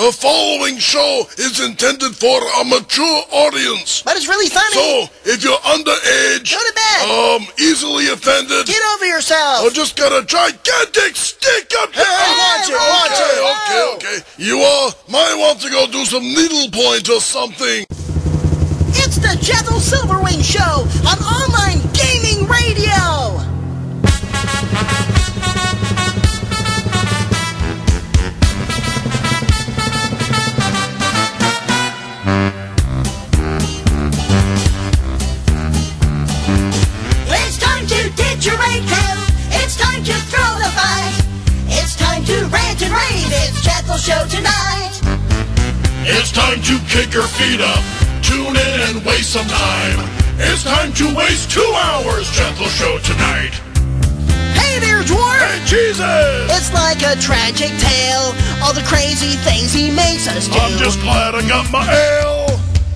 The following show is intended for a mature audience. But it's really funny. So, if you're underage, go to bed. Easily offended, get over yourself. Or just got a gigantic stick up your watch it. Okay. You might want to go do some needlepoint or something. It's the Jethro Silverwing Show on online gaming radio. It's time to ditch your raid crew. It's time to throw the fight. It's time to rant and rave. It's Jethro Show tonight. It's time to kick your feet up. Tune in and waste some time. It's time to waste 2 hours. Jethro Show tonight. Hey there, Dwarf! Hey, Jesus! It's like a tragic tale. All the crazy things he makes us do. I'm just glad I got my ale.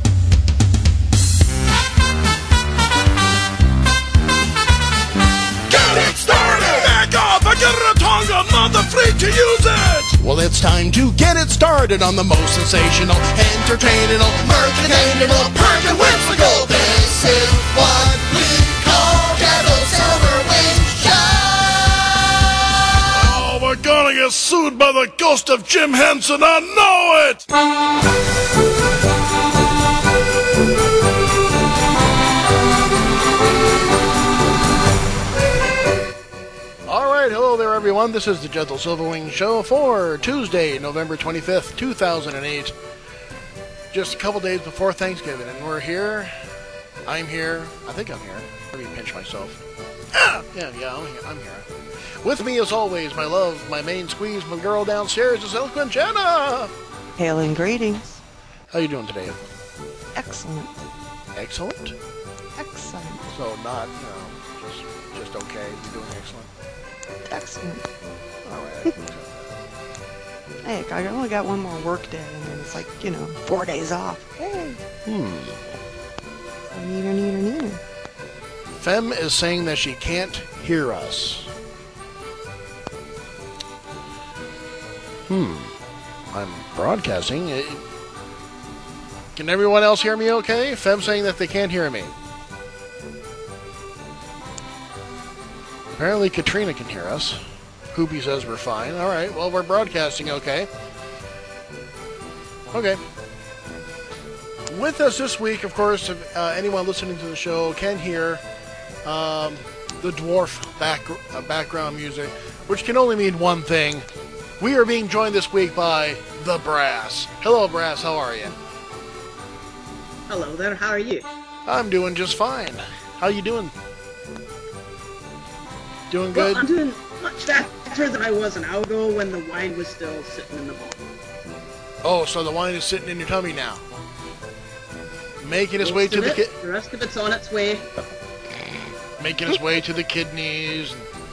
Get it started! Back off! I got a Tonga. I'm not free to use it! Well, it's time to get it started on the most sensational, entertaining, mercantile, perfect whimsical. This is what we call Jethro Silverwing Show. Oh, we're gonna get sued by the ghost of Jim Henson. I know it! Alright, hello there everyone. This is the Jethro Silverwing Show for Tuesday, November 25th, 2008. Just a couple days before Thanksgiving, and we're here. I'm here. I think I'm here. Let me pinch myself. Yeah, I'm here. With me, as always, my love, my main squeeze, my girl downstairs is Eloquent Jenna. Hail and greetings. How you doing today? Excellent. Excellent? Excellent. So not, just okay. You're doing excellent. Excellent. Alright. Hey, I only got one more work day, and then it's like, 4 days off. Hey. Neater. Fem is saying that she can't hear us. I'm broadcasting. Can everyone else hear me okay? Fem saying that they can't hear me. Apparently Katrina can hear us. Hoopy says we're fine. Alright, well, we're broadcasting okay. Okay. With us this week, of course, if anyone listening to the show can hear the dwarf background music, which can only mean one thing. We are being joined this week by The Brass. Hello, Brass. How are you? Hello there. How are you? I'm doing just fine. How you doing? Doing good? Well, I'm doing much better than I was an hour ago when the wine was still sitting in the bowl. Oh, so the wine is sitting in your tummy now. Making its way to the The rest of it's on its way. Making its way to the kidneys.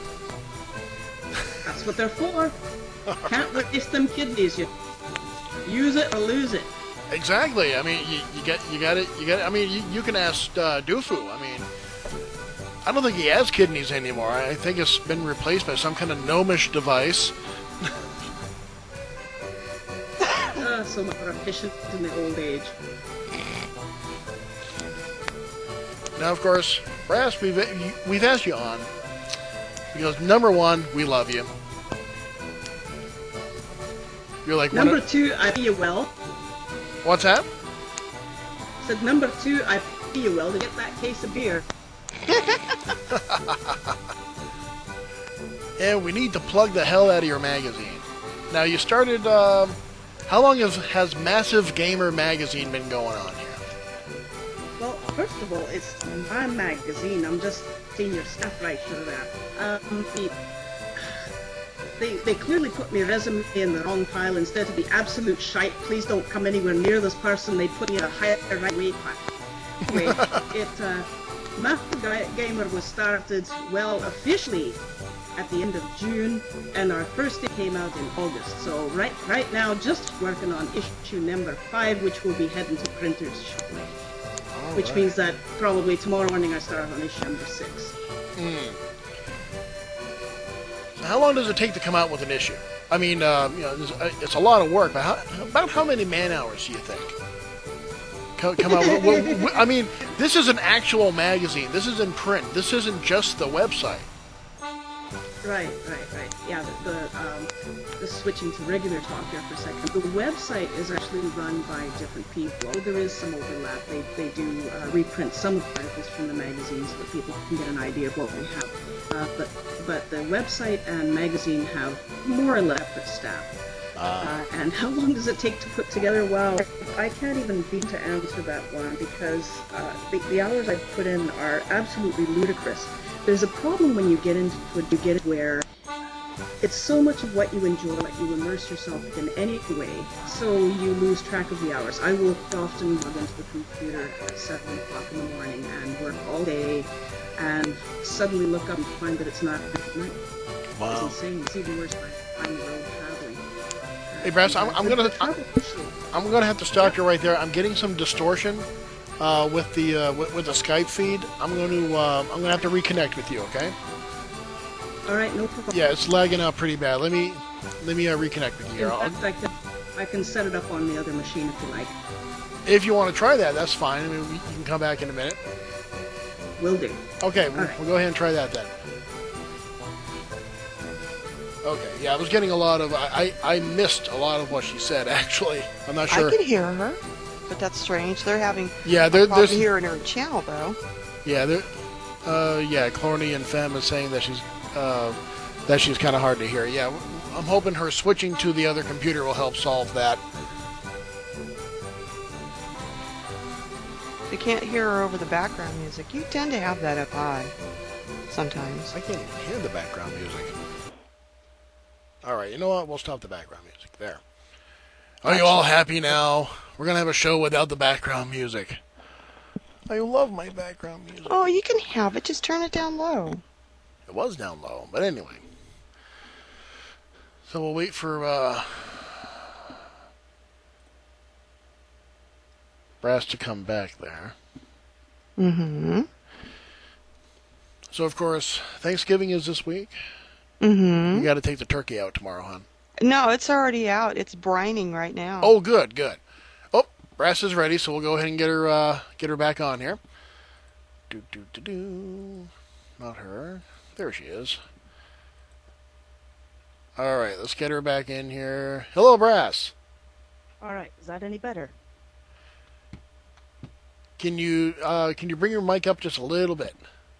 That's what they're for. Can't waste them kidneys. You use it or lose it. Exactly. I mean, you got it. I mean, you can ask Dufu. I mean, I don't think he has kidneys anymore. I think it's been replaced by some kind of gnomish device. So much more efficient in the old age. Now, of course, Brass, we've asked you on because number one, we love you. You're like number two, I pay you well. What's that? Said number two, I pay you well to get that case of beer. And we need to plug the hell out of your magazine. Now, you started. How long has Massive Gamer Magazine been going on here? Well, first of all, it's my magazine. I'm just senior staff writer there. They clearly put my resume in the wrong file. Instead of the absolute shite, please don't come anywhere near this person, they put me in a higher right way file. Anyway, Massive Gamer was started, well, officially at the end of June, and our first day came out in August. So right now, just working on issue number 5, which will be heading to printers shortly. Which means that probably tomorrow morning I start on issue number 6. How long does it take to come out with an issue? I mean, it's a lot of work. But about how many man hours do you think? Come out. I mean, this is an actual magazine. This is in print. This isn't just the website. Right. Yeah, the switching to regular talk here for a second. The website is actually run by different people. There is some overlap. They do reprint some of the articles from the magazine so that people can get an idea of what we have. But the website and magazine have more or less separate staff. And how long does it take to put together? Well, I can't even begin to answer that one because the hours I put in are absolutely ludicrous. There's a problem when you get into it where it's so much of what you enjoy that you immerse yourself in anyway, so you lose track of the hours. I will often log into the computer at 7 o'clock in the morning and work all day and suddenly look up and find that it's not night. Wow. It's insane. It's even worse when I'm road traveling. Hey, Brass, I'm gonna have to stop you right there. I'm getting some distortion with the Skype feed. I'm gonna have to reconnect with you. Okay? All right, no problem. Yeah, it's lagging out pretty bad. Let me reconnect with you here. In fact, I can set it up on the other machine if you like. If you want to try that, that's fine. I mean, you can come back in a minute. Will do. Okay, we'll right. go ahead and try that then. Okay, yeah, I was getting a lot of... I missed a lot of what she said, actually. I'm not sure. I could hear her, but that's strange. They're having yeah, a problem there's hearing her channel, though. Yeah, Clorny and Femme is saying that she's kind of hard to hear. Yeah, I'm hoping her switching to the other computer will help solve that. They can't hear her over the background music. You tend to have that up high sometimes. I can't even hear the background music. All right, you know what? We'll stop the background music. There. Are you all happy now? We're going to have a show without the background music. I love my background music. Oh, you can have it. Just turn it down low. It was down low, but anyway. So we'll wait for Brass to come back there. Mm-hmm. So, of course, Thanksgiving is this week. Mm-hmm. You got to take the turkey out tomorrow, hon. No, it's already out. It's brining right now. Oh, good. Oh, Brass is ready, so we'll go ahead and get her back on here. Not her. There she is. All right, let's get her back in here. Hello, Brass. All right, is that any better? Can you bring your mic up just a little bit?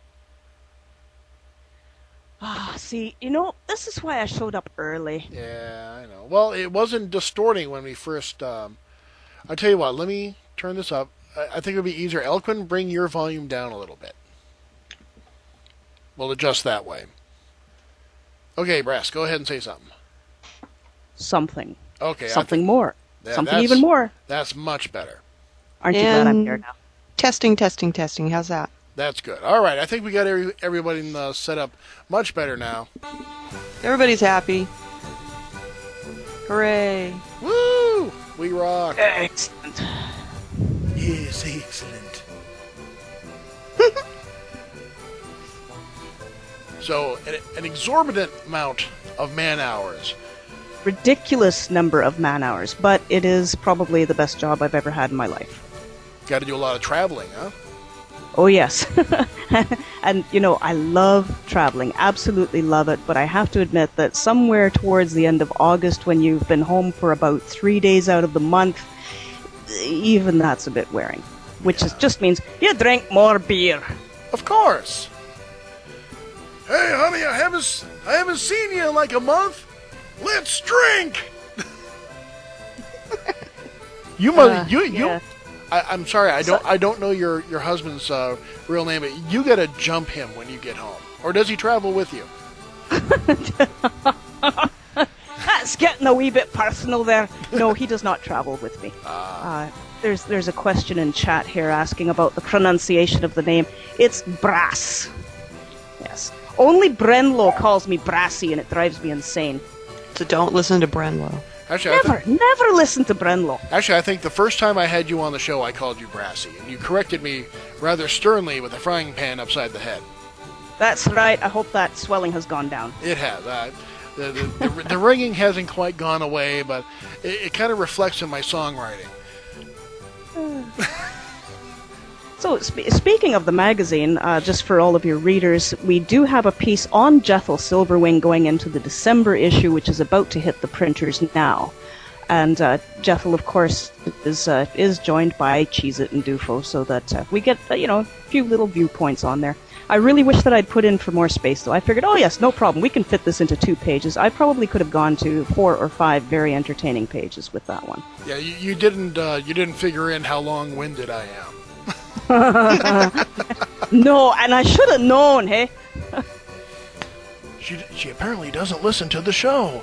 See, this is why I showed up early. Yeah, I know. Well, it wasn't distorting when we first... I'll tell you what, let me turn this up. I think it would be easier. Elquin, bring your volume down a little bit. We'll adjust that way. Okay, Brass, go ahead and say something. Something. Okay. Something more. Yeah, Something even more. That's much better. Aren't you glad I'm here now? Testing. How's that? That's good. All right, I think we got everybody set up much better now. Everybody's happy. Hooray. Woo! We rock. Excellent. Yes, excellent. So, an exorbitant amount of man hours. Ridiculous number of man hours, but it is probably the best job I've ever had in my life. Got to do a lot of traveling, huh? Oh, yes. And, I love traveling. Absolutely love it. But I have to admit that somewhere towards the end of August, when you've been home for about 3 days out of the month, even that's a bit wearing. Which just means you drink more beer. Of course. Hey, honey, I haven't seen you in like a month. Let's drink. You must Yeah. I'm sorry, I don't know your husband's real name, but you gotta jump him when you get home. Or does he travel with you? That's getting a wee bit personal there. No, he does not travel with me. There's a question in chat here asking about the pronunciation of the name. It's Brass. Yes. Only Brenlo calls me Brassy, and it drives me insane. So don't listen to Brenlo. Actually, Never listen to Brenlo. Actually, I think the first time I had you on the show, I called you Brassy, and you corrected me rather sternly with a frying pan upside the head. That's right. I hope that swelling has gone down. It has. The ringing hasn't quite gone away, but it kind of reflects in my songwriting. So, speaking of the magazine, just for all of your readers, we do have a piece on Jethal Silverwing going into the December issue, which is about to hit the printers now. And Jethal, of course, is joined by Cheez-It and Dufo, so that we get, a few little viewpoints on there. I really wish that I'd put in for more space, though. I figured, oh yes, no problem, we can fit this into 2 pages. I probably could have gone to 4 or 5 very entertaining pages with that one. Yeah, you didn't figure in how long-winded I am. No, and I should have known, hey? She apparently doesn't listen to the show.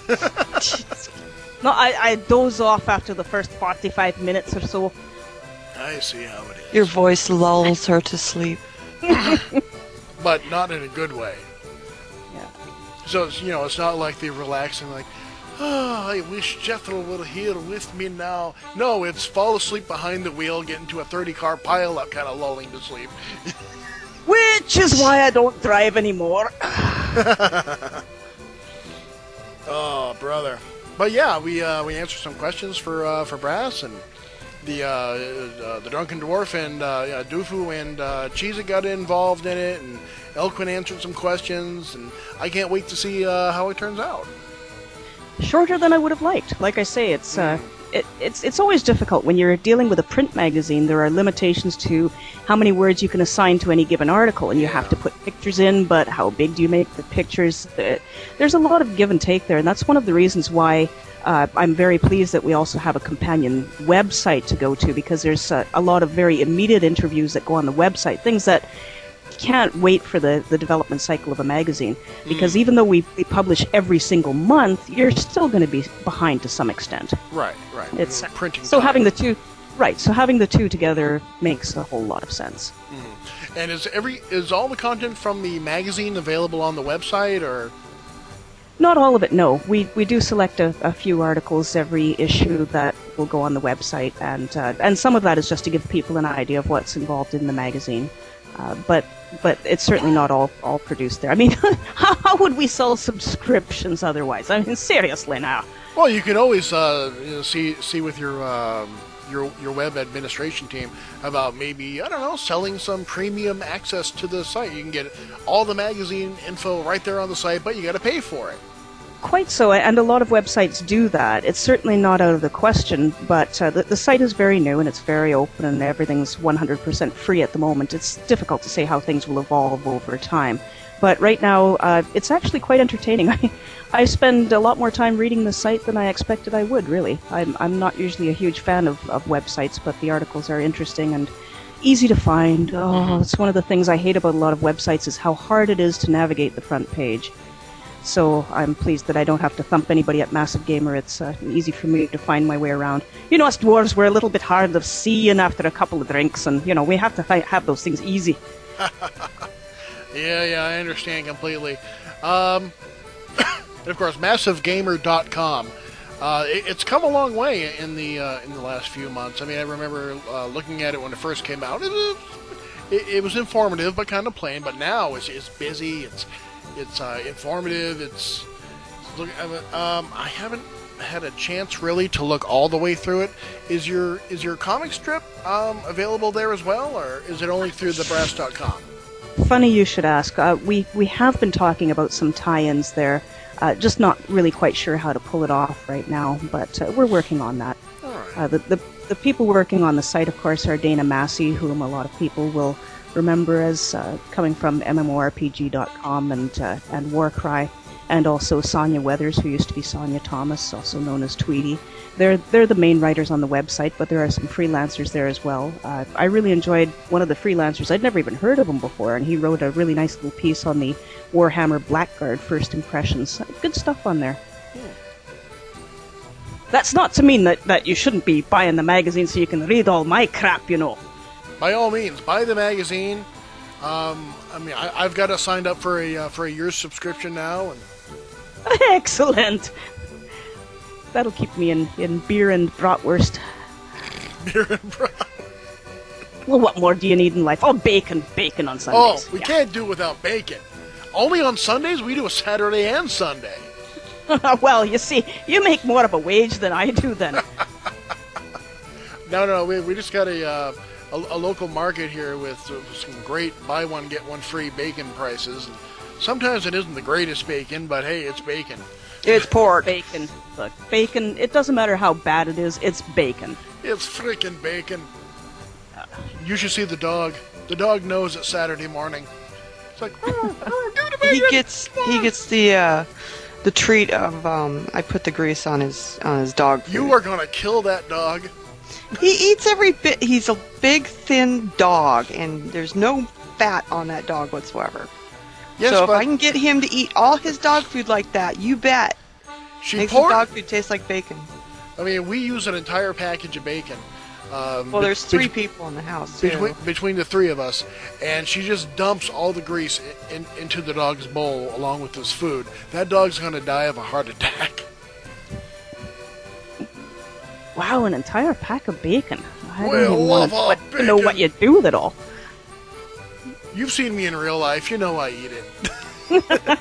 No, I doze off after the first 45 minutes or so. I see how it is. Your voice lulls her to sleep. But not in a good way. Yeah. So, it's not like they relax and like, oh, I wish Jethro were here with me now. No, it's fall asleep behind the wheel, get into a 30-car pile-up kind of lulling to sleep. Which is why I don't drive anymore. Oh, brother. But yeah, we answered some questions for Brass, and the Drunken Dwarf and Doofu and Cheez-It got involved in it, and Elquin answered some questions, and I can't wait to see how it turns out. Shorter than I would have liked. Like I say, it's always difficult when you're dealing with a print magazine. There are limitations to how many words you can assign to any given article, and you have to put pictures in, but how big do you make the pictures? There's a lot of give and take there, and that's one of the reasons why I'm very pleased that we also have a companion website to go to, because there's a lot of very immediate interviews that go on the website, things that can't wait for the development cycle of a magazine, because even though we publish every single month, you're still going to be behind to some extent. Right. It's printing. So time. having the two together makes a whole lot of sense. And is all the content from the magazine available on the website, or? Not all of it, no. We do select a few articles every issue that will go on the website, and some of that is just to give people an idea of what's involved in the magazine. But it's certainly not all produced there. I mean, how would we sell subscriptions otherwise? I mean, seriously now. Well, you can always see with your web administration team about maybe, I don't know, selling some premium access to the site. You can get all the magazine info right there on the site, but you got to pay for it. Quite so, and a lot of websites do that. It's certainly not out of the question, but the site is very new and it's very open and everything's 100% free at the moment. It's difficult to say how things will evolve over time. But right now, it's actually quite entertaining. I spend a lot more time reading the site than I expected I would, really. I'm not usually a huge fan of websites, but the articles are interesting and easy to find. Oh, it's one of the things I hate about a lot of websites is how hard it is to navigate the front page. So I'm pleased that I don't have to thump anybody at Massive Gamer. It's easy for me to find my way around. You know, us dwarves, we're a little bit hard of seeing after a couple of drinks, and, we have to have those things easy. Yeah, I understand completely. And of course, MassiveGamer.com. It's come a long way in the last few months. I mean, I remember looking at it when it first came out. It was informative, but kind of plain. But now it's busy. It's informative. I haven't had a chance really to look all the way through it. Is your comic strip available there as well, or is it only through thebrass.com? Funny you should ask. We have been talking about some tie-ins there. Just not really quite sure how to pull it off right now, but we're working on that. All right. The people working on the site, of course, are Dana Massey, whom a lot of people will remember as coming from MMORPG.com and Warcry, and also Sonia Weathers, who used to be Sonia Thomas, also known as Tweety. They're the main writers on the website, but there are some freelancers there as well. I really enjoyed one of the freelancers. I'd never even heard of him before, and he wrote a really nice little piece on the Warhammer Blackguard First Impressions. Good stuff on there. That's not to mean that you shouldn't be buying the magazine so you can read all my crap, By all means, buy the magazine. I've got it signed up for a year's subscription now. And excellent. That'll keep me in beer and bratwurst. Beer and brat. Well, what more do you need in life? Oh, bacon on Sundays. Oh, we can't do without bacon. Only on Sundays? We do a Saturday and Sunday. Well, you see, you make more of a wage than I do then. No, we just got a local market here with some great buy one get one free bacon prices. And sometimes it isn't the greatest bacon, but hey, it's bacon. It's pork. Bacon. Look, bacon, it doesn't matter how bad it is, it's bacon. It's freaking bacon. You should see the dog. The dog knows it's Saturday morning. It's like, give me the bacon. He gets the treat of I put the grease on his dog food. You are gonna kill that dog. He eats every bit. He's a big, thin dog, and there's no fat on that dog whatsoever. Yes, so if but I can get him to eat all his dog food like that, you bet. she Makes his poured. dog food taste like bacon. I mean, we use an entire package of bacon. Well, there's 3 people in the house, too. Between the 3 of us, and she just dumps all the grease into the dog's bowl along with his food. That dog's gonna die of a heart attack. Wow, an entire pack of bacon. I We'll don't even love want our to know what bacon. you do with it all. You've seen me in real life. You know I eat it.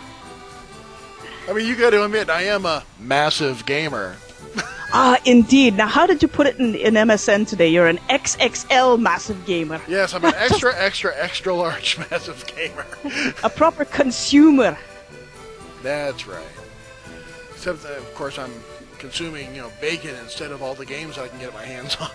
I mean, you got to admit, I am a massive gamer. Ah, indeed. Now, how did you put it in MSN today? You're an XXL massive gamer. Yes, I'm an extra large massive gamer. A proper consumer. That's right. Except that, of course, I'm consuming, bacon instead of all the games I can get my hands on.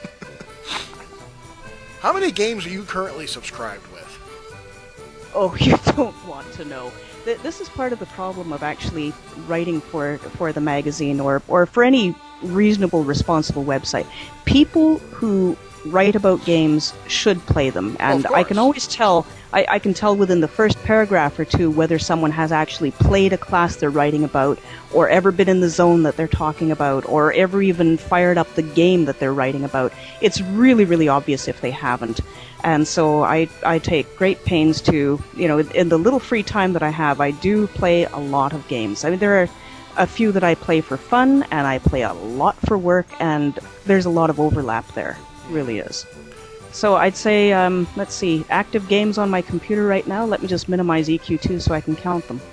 How many games are you currently subscribed with? Oh, you don't want to know. This is part of the problem of actually writing for the magazine or for any reasonable, responsible website. People who write about games should play them, and I can always tell. I can tell within the first paragraph or two whether someone has actually played a class they're writing about, or ever been in the zone that they're talking about, or ever even fired up the game that they're writing about. It's really, really obvious if they haven't. And so I take great pains to, in the little free time that I have, I do play a lot of games. I mean, there are a few that I play for fun, and I play a lot for work, and there's a lot of overlap there. It really is. So I'd say, let's see, active games on my computer right now. Let me just minimize EQ2 so I can count them.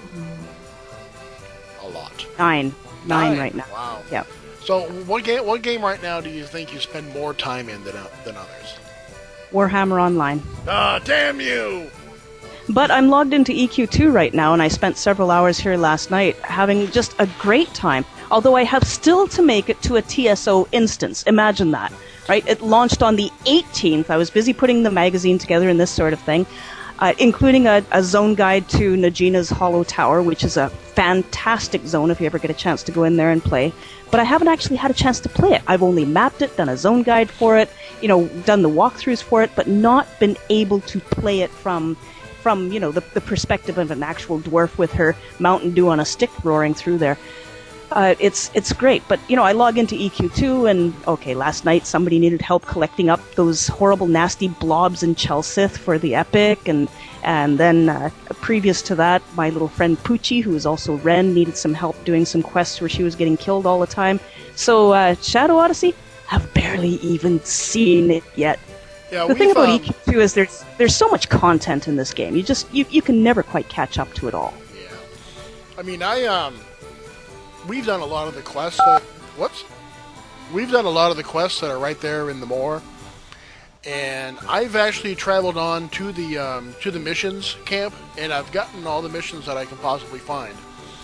A lot. Nine right now. Wow. Yep. So what game right now do you think you spend more time in than others? Warhammer Online. Ah, damn you! But I'm logged into EQ2 right now, and I spent several hours here last night having just a great time. Although I have still to make it to a TSO instance. Imagine that, right? It launched on the 18th. I was busy putting the magazine together and this sort of thing, including a zone guide to Najina's Hollow Tower, which is a fantastic zone if you ever get a chance to go in there and play. But I haven't actually had a chance to play it. I've only mapped it, done a zone guide for it, done the walkthroughs for it, but not been able to play it from the perspective of an actual dwarf with her Mountain Dew on a stick roaring through there. It's great, but I log into EQ2 and okay, last night somebody needed help collecting up those horrible, nasty blobs in Chelsith for the epic, and then previous to that, my little friend Poochie, who is also Ren, needed some help doing some quests where she was getting killed all the time. So Shadow Odyssey, have barely even seen it yet. Yeah, the thing about EQ2 is there's so much content in this game. You can never quite catch up to it all. Yeah. I mean, we've done a lot of the quests We've done a lot of the quests that are right there in the Moor, and I've actually traveled on to the missions camp, and I've gotten all the missions that I can possibly find.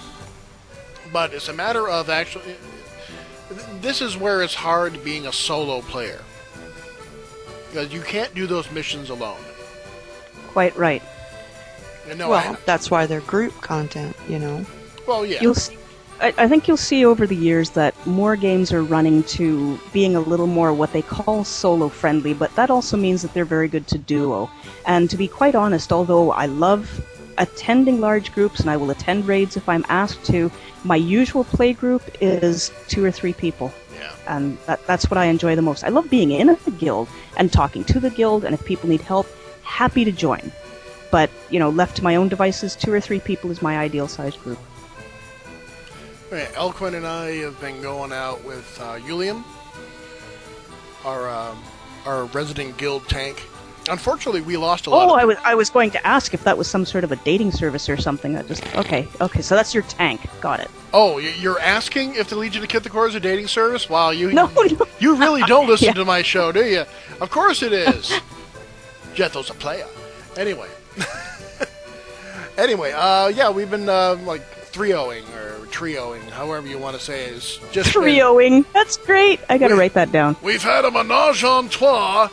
But it's a matter of actually, this is where it's hard being a solo player, because you can't do those missions alone. Quite right. That's why they're group content, Well, yeah. I think you'll see over the years that more games are running to being a little more what they call solo-friendly, but that also means that they're very good to duo. And to be quite honest, although I love attending large groups and I will attend raids if I'm asked to, my usual play group is 2 or 3 people. Yeah. And that's what I enjoy the most. I love being in a guild and talking to the guild, and if people need help, happy to join. But, left to my own devices, 2 or 3 people is my ideal-sized group. Right, Elquin and I have been going out with Ulium, our resident guild tank, Unfortunately, we lost a lot. Oh, I was going to ask if that was some sort of a dating service or something. Okay. So that's your tank. Got it. Oh, you're asking if the Legion of Kithakor is a dating service? Wow, you No. you really don't listen Yeah. to my show, do you? Of course it is. Jetho's a player. Anyway. Yeah, we've been like 3-0ing or trioing, however you want to say it. It's just been- Trioing. That's great. I gotta write that down. We've had a menage a trois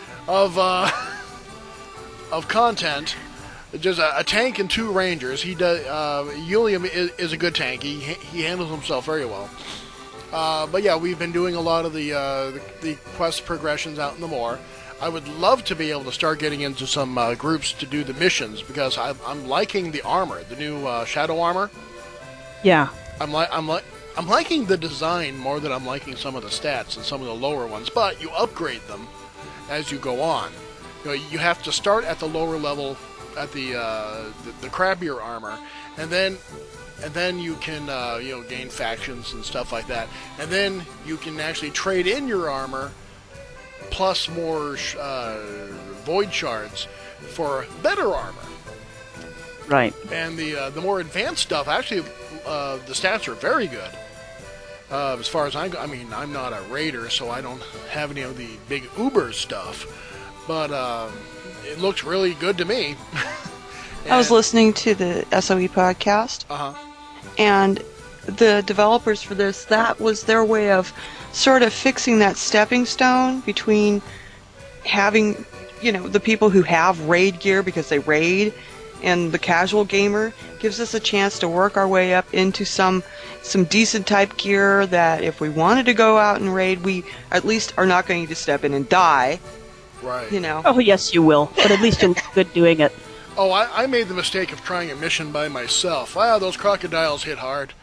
of content. Just a tank and 2 rangers. He does. Yuliam is a good tank. He handles himself very well. But yeah, we've been doing a lot of the quest progressions out in the moor. I would love to be able to start getting into some groups to do the missions because I'm liking the armor, the new shadow armor. Yeah. I'm liking the design more than I'm liking some of the stats and some of the lower ones. But you upgrade them as you go on. You know, you have to start at the lower level at the crabbier armor, and then you can gain factions and stuff like that, and then you can actually trade in your armor plus more void shards for better armor. Right. And the more advanced stuff, actually, the stats are very good. As far as I mean, I'm not a raider, so I don't have any of the big Uber stuff, but it looks really good to me. I was listening to the SOE podcast, and the developers for this, that was their way of sort of fixing that stepping stone between having, the people who have raid gear because they raid, and the casual gamer. Gives us a chance to work our way up into some decent type gear that if we wanted to go out and raid, we at least are not going to step in and die. Right. Oh, yes, you will. But at least you look good doing it. Oh, I made the mistake of trying a mission by myself. Wow, those crocodiles hit hard.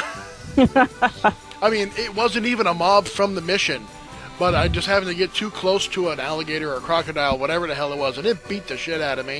I mean, it wasn't even a mob from the mission, but I just happened to get too close to an alligator or a crocodile, whatever the hell it was, and it beat the shit out of me.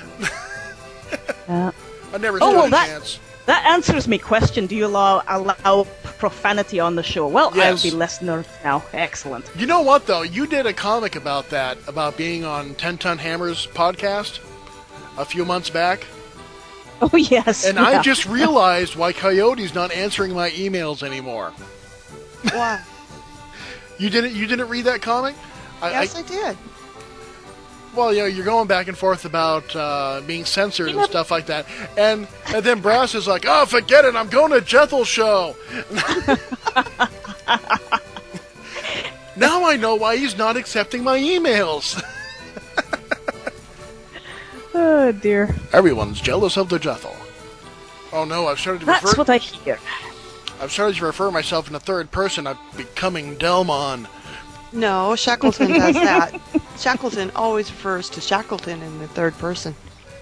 I never stood a chance. That answers my question. Do you allow profanity on the show? Well, Yes. I'll be less nervous now. Excellent. You know what, though? You did a comic about that, about being on 10 Ton Hammer's podcast a few months back. Oh, yes. And yeah. I just realized why Coyote's not answering my emails anymore. Why? You didn't read that comic? Yes, I did. Well, you're going back and forth about being censored and stuff like that. And then Brass is like, oh, forget it, I'm going to Jethel's show. Now I know why he's not accepting my emails. Oh, dear. Everyone's jealous of the Jethel. Oh no, I've started to That's what I hear. I've started to refer myself in the third person. I'm becoming Delmon. No, Shackleton does that. Shackleton always refers to Shackleton in the third person.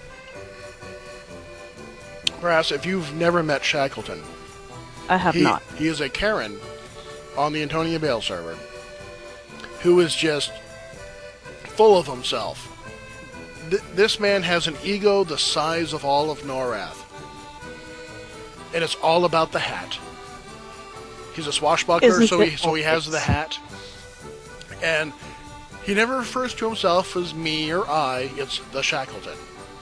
Brass, if you've never met Shackleton, I have not. He is a Karen on the Antonia Bale server who is just full of himself. This man has an ego the size of all of Norath. And it's all about the hat. He's a swashbuckler, so he has the hat. And he never refers to himself as me or I. It's the Shackleton.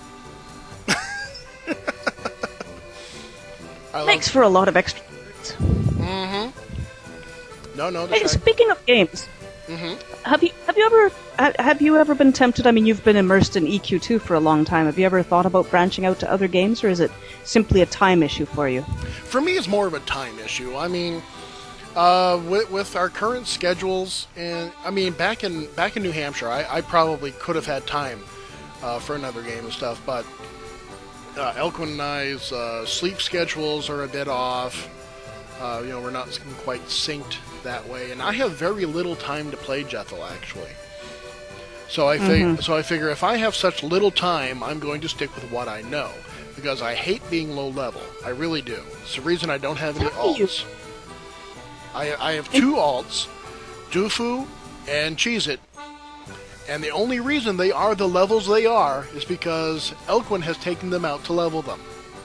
Makes for a lot of extra words. Mm-hmm. No. Hey, speaking of games, have you ever been tempted? I mean, you've been immersed in EQ2 for a long time. Have you ever thought about branching out to other games, or is it simply a time issue for you? For me, it's more of a time issue. I mean, with our current schedules, and I mean, back in New Hampshire, I probably could have had time for another game and stuff, but Elquin and I's sleep schedules are a bit off. We're not quite synced that way, and I have very little time to play Jethel, actually. So I figure if I have such little time, I'm going to stick with what I know, because I hate being low level. I really do. It's the reason I don't have any alts. I have 2 alts, Doofu and Cheez-It, and the only reason they are the levels they are is because Elquin has taken them out to level them.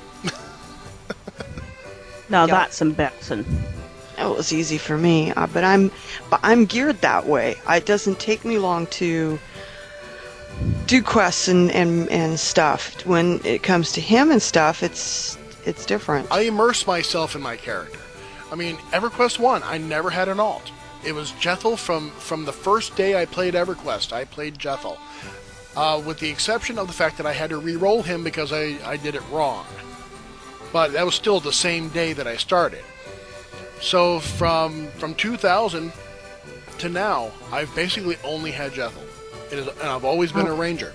Now that's embarrassing. It was easy for me, but I'm geared that way. It doesn't take me long to do quests and stuff. When it comes to him and stuff, it's different. I immerse myself in my character. I mean, EverQuest 1, I never had an alt. It was Jethal from the first day I played EverQuest. I played Jethal. With the exception of the fact that I had to re-roll him because I did it wrong. But that was still the same day that I started. So from 2000 to now, I've basically only had Jethal. And I've always been a ranger.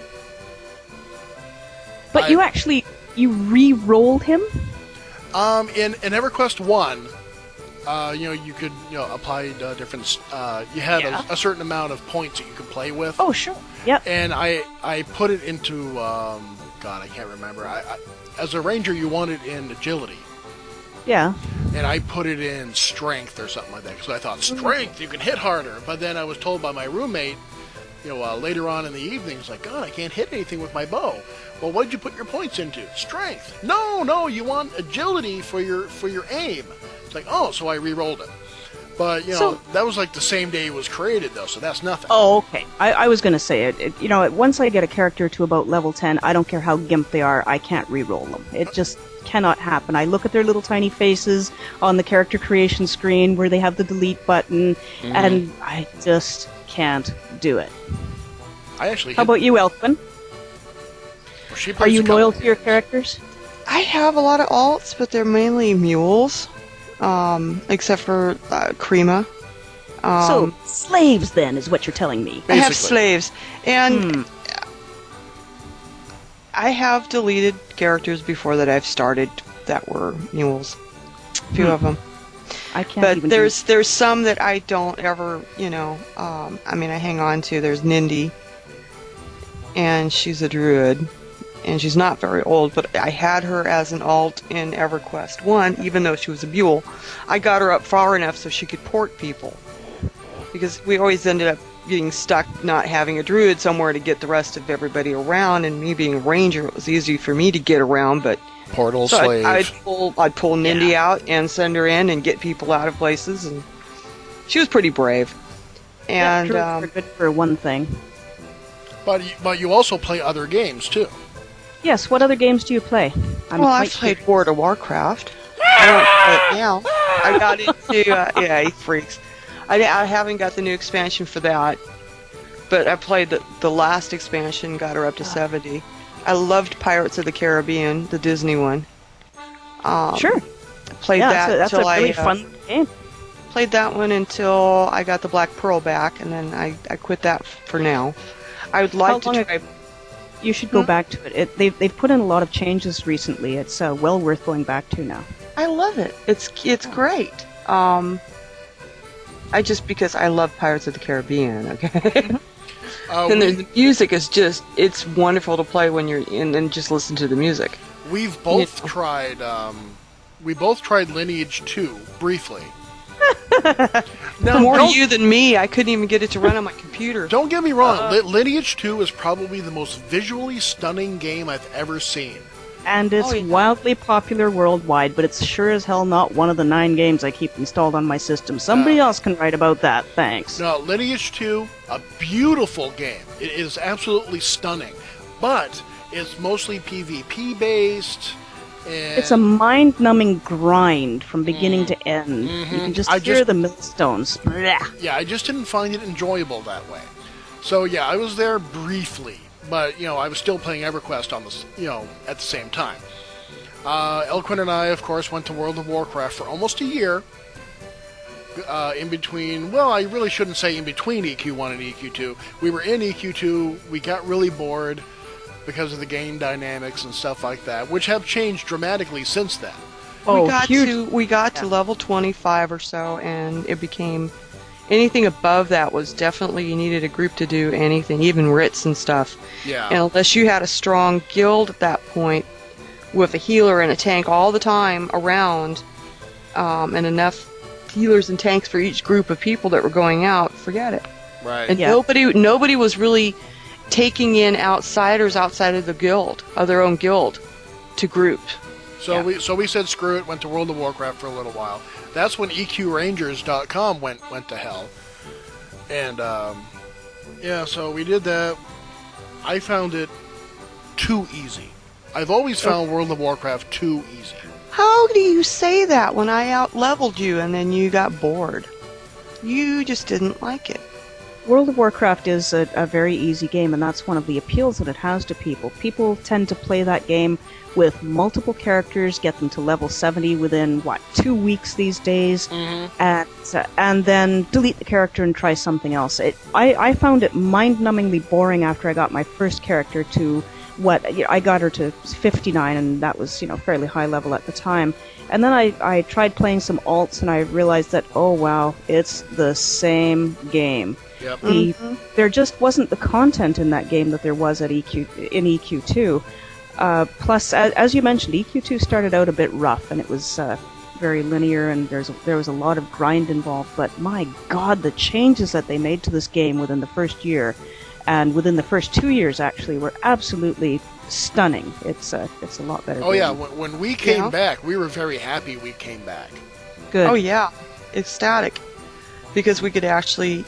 But you re-rolled him? In EverQuest 1, you could apply different. You had a certain amount of points that you could play with. Oh, sure. Yep. And I put it into God, I can't remember. As a ranger, you want it in agility. Yeah. And I put it in strength or something like that because I thought strength, you can hit harder. But then I was told by my roommate, later on in the evening, it's like, God, I can't hit anything with my bow. Well, what did you put your points into? Strength. No, you want agility for your aim. It's like, oh, so I re-rolled it. But, that was like the same day it was created, though, so that's nothing. Oh, okay. I was going to say, once I get a character to about level 10, I don't care how gimp they are, I can't re-roll them. It just cannot happen. I look at their little tiny faces on the character creation screen where they have the delete button, and I just can't do it. How about you, Elfin? Are you loyal to your characters? I have a lot of alts, but they're mainly mules, except for Krima. So, slaves, then, is what you're telling me. Basically. I have slaves. And I have deleted characters before that I've started that were mules. A few of them. I can't but there's some that I don't ever, I hang on to. There's Nindy, and she's a druid, and she's not very old, but I had her as an alt in EverQuest 1, even though she was a mule. I got her up far enough so she could port people, because we always ended up getting stuck not having a druid somewhere to get the rest of everybody around, and me being a ranger, it was easy for me to get around, but portal slave. I'd pull Nindy out and send her in and get people out of places, and she was pretty brave. And druids are good for one thing. But you also play other games too. Yes. What other games do you play? I've played World of Warcraft. I don't play it now. I got into he freaks. I haven't got the new expansion for that, but I played the last expansion, got her up to 70. I loved Pirates of the Caribbean, the Disney one. Sure. Played that that's until a really fun game. Played that one until I got the Black Pearl back, and then I quit that for now. I would like to try. You should go back to it. They've put in a lot of changes recently. It's well worth going back to now. I love it. It's great. Because I love Pirates of the Caribbean. Okay. And the music is it's wonderful to play when you're in and just listen to the music. We've both tried. We both tried Lineage 2 briefly. Now, more you than me. I couldn't even get it to run on my computer. Don't get me wrong. Lineage 2 is probably the most visually stunning game I've ever seen. And it's wildly popular worldwide, but it's sure as hell not one of the 9 games I keep installed on my system. Somebody else can write about that, thanks. No, Lineage 2, a beautiful game. It is absolutely stunning. But it's mostly PvP based. And it's a mind-numbing grind from beginning to end. You can just hear the millstones. Yeah, I just didn't find it enjoyable that way. So yeah, I was there briefly. But, I was still playing EverQuest on this, at the same time. Elquin and I, of course, went to World of Warcraft for almost a year. In between, well, I really shouldn't say in between EQ1 and EQ2. We were in EQ2, we got really bored because of the game dynamics and stuff like that, which have changed dramatically since then. We got to level 25 or so, and it became... Anything above that was definitely you needed a group to do anything, even writs and stuff. Yeah. And unless you had a strong guild at that point, with a healer and a tank all the time around, and enough healers and tanks for each group of people that were going out, forget it. Right. And nobody was really taking in outsiders outside of the guild, of their own guild, to group. So we said screw it, went to World of Warcraft for a little while. That's when EQRangers.com went to hell. And, so we did that. I found it too easy. I've always found World of Warcraft too easy. How do you say that when I out-leveled you and then you got bored? You just didn't like it. World of Warcraft is a very easy game, and that's one of the appeals that it has to people. People tend to play that game with multiple characters, get them to level 70 within, 2 weeks these days, and then delete the character and try something else. I found it mind-numbingly boring after I got my first character to I got her to 59, and that was, fairly high level at the time. And then I tried playing some alts, and I realized that, oh wow, it's the same game. Yep. There just wasn't the content in that game that there was in EQ2. Plus, as you mentioned, EQ2 started out a bit rough, and it was very linear, and there was a lot of grind involved. But my God, the changes that they made to this game within the first year, and within the first 2 years actually, were absolutely stunning. It's a lot better. Oh yeah, when we came back, we were very happy we came back. Good. Oh yeah, ecstatic, because we could actually,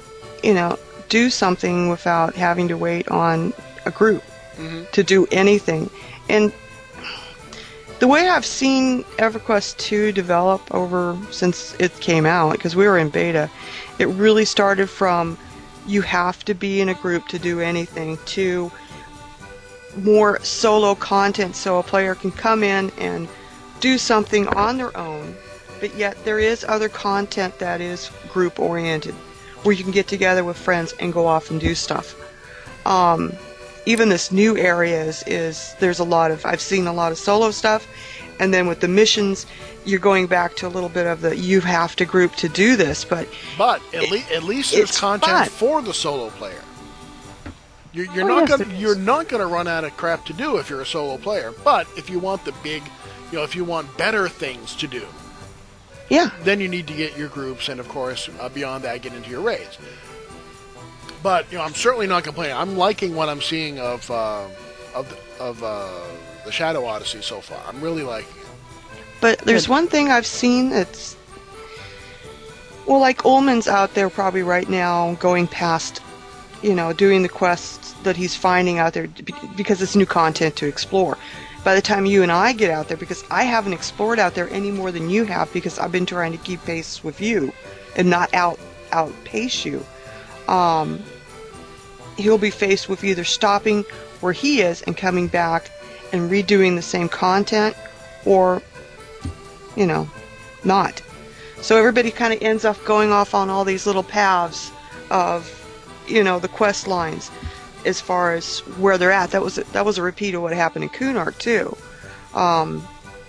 do something without having to wait on a group to do anything. And the way I've seen EverQuest 2 develop since it came out, because we were in beta, it really started from you have to be in a group to do anything to more solo content, so a player can come in and do something on their own, but yet there is other content that is group oriented, where you can get together with friends and go off and do stuff. Even this new area I've seen a lot of solo stuff, and then with the missions, you're going back to a little bit of the you have to group to do this, but at least there's content for the solo player. You're not gonna run out of crap to do if you're a solo player. But if you want the big, if you want better things to do, then you need to get your groups, and of course beyond that, get into your raids. But I'm certainly not complaining. I'm liking what I'm seeing of the Shadow Odyssey so far. I'm really liking it. But there's one thing I've seen that's, like Ullman's out there probably right now going past, doing the quests that he's finding out there because it's new content to explore. By the time you and I get out there, because I haven't explored out there any more than you have, because I've been trying to keep pace with you and not outpace you, he'll be faced with either stopping where he is and coming back and redoing the same content, or not. So everybody kind of ends up going off on all these little paths of, the quest lines as far as where they're at. That was a repeat of what happened in Kunark too. But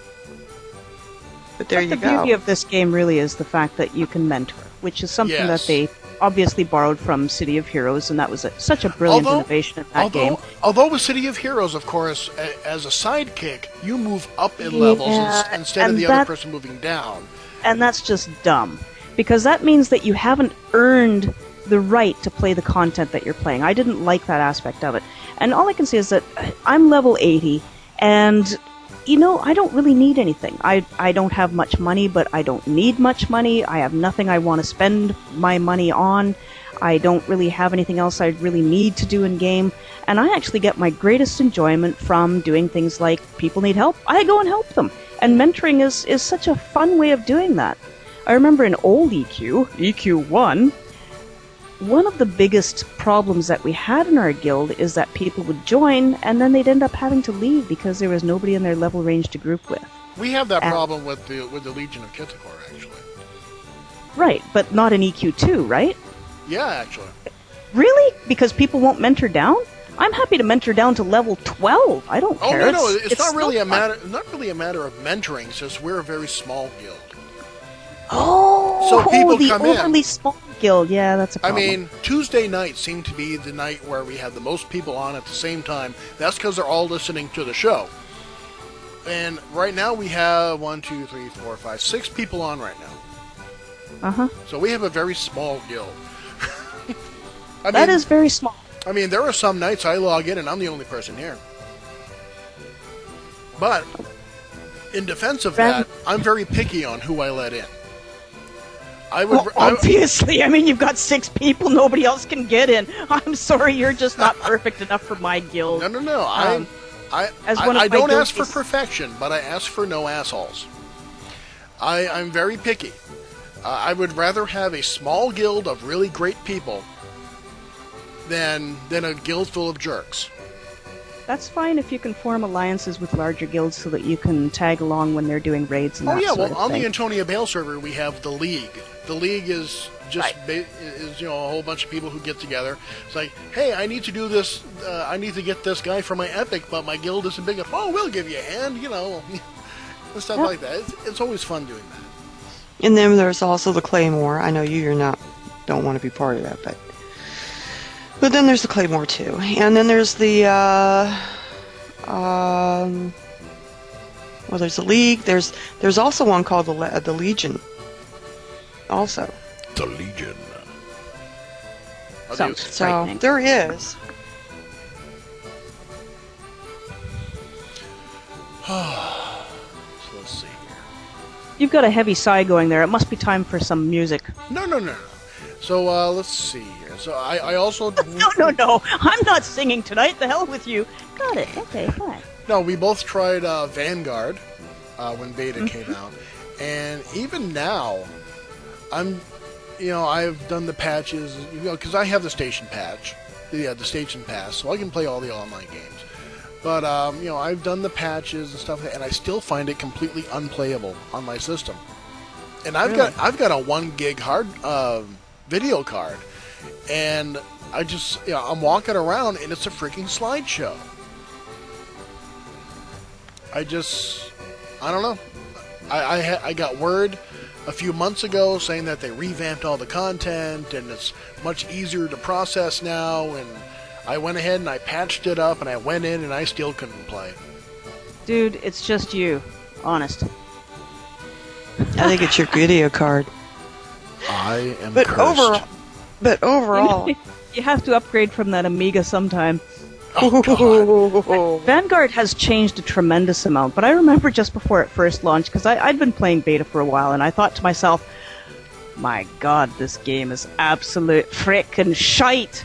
there you go. The beauty of this game really is the fact that you can mentor, which is something that they obviously borrowed from City of Heroes, and that was such a brilliant innovation in that game. Although with City of Heroes, of course, as a sidekick, you move up in levels instead of the other person moving down. And that's just dumb, because that means that you haven't earned the right to play the content that you're playing. I didn't like that aspect of it. And all I can say is that I'm level 80, and I don't really need anything. I don't have much money, but I don't need much money. I have nothing I want to spend my money on. I don't really have anything else I really need to do in game. And I actually get my greatest enjoyment from doing things like people need help, I go and help them. And mentoring is such a fun way of doing that. I remember in old EQ1, one of the biggest problems that we had in our guild is that people would join and then they'd end up having to leave because there was nobody in their level range to group with. We have that problem with the Legion of Kittikor, actually. Right, but not in EQ2, right? Yeah, actually. Really? Because people won't mentor down? I'm happy to mentor down to level 12. I don't care. No, it's not really a matter. Not really a matter of mentoring. It's just we're a very small guild. So people the come in. overly small guild. Yeah, that's a problem. I mean, Tuesday nights seem to be the night where we have the most people on at the same time. That's because they're all listening to the show. And right now we have 6 people on right now. So we have a very small guild. That is very small. I mean, there are some nights I log in and I'm the only person here. But in defense of that, I'm very picky on who I let in. Obviously, I mean, you've got 6 people, nobody else can get in. I'm sorry, you're just not perfect enough for my guild. No. I don't ask for perfection, but I ask for no assholes. I'm very picky. I would rather have a small guild of really great people than a guild full of jerks. That's fine if you can form alliances with larger guilds so that you can tag along when they're doing raids and that sort of thing. On the Antonia Bale server we have the League. The League is just a whole bunch of people who get together. It's like, hey, I need to do this. I need to get this guy for my epic, but my guild isn't big enough. Oh, we'll give you a hand, and stuff like that. It's always fun doing that. And then there's also the Claymore. I know don't want to be part of that, but then there's the Claymore too, and then there's the there's the League. There's also one called the Legion. Also, the Legion. Sounds frightening. There is. So let's see here. You've got a heavy sigh going there. It must be time for some music. No. So let's see here. So I also No. I'm not singing tonight. The hell with you. Got it. Okay, fine. No, we both tried Vanguard when beta came out, and even now, I've done the patches, because I have the station patch, the station pass, so I can play all the online games. But I've done the patches and stuff, and I still find it completely unplayable on my system. And I've got a 1 gig hard video card, and I'm walking around, and it's a freaking slideshow. I don't know. I got word a few months ago saying that they revamped all the content and it's much easier to process now, and I went ahead and I patched it up and I went in and I still couldn't play. Dude, it's just you. Honest. I think it's your video card. I am cursed. But overall... You have to upgrade from that Amiga sometime. Oh, Vanguard has changed a tremendous amount, but I remember just before it first launched, because I'd been playing beta for a while, and I thought to myself, my god, this game is absolute frickin' shite!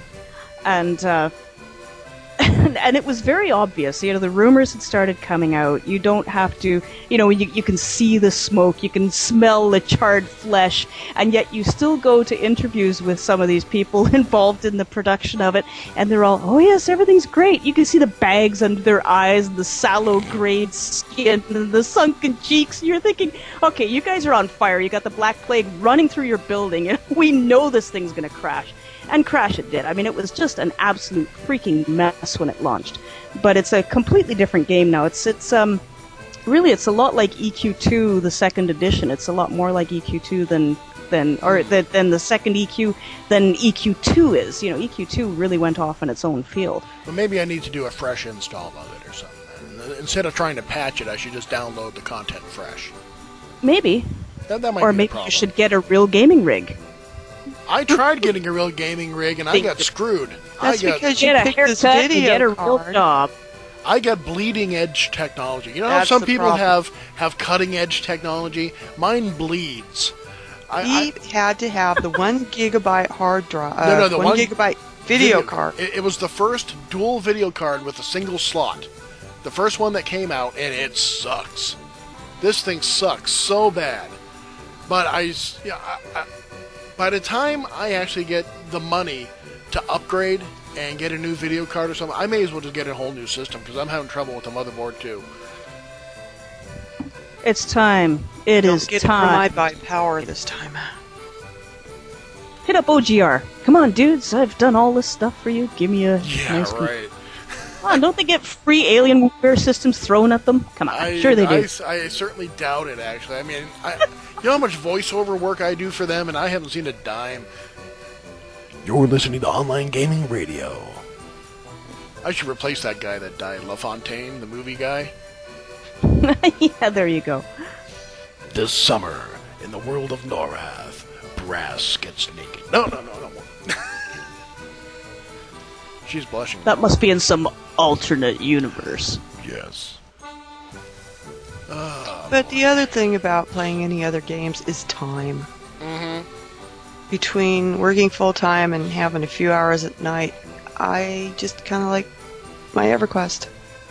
And it was very obvious. The rumors had started coming out. You don't have to, you can see the smoke, you can smell the charred flesh, and yet you still go to interviews with some of these people involved in the production of it, and they're all, oh yes, everything's great. You can see the bags under their eyes, and the sallow grayed skin, and the sunken cheeks, and you're thinking, okay, you guys are on fire. You got the Black Plague running through your building, and we know this thing's gonna crash. And crash it did. I mean, it was just an absolute freaking mess when it launched. But it's a completely different game now. It's really it's a lot like EQ2, the second edition. It's a lot more like EQ2 than the second EQ than EQ2 is. EQ2 really went off in its own field. Well, maybe I need to do a fresh install of it or something. Instead of trying to patch it, I should just download the content fresh. Maybe. That might or be maybe a problem. You should get a real gaming rig. I tried getting a real gaming rig, and I got screwed. That's because you get a picked haircut this video and get a real card. job. I got bleeding edge technology. You know how That's some the people problem. have cutting edge technology? Mine bleeds. He had to have the 1 gigabyte hard drive. The 1 gigabyte video card. It was the first dual video card with a single slot. The first one that came out, and it sucks. This thing sucks so bad. But by the time I actually get the money to upgrade and get a new video card or something, I may as well just get a whole new system, because I'm having trouble with the motherboard too. It's time. It Don't is get time. it from iBuyte Power this time. Hit up OGR. Come on, dudes. I've done all this stuff for you. Give me a nice right. Come on, don't they get free Alienware systems thrown at them? Come on, sure they do. I certainly doubt it, actually. I mean, you know how much voiceover work I do for them, and I haven't seen a dime. You're listening to Online Gaming Radio. I should replace that guy that died, LaFontaine, the movie guy. Yeah, there you go. This summer, in the world of Norath, Brass gets naked. No. She's blushing. That must be in some alternate universe. Yes. But the other thing about playing any other games is time. Mm-hmm. between working full-time and having a few hours at night, I just kind of like my EverQuest.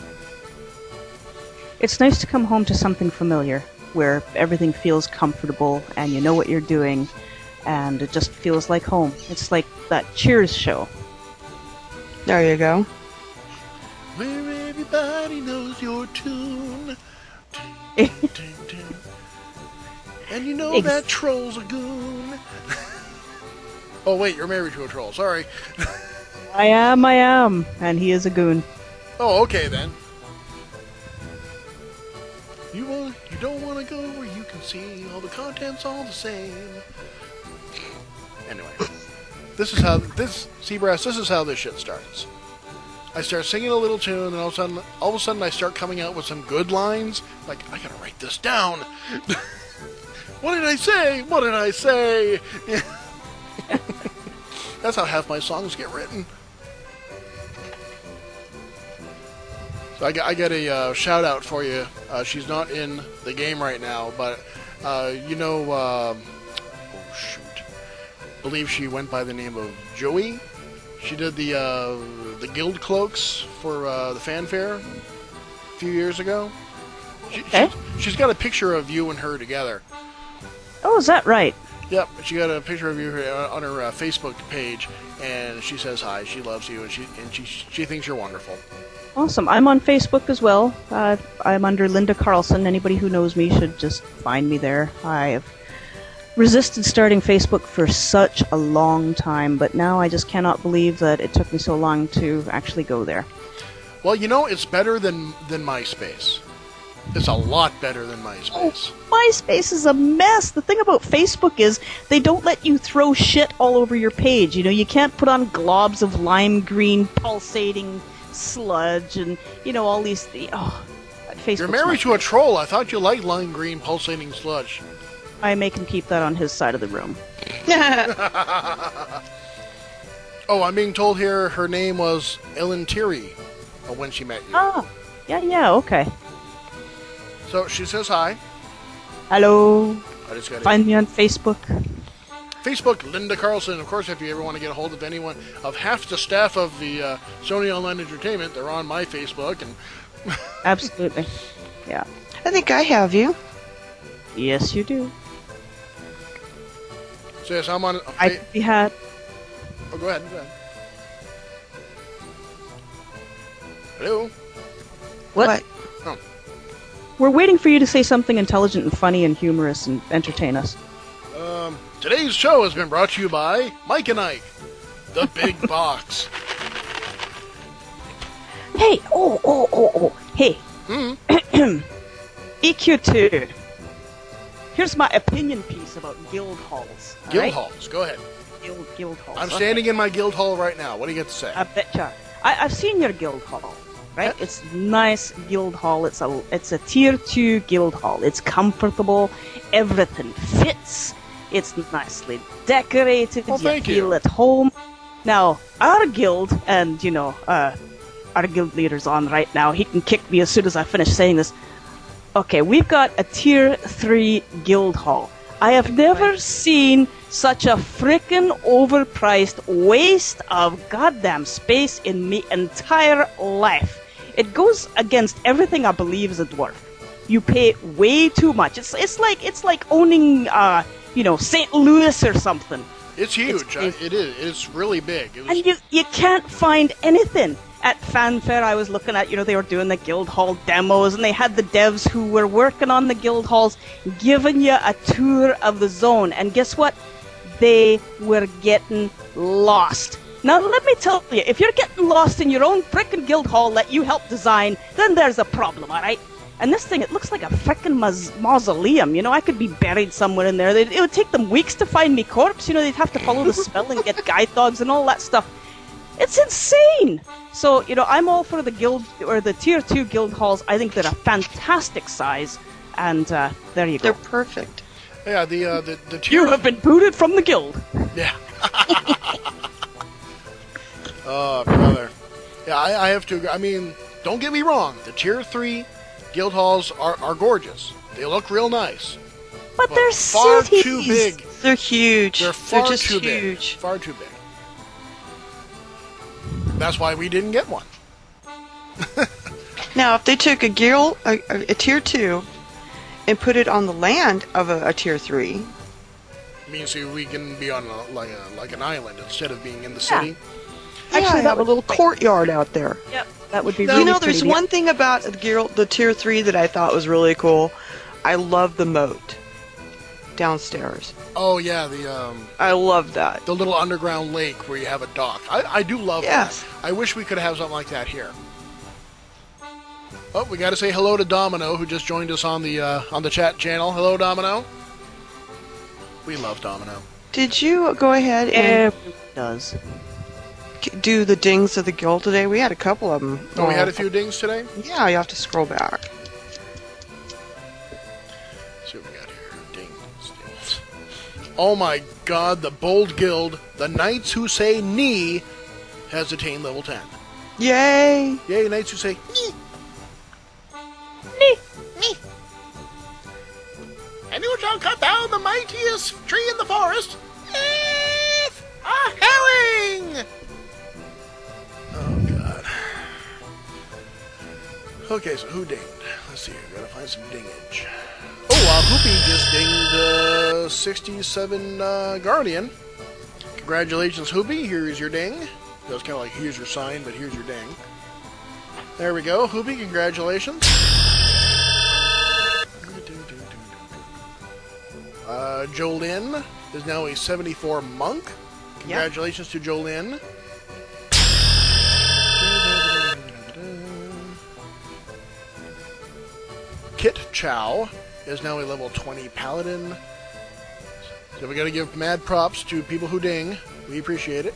It's nice to come home to something familiar, where everything feels comfortable and you know what you're doing, and it just feels like home. It's like that Cheers show. There you go. Where everybody knows your tune. Tune, tune, tune. And you know that troll's a goon. Oh, wait, you're married to a troll. Sorry. I am. And he is a goon. Oh, okay, then. You don't want to go where you can see all the contents all the same. Anyway. This is how this shit starts. I start singing a little tune, and all of a sudden I start coming out with some good lines. Like, I gotta write this down. What did I say? What did I say? That's how half my songs get written. So I got a shout out for you. She's not in the game right now, but oh shoot, I believe she went by the name of Joey. She did the guild cloaks for the fanfare a few years ago. She's got a picture of you and her together. Oh, is that right? Yep, she got a picture of you on her Facebook page, and she says hi. She loves you, and she thinks you're wonderful. Awesome. I'm on Facebook as well. I'm under Linda Carlson. Anybody who knows me should just find me there. I have resisted starting Facebook for such a long time, but now I just cannot believe that it took me so long to actually go there. Well, it's better than MySpace. It's a lot better than MySpace. Oh, MySpace is a mess. The thing about Facebook is they don't let you throw shit all over your page. You can't put on globs of lime green pulsating sludge and, all these... Facebook's You're married to a troll. I thought you liked lime green pulsating sludge. I make him keep that on his side of the room. Oh, I'm being told here her name was Ellen Teary when she met you. Oh, yeah, okay. So she says hi. Hello. I just got Find me on Facebook. Facebook, Linda Carlson. Of course, if you ever want to get a hold of anyone of half the staff of the Sony Online Entertainment, they're on my Facebook. And Absolutely. Yeah. I think I have you. Yes, you do. So yes, I'm on... I had... Oh, go ahead. Hello? What? Oh. We're waiting for you to say something intelligent and funny and humorous and entertain us. Today's show has been brought to you by Mike and Ike, the Big Box. Hey, hey. EQ2. Here's my opinion piece about guild halls. Guild halls, go ahead. Guild halls. I'm standing in my guild hall right now. What do you got to say? I betcha. I've seen your guild hall, right? It's nice guild hall. It's a tier 2 guild hall. It's comfortable. Everything fits. It's nicely decorated. Well, thank you. Feel at home. Now, our guild, and our guild leader's on right now. He can kick me as soon as I finish saying this. Okay, we've got a tier 3 guild hall. I have never seen such a frickin' overpriced waste of goddamn space in my entire life. It goes against everything I believe as a dwarf. You pay way too much. It's like owning St. Louis or something. It's huge. It is. It's really big. And you can't find anything. At Fanfare, I was looking at, they were doing the guild hall demos, and they had the devs who were working on the guild halls giving you a tour of the zone. And guess what? They were getting lost. Now, let me tell you, if you're getting lost in your own frickin' guild hall that you helped design, then there's a problem, alright? And this thing, it looks like a frickin' mausoleum. I could be buried somewhere in there. It would take them weeks to find me corpse. They'd have to follow the smell and get guide dogs and all that stuff. It's insane! So, I'm all for the guild, or the tier 2 guild halls. I think they're a fantastic size, and there you go. They're perfect. Yeah, the tier... You have been booted from the guild! Yeah. Oh, brother. Yeah, I have to... I mean, don't get me wrong. The tier 3 guild halls are gorgeous. They look real nice. But they're far cities. too big. They're huge. They're far just too huge. big. Far too big. That's why we didn't get one. Now, if they took a tier 2 and put it on the land of a tier 3. Means we can be on like an island instead of being in the city. Actually, that have a little courtyard out there. Yep, that would be. Now, really there's pretty. one thing about the tier 3 that I thought was really cool. I love the moat downstairs. Oh yeah, I love that. the little underground lake where you have a dock. I do love Yes. that. I wish we could have something like that here. Oh, we got to say hello to Domino, who just joined us on the chat channel. Hello, Domino. We love Domino. Did you go ahead and Everyone does. Oh, do the dings of the guild today? We had a couple of them. we had a few dings today. Yeah, you have to scroll back. Let's see what we got here. Dings. Oh my God! The Bold Guild, the Knights Who Say Knee, has attained level 10. Yay! Yay, Knights Who Say Knee. And you shall cut down the mightiest tree in the forest. A herring! Oh, God. Okay, so who dinged? Let's see here. Gotta find some dingage. Oh, Hoopy just dinged 67 Guardian. Congratulations, Hoopy. Here's your ding. It was kind of like, here's your sign, but here's your ding. There we go. Hoopy, congratulations. Jolyn is now a 74 monk. Congratulations to Jolyn. Kit Chow is now a level 20 paladin. So we gotta give mad props to people who ding. We appreciate it.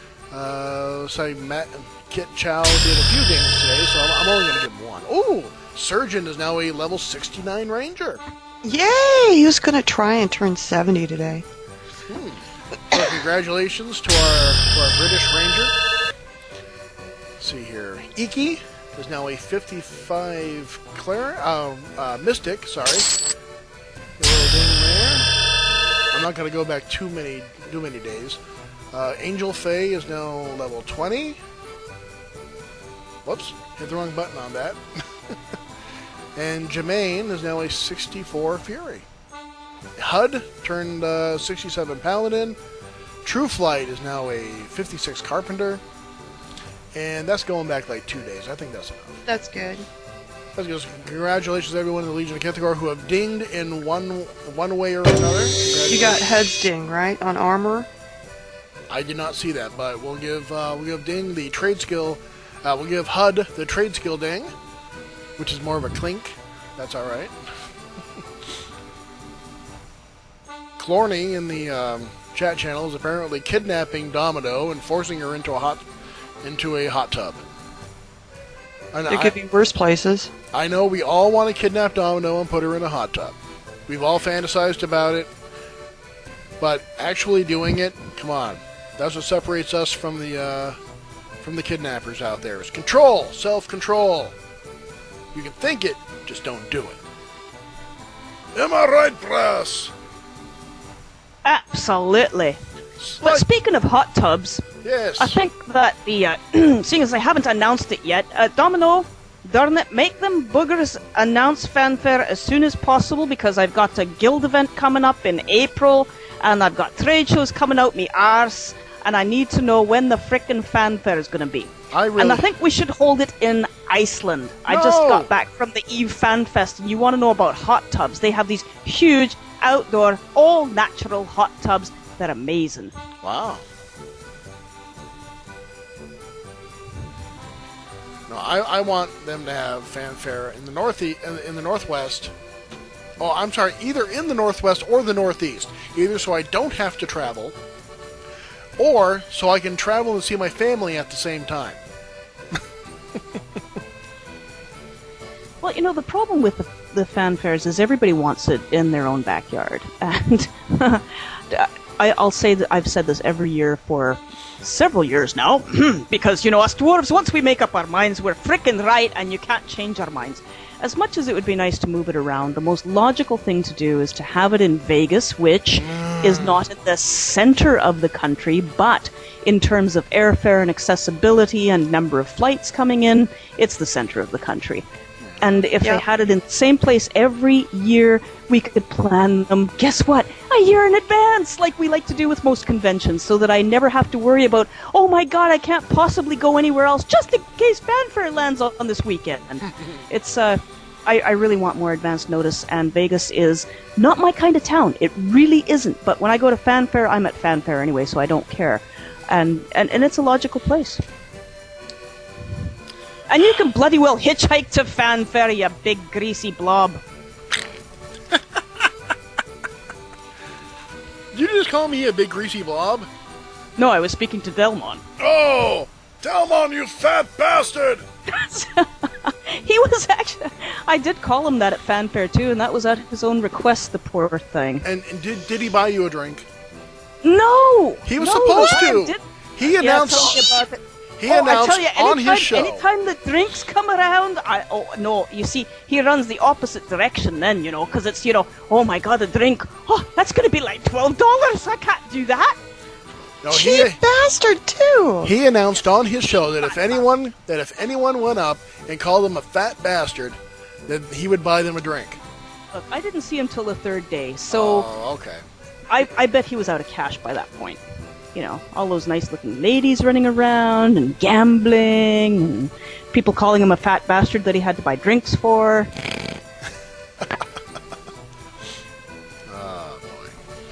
Kit Chow did a few dings today, so I'm only gonna give him one. Ooh! Surgeon is now a level 69 ranger. Yay! He was going to try and turn 70 today. So congratulations to our British ranger. Let's see here. Iki is now a 55 mystic, sorry. A little ding there. I'm not going to go back too many days. Angel Faye is now level 20. Whoops, hit the wrong button on that. And Jermaine is now a 64 Fury. HUD turned 67 Paladin. True Flight is now a 56 Carpenter. And that's going back like 2 days. I think that's enough. That's good. That's good. Congratulations to everyone in the Legion of Kithagor who have dinged in one way or another. You got HUD's ding, right? On armor? I did not see that, but we'll give Ding the trade skill. We'll give HUD the trade skill ding, which is more of a clink. That's all right. Clorny in the chat channel is apparently kidnapping Domino and forcing her into a hot tub. There could be worse places. I know we all want to kidnap Domino and put her in a hot tub. We've all fantasized about it, but actually doing it, come on. That's what separates us from the kidnappers out there. It's control, self-control. You can think it, just don't do it. Am I right, Brass? Absolutely. But speaking of hot tubs, yes. I think that the seeing as I haven't announced it yet, Domino, darn it, make them boogers announce fanfare as soon as possible, because I've got a guild event coming up in April, and I've got trade shows coming out me arse, and I need to know when the frickin' fanfare is going to be. And I think we should hold it in Iceland. I just got back from the Eve Fan Fest, and you want to know about hot tubs. They have these huge, outdoor, all-natural hot tubs. They're amazing. Wow. No, I want them to have fanfare in the Northwest. Oh, I'm sorry, either in the Northwest or the Northeast. Either so I don't have to travel, or so I can travel and see my family at the same time. Well, you know, the problem with the fanfares is everybody wants it in their own backyard. And I'll say that I've said this every year for several years now, because, you know, us dwarves, once we make up our minds, we're frickin' right, and you can't change our minds. as much as it would be nice to move it around, the most logical thing to do is to have it in Vegas, which is not in the center of the country, but in terms of airfare and accessibility and number of flights coming in, it's the center of the country. And if they had it in the same place every year, we could plan them, guess what, a year in advance, like we like to do with most conventions, so that I never have to worry about, oh my god, I can't possibly go anywhere else, just in case Fanfare lands on this weekend. And it's, I really want more advance notice, and Vegas is not my kind of town. It really isn't. But when I go to Fanfare, I'm at Fanfare anyway, so I don't care. And it's a logical place. And you can bloody well hitchhike to Fanfare, you big greasy blob. Did you just call me a big greasy blob? No, I was speaking to Delmon. Oh! Delmon, you fat bastard! He was actually... I did call him that at Fanfare too, and that was at his own request, the poor thing. And did he buy you a drink? No! He was supposed to! Did... He announced... Yeah, tell me about it. He announced I tell you, on his show. Anytime the drinks come around, no, you see, he runs the opposite direction then, you know, because it's, you know, oh my god, a drink, oh, that's going to be like $12, I can't do that. No, Cheap bastard, too. He announced on his show that if anyone went up and called him a fat bastard, then he would buy them a drink. Look, I didn't see him till the third day, so... Oh, okay. I bet he was out of cash by that point. You know, all those nice-looking ladies running around, and gambling, and people calling him a fat bastard that he had to buy drinks for. Oh, boy.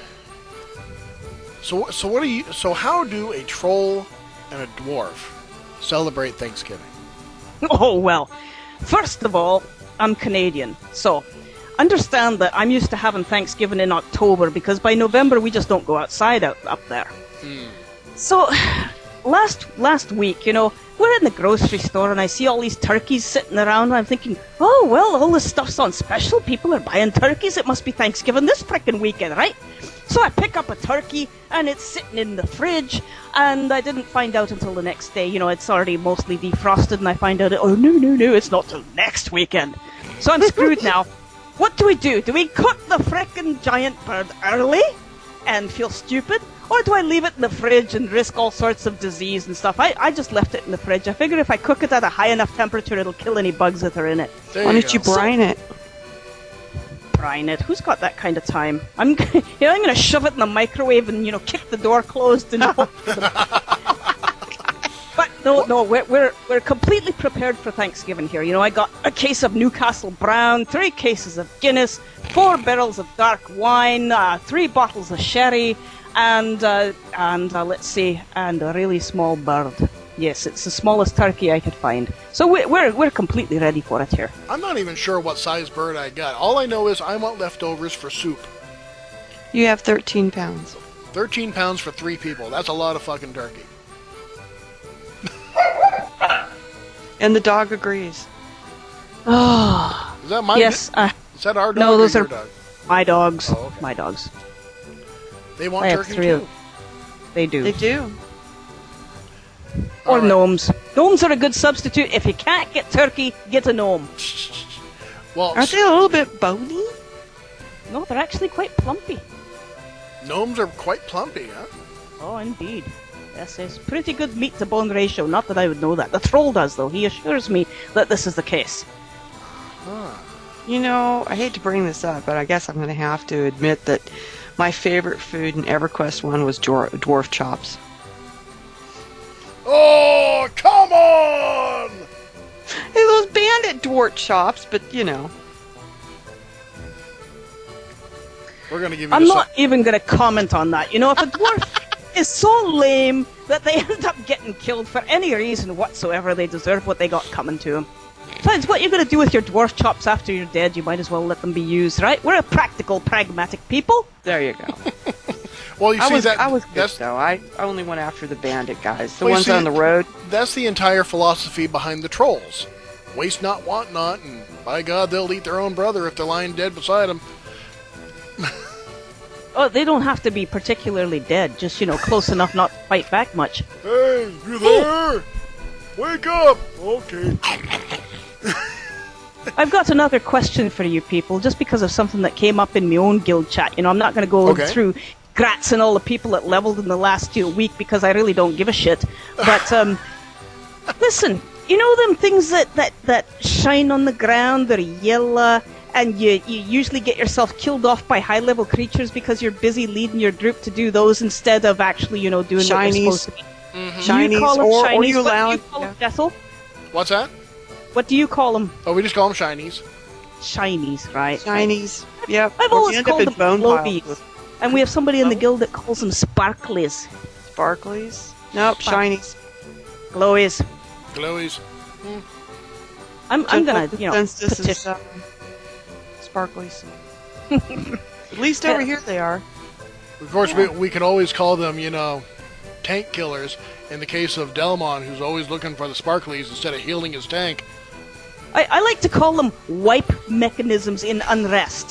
So how do a troll and a dwarf celebrate Thanksgiving? Oh, well, first of all, I'm Canadian, so... understand that I'm used to having Thanksgiving in October, because by November we just don't go outside up there. So, last week, you know, we're in the grocery store and I see all these turkeys sitting around and I'm thinking, oh, well, all this stuff's on special. People are buying turkeys. It must be Thanksgiving this frickin' weekend, right? So I pick up a turkey and it's sitting in the fridge, and I didn't find out until the next day. You know, it's already mostly defrosted, and I find out, oh, no, it's not till next weekend. So I'm screwed now. What do? Do we cook the frickin' giant bird early and feel stupid? Or do I leave it in the fridge and risk all sorts of disease and stuff? I just left it in the fridge. I figured if I cook it at a high enough temperature, it'll kill any bugs that are in it. Why don't you brine it? Brine it? Who's got that kind of time? I'm going to shove it in the microwave and, you know, kick the door closed and hope for the... But no, we're completely prepared for Thanksgiving here. You know, I got a case of Newcastle Brown, 3 cases of Guinness, 4 barrels of dark wine, 3 bottles of sherry, and let's see, and a really small bird. Yes, it's the smallest turkey I could find. So we're completely ready for it here. I'm not even sure what size bird I got. All I know is I want leftovers for soup. You have 13 pounds. 13 pounds for 3 people. That's a lot of fucking turkey. And the dog agrees. Oh. Is that my yes, is that our dog? No, those or are your dog? my dogs. Oh, okay. My dogs. They want I have turkey 3 too. of them. They do. They do. Or All right. gnomes. Gnomes are a good substitute. If you can't get turkey, get a gnome. Well, Aren't they a little bit bony? No, they're actually quite plumpy. gnomes are quite plumpy, huh? Oh, indeed. Yes, it's pretty good meat-to-bone ratio. Not that I would know that. The troll does, though. He assures me that this is the case. You know, I hate to bring this up, but I guess I'm going to have to admit that my favorite food in EverQuest 1 was dwarf chops. Oh, come on! Hey, those bandit dwarf chops, but you know. We're gonna give you. I'm not even going to comment on that. You know, if a dwarf is so lame that they end up getting killed for any reason whatsoever, they deserve what they got coming to them. Besides, what you're going to do with your dwarf chops after you're dead, you might as well let them be used, right? We're a practical, pragmatic people. There you go. Well, you see I was good, that's though. I only went after the bandit guys. The Well, you ones see, on the road. That's the entire philosophy behind the trolls. Waste not, want not, and by God, they'll eat their own brother if they're lying dead beside them. Oh, they don't have to be particularly dead, just, you know, close enough not to fight back much. Hey, you there? Wake up! Okay. I've got another question for you people, just because of something that came up in my own guild chat. I'm not going to go through Gratz and all the people that leveled in the last week because I really don't give a shit. But listen, them things that shine on the ground, they're yellow, and you usually get yourself killed off by high-level creatures because you're busy leading your group to do those instead of actually, doing what you're supposed to be. Mm-hmm. Shinies, or you allow... What do you call them, Jethel? What's that? What do you call them? Oh, we just call them shinies. Shinies, right? Shinies. Yep. I've always called them glowies. And we have somebody in the guild that calls them sparklies. Sparklies? Nope, shinies. Glowies. Glowies. I'm gonna, Since this is sparklies. At least over here they are. Of course, we can always call them, tank killers. In the case of Delmon, who's always looking for the sparklies instead of healing his tank. I like to call them wipe mechanisms in unrest.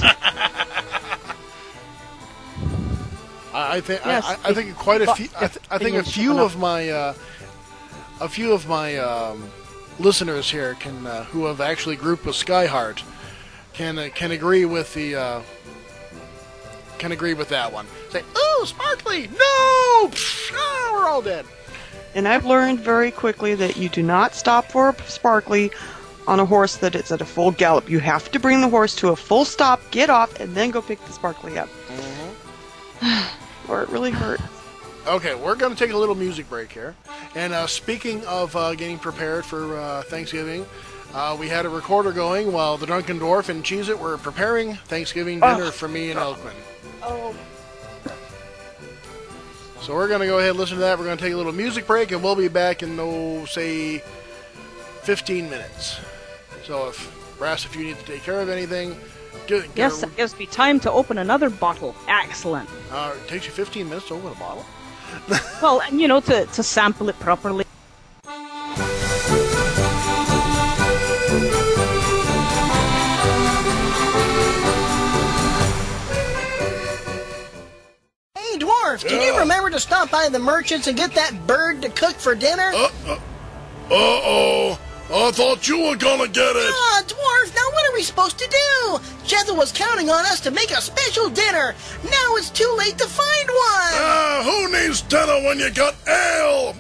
I think quite a few. I think a few of my listeners here who have actually grouped with Skyheart can agree with the can agree with that one. Say, "Ooh, sparkly! No! We're all dead." And I've learned very quickly that you do not stop for a sparkly on a horse that is at a full gallop. You have to bring the horse to a full stop, get off, and then go pick the sparkly up. Mm-hmm. Or it really hurts. Okay, we're going to take a little music break here. And speaking of getting prepared for Thanksgiving, we had a recorder going while the Drunken Dwarf and Cheez-It were preparing Thanksgiving dinner for me and Elkman. Oh. So we're going to go ahead and listen to that. We're going to take a little music break, and we'll be back in, say, 15 minutes. So Brass, if you need to take care of anything... Yes, it gives me time to open another bottle. Excellent. It takes you 15 minutes to open a bottle? Well, and to sample it properly. Hey, Dwarf, can you remember to stop by the merchants and get that bird to cook for dinner? Uh-oh. I thought you were gonna get it. Dwarf, now what are we supposed to do? Jethel was counting on us to make a special dinner. Now it's too late to find one. Who needs dinner when you got ale?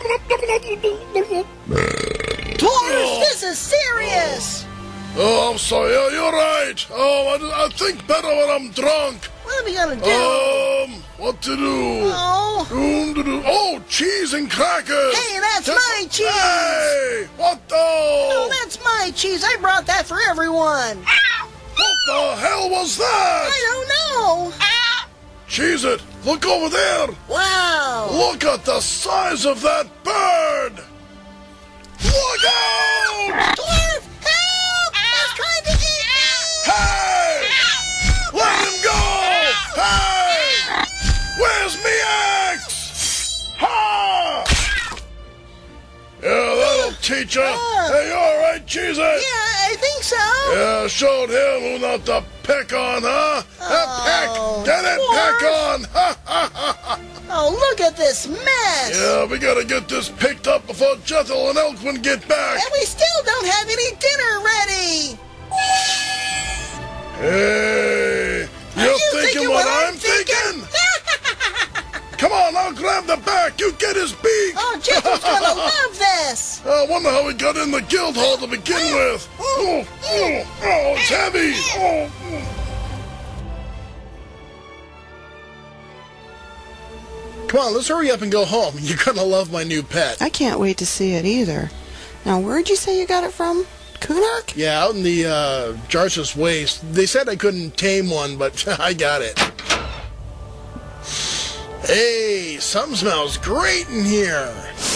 Dwarf, this is serious. Oh, I'm sorry. You're right. I think better when I'm drunk. What are we gonna do? What to do? Oh, cheese and crackers. Hey, that's my cheese. Hey, what the? No, that's my cheese. I brought that for everyone. What the hell was that? I don't know. Cheez-It, look over there. Wow. Look at the size of that bird. Look out! Dwarf, help! He's trying to eat me. Hey! Let him go! Hey! Where's me axe? Ha! Yeah, that'll teach her. Hey, you alright, Cheez-It? Yeah, I think so. Yeah, showed him who not to pick on, huh? Peck! Get it, Dwarf. peck on! Ha ha ha ha! Oh, look at this mess. Yeah, we gotta get this picked up before Jethel and Elkman get back. And we still don't have any dinner ready. Hey, you're thinking what I'm thinking? Come on, I'll grab the back. You get his beak. Oh, Jethel's gonna love this. I wonder how he got in the guild hall to begin with. Oh, it's heavy. Come on, let's hurry up and go home. You're gonna love my new pet. I can't wait to see it either. Now, where'd you say you got it from? Kunark? Yeah, out in the Jarsus Waste. They said I couldn't tame one, but I got it. Hey, something smells great in here.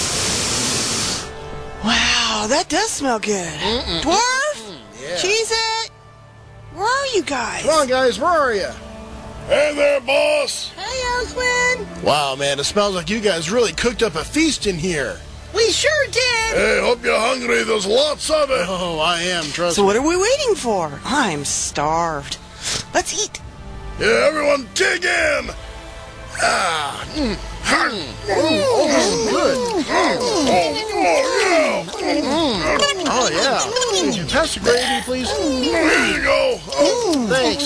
Wow, that does smell good. Dwarf? Yeah. Cheez-It? Where are you guys? Come on, guys, where are you? Hey there, boss. Hey, Elkman. Wow, man, it smells like you guys really cooked up a feast in here. We sure did. Hey, hope you're hungry. There's lots of it. Oh, I am, trust So me. what are we waiting for? I'm starved. Let's eat. Yeah, everyone dig in. Oh, this is good. Oh, yeah. pass the gravy, please. Here you go. Oh, thanks.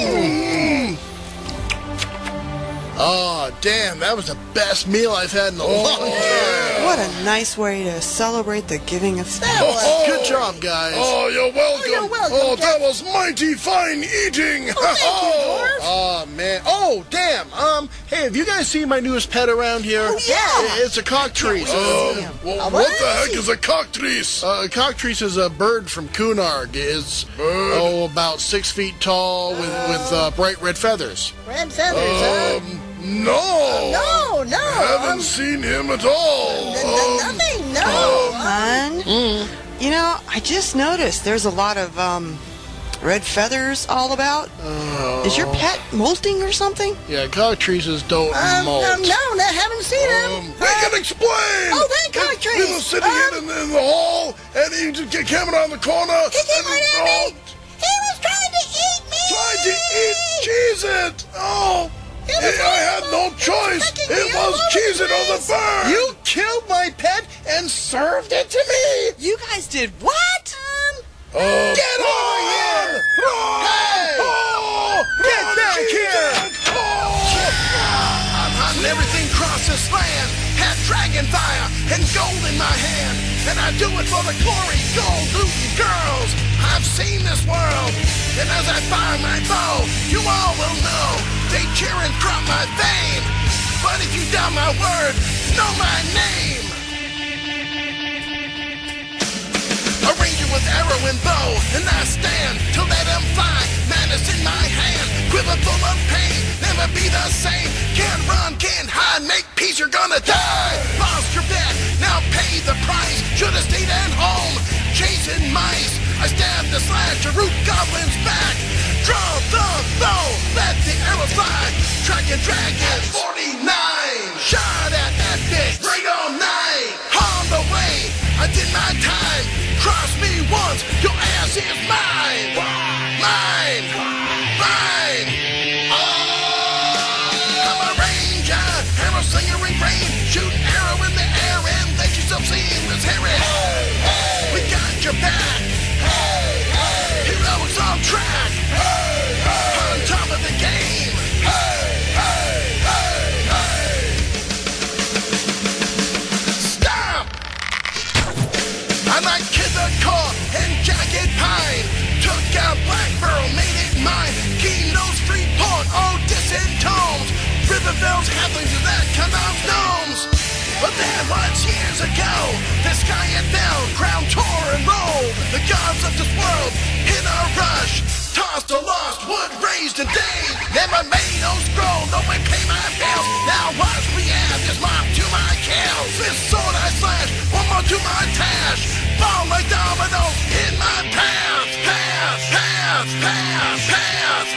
Oh, damn, that was the best meal I've had in a long time. What a nice way to celebrate the giving of stuff. Good job, guys. Oh, you're welcome. you're welcome, Oh, that Jack. was mighty fine eating. Oh, man. Oh, damn. Hey, have you guys seen my newest pet around here? Oh, yeah. It's a cockatrice. Well, what the heck is a cockatrice? A cockatrice is a bird from Cunard. It's about 6 feet tall with bright red feathers. Red feathers, huh? No. No. Haven't seen him at all. Nothing, no. Hon, you know, I just noticed there's a lot of red feathers all about. Is your pet molting or something? Yeah, cockatrices don't molt. No, I haven't seen him. I can explain. Oh, that cockatrice. He was sitting in the hall, and he just came around the corner. He came right at me. He was trying to eat me. Tried to eat Cheez-It. Oh. I had no choice. It was Cheez-It on the bird. You killed my pet and served it to me. You guys did what? Get over here! Hey! Get back here! I'm hunting everything across this land. Had dragon fire and gold in my hand. And I do it for the glory, gold, loot, and girls. I've seen this world. And as I fire my bow, you all will know. They cheering from my fame. But if you doubt my word, know my name. A ranger with arrow and bow, and I stand to let him fly. Madness in my hand, quiver full of pain. Never be the same. Can't run, can't hide. Make peace, you're gonna die. Lost your bet, now pay the price. Should've stayed at home, chasing mice. I stabbed the slash to root goblins back. Draw the bow, let the arrow fly. Tracking dragons, 49. Shot at that bitch, bring all night. On the way, I did my time. Cross me once, your ass is mine. Mine. Mine. Oh, I'm a ranger, arrow slinger in rain. Shoot an arrow in the air and let yourself see this Harry. We got your back. Heroes on track. On top of the game. Stop! I like Kid the Core and Jagged Pine. Took out Black Pearl, made it mine. Keno's Freeport, Odyssean Tomes. Riverville's halflings of that Canals Gnomes. But that was years ago. The sky had fell, crown tore and rolled. The gods of this world hit a rush. Tossed or lost, wood raised and day. Never made no scroll, though we pay my bills. Now watch me add this mop to my kills. This sword I slash, one more to my tash. Fall like dominoes in my path. Path, path, path, path.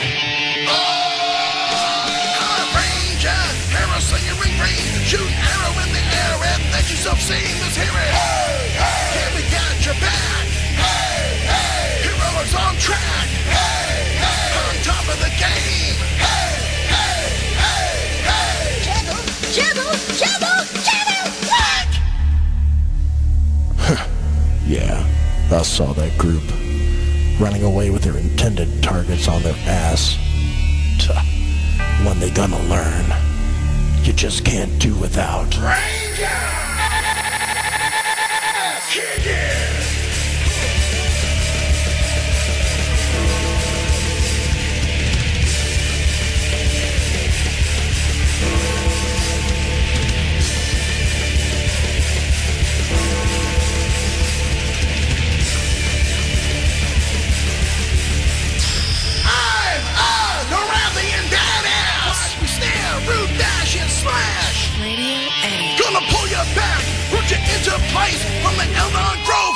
Oh, I'm a ranger, arrow slinger in range. Shoot an arrow in the air and let yourself see this hero. Yeah, we got your back. Heroes on track. On top of the game. What? Yeah, I saw that group running away with their intended targets on their ass. When they gonna learn? You just can't do without. Ranger! Kick it! Gonna pull you back, root you into place from the Eldon Grove.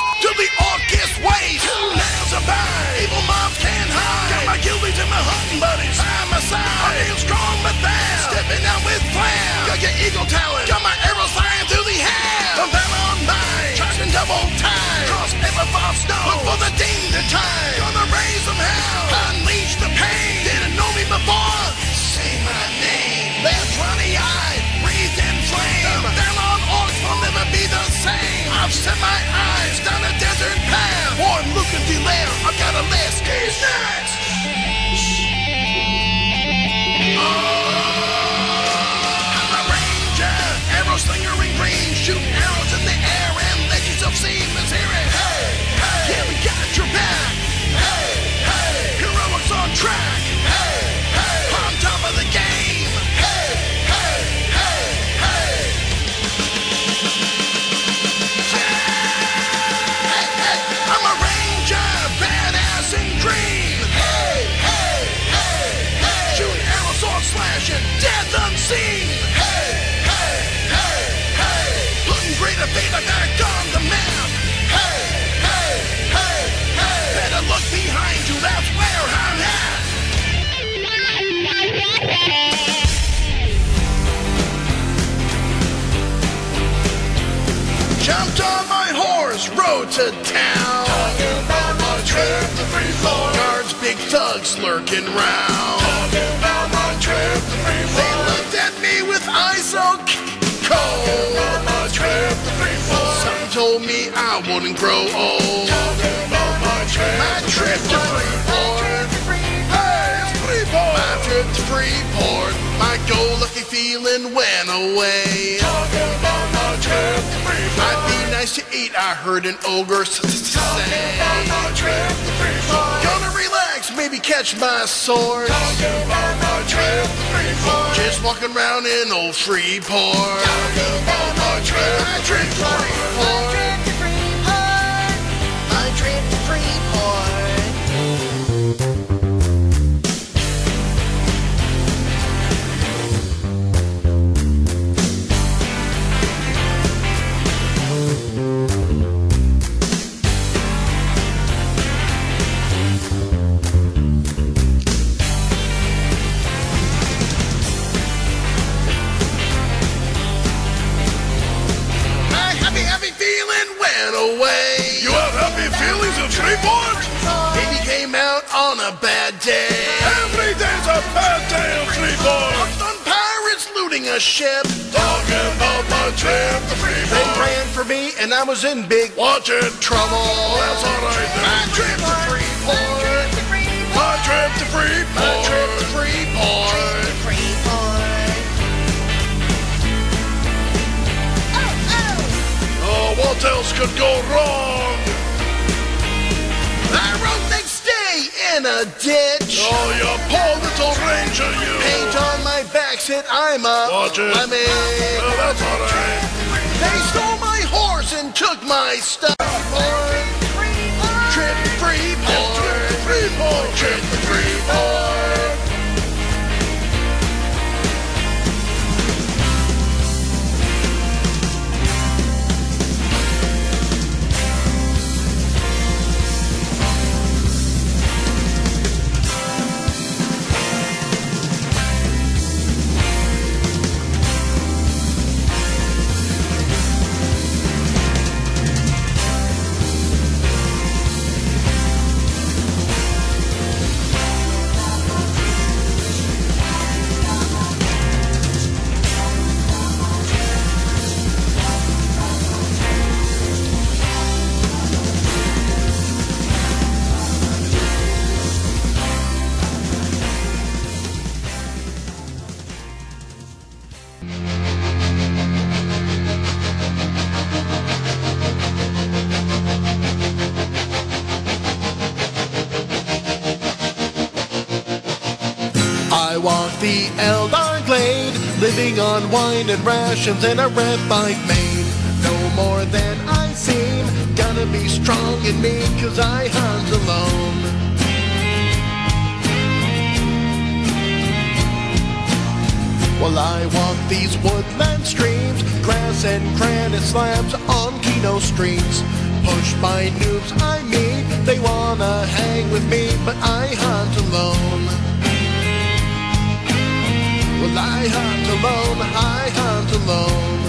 Jumped on my horse, rode to town. Talking about my trip to Freeport. Guards, big thugs lurking round. Talking about my trip to Freeport. They looked at me with eyes so cold. Talking about my trip to Freeport. Some told me I wouldn't grow old. Talking about my trip to Freeport. Hey, it's Freeport. My trip to Freeport. My go-lucky feeling went away. Talking about my trip to Freeport. I'd be nice to eat, I heard an ogre say. Talking about my trip to Freeport. Gonna relax, maybe catch my sword. Talking about my trip to Freeport. Just walking around in old Freeport. Talking about my trip to Freeport. My trip to Freeport. Away. You have happy feelings of Freeport? Baby came out on a bad day. Every day's a bad day in Freeport. Hooked on pirates looting a ship. Talking about my trip to Freeport. They ran for me and I was in big watching trouble. That's alright then. My trip to Freeport. My trip to Freeport. My trip to Freeport. What else could go wrong? I rode next day in a ditch. Oh, you poor little ranger, you. Paint on my back said I'm a lemon. Oh, that's all right. They stole my horse and took my stuff. Trip to Freeport. Trip to Freeport. Trip to Freeport. I walk the Eldar Glade, living on wine and rations and a red bike made. No more than I seem, gonna be strong in me, cause I hunt alone. While I walk these woodland streams, grass and granite slabs on Kino streets. Pushed by noobs I meet, they wanna hang with me, but I hunt alone. Well, I hunt alone, I hunt alone.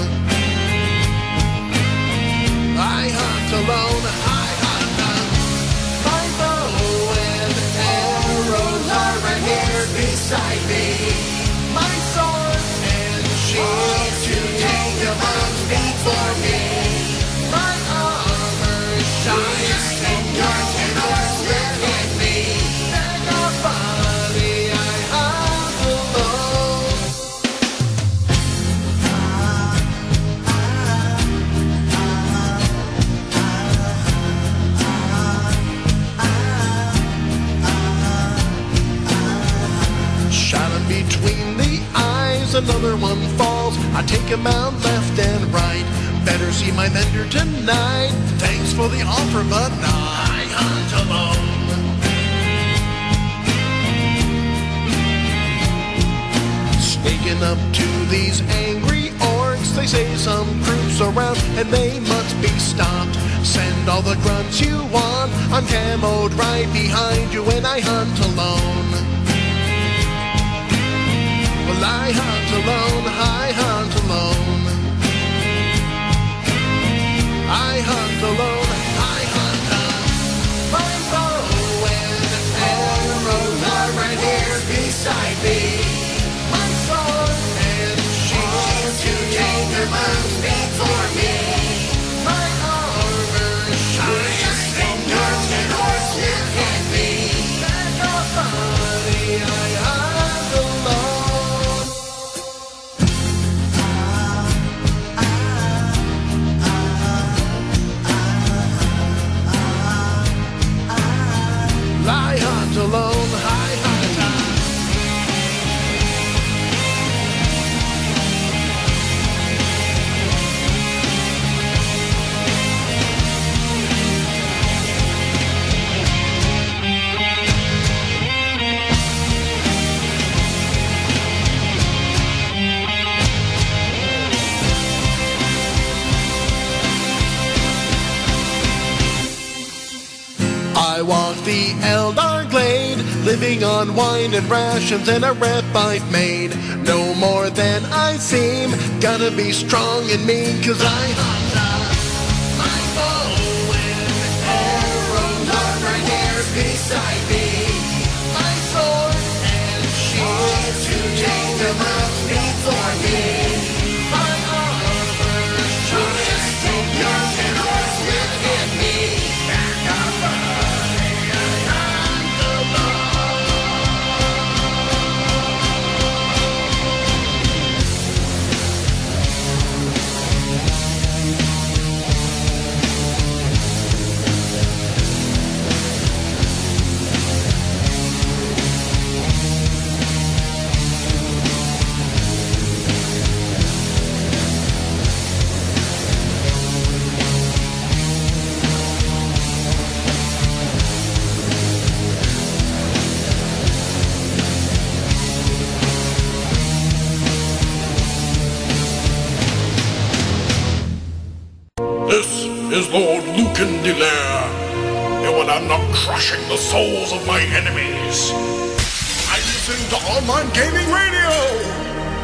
I hunt alone, I hunt alone. My bow and arrows are right here beside me. My sword and shield to take the bombs before me. My armor shines and your tenors live in me. And your body I hunt alone. Shot him between the eyes, another one falls. I take him out left and right. Better see my vendor tonight. Thanks for the offer, but I hunt alone. Sneaking up to these angry orcs, they say some troops around and they must be stopped. Send all the grunts you want, I'm camoed right behind you and I hunt alone. Well, I hunt alone, I hunt alone. the moon beat for me. My armor shines in yours and yours look at me. Like a body I have alone. Lie hunt alone, high hunt time. I walk the Eldar Glade, living on wine and rations and a rep I've made. No more than I seem, gotta be strong and mean, cause I hunt my bow and arrow, not right here beside me. My sword and shield to take them out before me. My armor shines in yours and yours look at me. Back up. This is Lord Lucan de Lair, and when I'm not crushing the souls of my enemies, I listen to online gaming radio!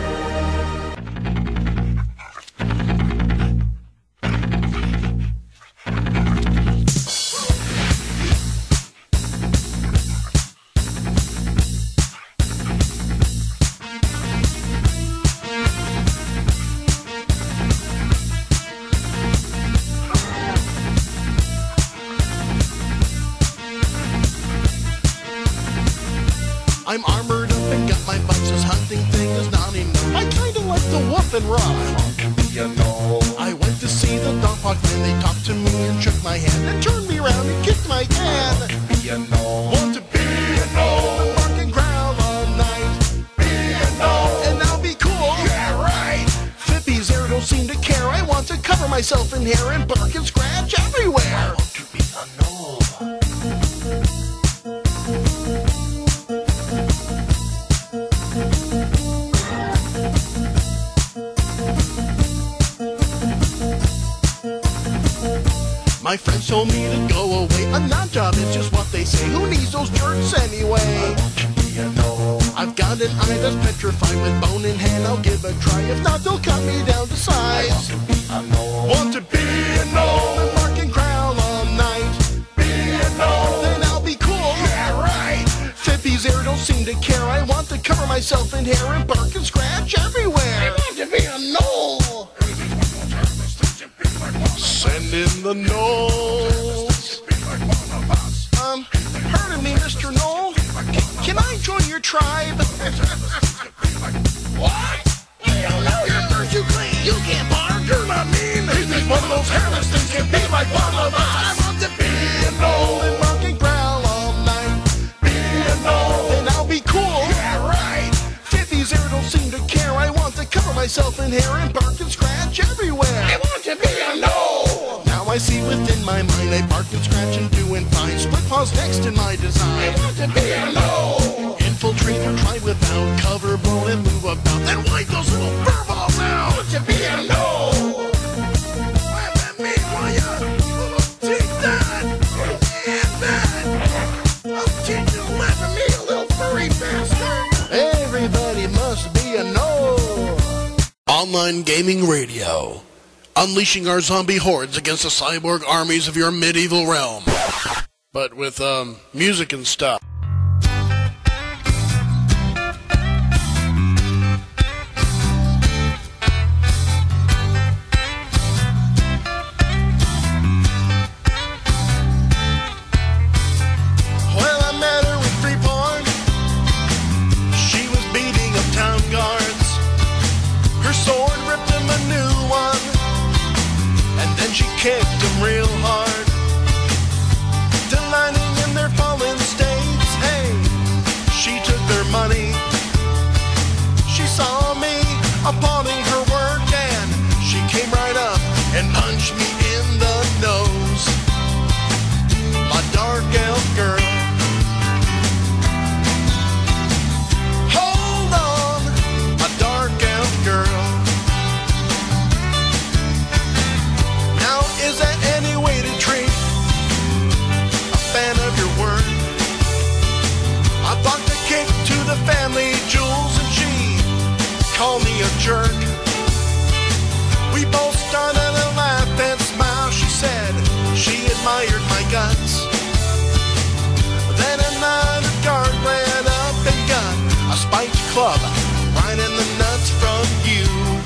I'm armored up and got my butts. This hunting thing is not enough. I kinda like the woof and rough. I went to see the Dogpog man. They talked to me and shook my hand and turned me around and kicked my can. Want to be a gnome, bark and growl all night. Be a gnome, and I'll be cool. Yeah, right. Fippies there don't seem to care. I want to cover myself in hair and bark and scratch everywhere. I want to be a gnome. My friends told me to go away. A nut job is just what they say. Who needs those jerks anyway? I want to be a gnome. I've got an eye that's petrified. With bone in hand, I'll give a try. If not, they'll cut me down to size. I want to be a gnome. Want to be a gnome. And bark and growl all night. Be a gnome. Then I'll be cool. Yeah, right. Fippies there don't seem to care. I want to cover myself in hair and bark and scratch everywhere. I want to be a gnome. Send in the gnolls. Pardon me, Mr. Knoll. Can I join your tribe? What? You don't know your birds you clean. You can't bark. You're not mean. You think one of those hairless things can be like one of us? I want to be a gnoll and bark and growl all night. Be a gnoll and I'll be cool. Yeah, right. Fifties there don't seem to care. I want to cover myself in hair and bark and scratch everywhere. I want to be a gnoll. Now I see within my mind I bark and scratch and doing fine. Split paws next in my design. I want to be a gnoll. Infiltrate or try without cover, blow and move about. Then wipe those little fur balls out. I want to be a gnoll. Laugh at me, will ya? Take that. And that. I'll teach you to laugh at me, you little furry bastard. Everybody must be a gnoll. Online gaming radio. Unleashing our zombie hordes against the cyborg armies of your medieval realm. But with, music and stuff. she kicked them real hard, delighting in their fallen states. Hey, she took their money. She saw me appalling her work, and she came right up and punched me in the nose. My dark elf girl. Hold on, my dark elf girl. Now, is there any way to treat a fan of your work? I blocked a kick to the family jewels, and she called me a jerk. We both started to laugh and smile. She said she admired my guts. Then another guard ran up and got a spiked club right in the nuts from you,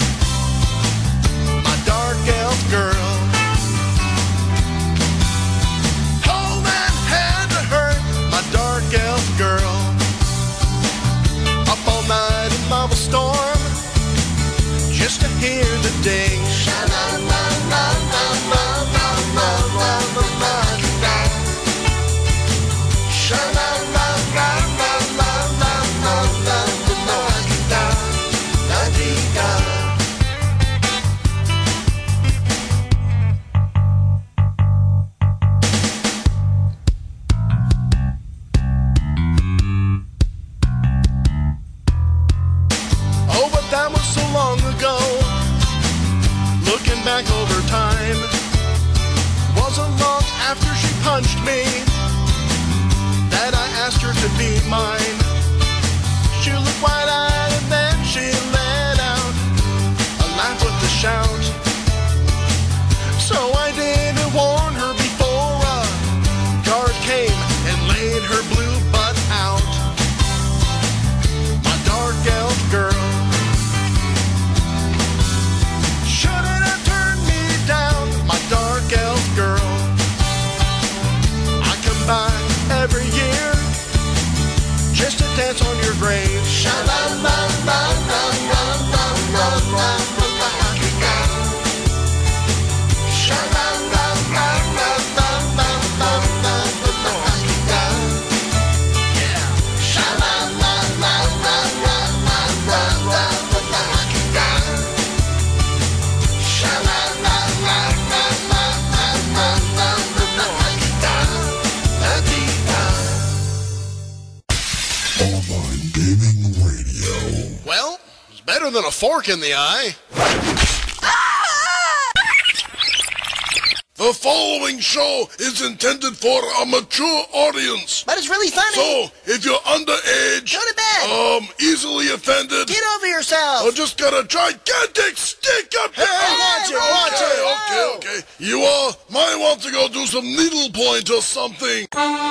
my dark elf girl. Oh, that had to hurt, my dark elf girl. Up all night in lava storm, just to hear the ding. Oh, but that was so long ago. Looking back over time, wasn't long after she punched me that I asked her to be mine. She looked wide-eyed and then she let out a laugh with a shout. So I didn't warn her before a guard came and laid her blue butt out, my dark elf girl. Shouldn't have turned me down, my dark elf girl. I come by every year just to dance on your grave. Online Gaming Radio. Well, it's better than a fork in the eye. The following show is intended for a mature audience. But it's really funny. So, if you're underage, Go to bed. Easily offended, Get over yourself. or just got a gigantic stick up your watch it. Okay. You might want to go do some needlepoint or something.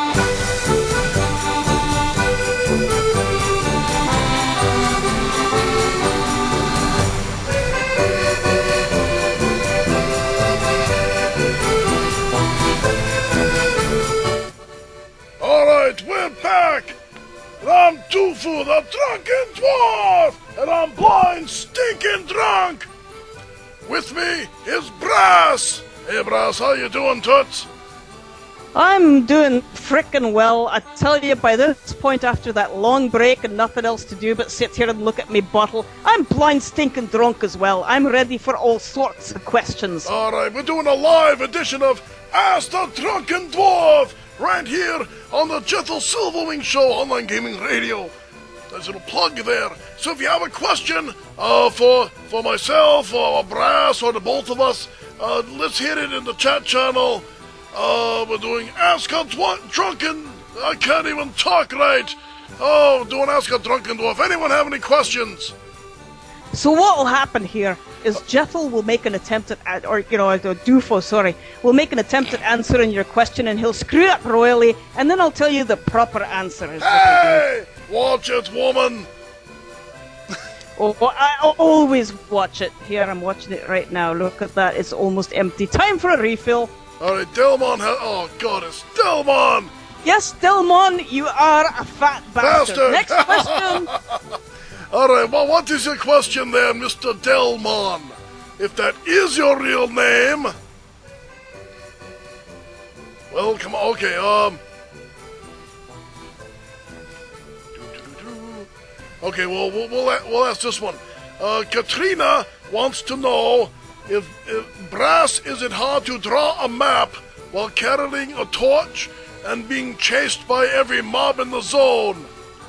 Alright, we're back! And I'm Tufu, the drunken dwarf! And I'm blind, stinking drunk! With me is Brass! Hey Brass, how you doing, Toots? I'm doing frickin' well. I tell you, by this point after that long break and nothing else to do but sit here and look at me bottle, I'm blind, stinking drunk as well. I'm ready for all sorts of questions. Alright, we're doing a live edition of Ask the Drunken Dwarf! Right here on the Jethel Silverwing Show Online Gaming Radio. There's a little plug there. So if you have a question for myself or Brass or the both of us, let's hit it in the chat channel. We're doing Ask a Drunken... I can't even talk right. Oh, doing Ask a Drunken Dwarf. Anyone have any questions? So what will happen here is Jethel will make an attempt at, Dufo, will make an attempt at answering your question, and he'll screw up royally, and then I'll tell you the proper answer. Hey! Watch it, woman! I always watch it. Here, I'm watching it right now. Look at that. It's almost empty. Time for a refill. Alright, Delmon oh god, it's Delmon! Yes, Delmon, you are a fat bastard. Next question! Alright, well, what is your question there, Mr. Delmon? If that is your real name. Well, come on. Okay, Okay, well, we'll ask this one. Katrina wants to know if Brass, is it hard to draw a map while carrying a torch and being chased by every mob in the zone?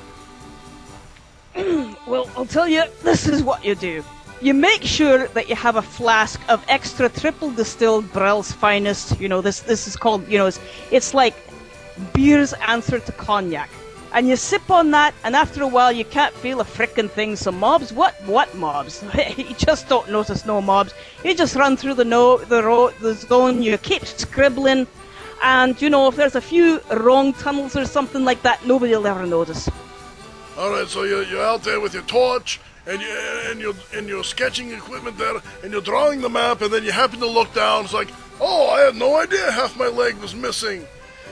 Well, I'll tell you, this is what you do. You make sure that you have a flask of extra triple distilled Brell's Finest. You know, this is called, you know, it's like beer's answer to cognac. And you sip on that, and after a while you can't feel a frickin' thing. So mobs, what mobs? You just don't notice no mobs. You just run through the zone, you keep scribbling, and you know, if there's a few wrong tunnels or something like that, nobody will ever notice. Alright, so you're out there with your torch, and your sketching equipment there, and you're drawing the map, and then you happen to look down, it's like, oh, I had no idea half my leg was missing.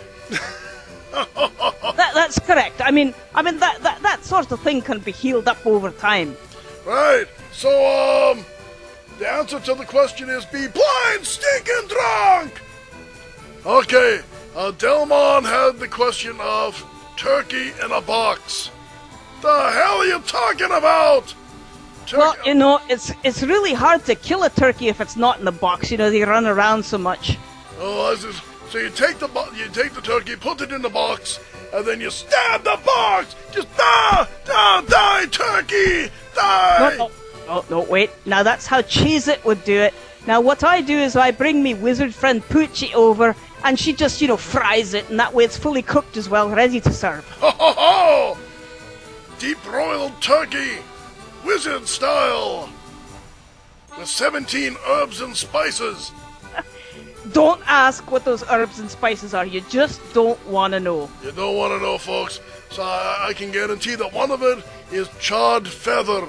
That's correct. I mean that sort of thing can be healed up over time. Right. So the answer to the question is be blind, stinking drunk. Okay. Delmon had the question of turkey in a box. The hell are you talking about? Well, you know, it's really hard to kill a turkey if it's not in the box. You know, they run around so much. Oh, so you take the turkey, put it in the box, and then you stab the box. Just die, turkey, die. No, wait. Now that's how Cheez-It would do it. Now what I do is I bring me wizard friend Poochie over, and she just, you know, fries it, and that way it's fully cooked as well, ready to serve. Ho ho ho! Deep broiled turkey, wizard style, with 17 herbs and spices. Don't ask what those herbs and spices are. You just don't want to know. You don't want to know, folks. So I can guarantee that one of it is charred feather.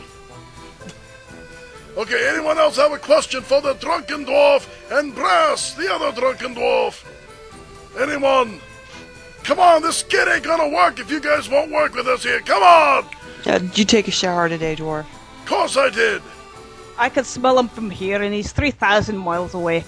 Okay, anyone else have a question for the drunken dwarf and Brass, the other drunken dwarf? Anyone? Come on, this skit ain't gonna work if you guys won't work with us here. Come on! Did you take a shower today, dwarf? Of course I did. I can smell him from here, and he's 3,000 miles away.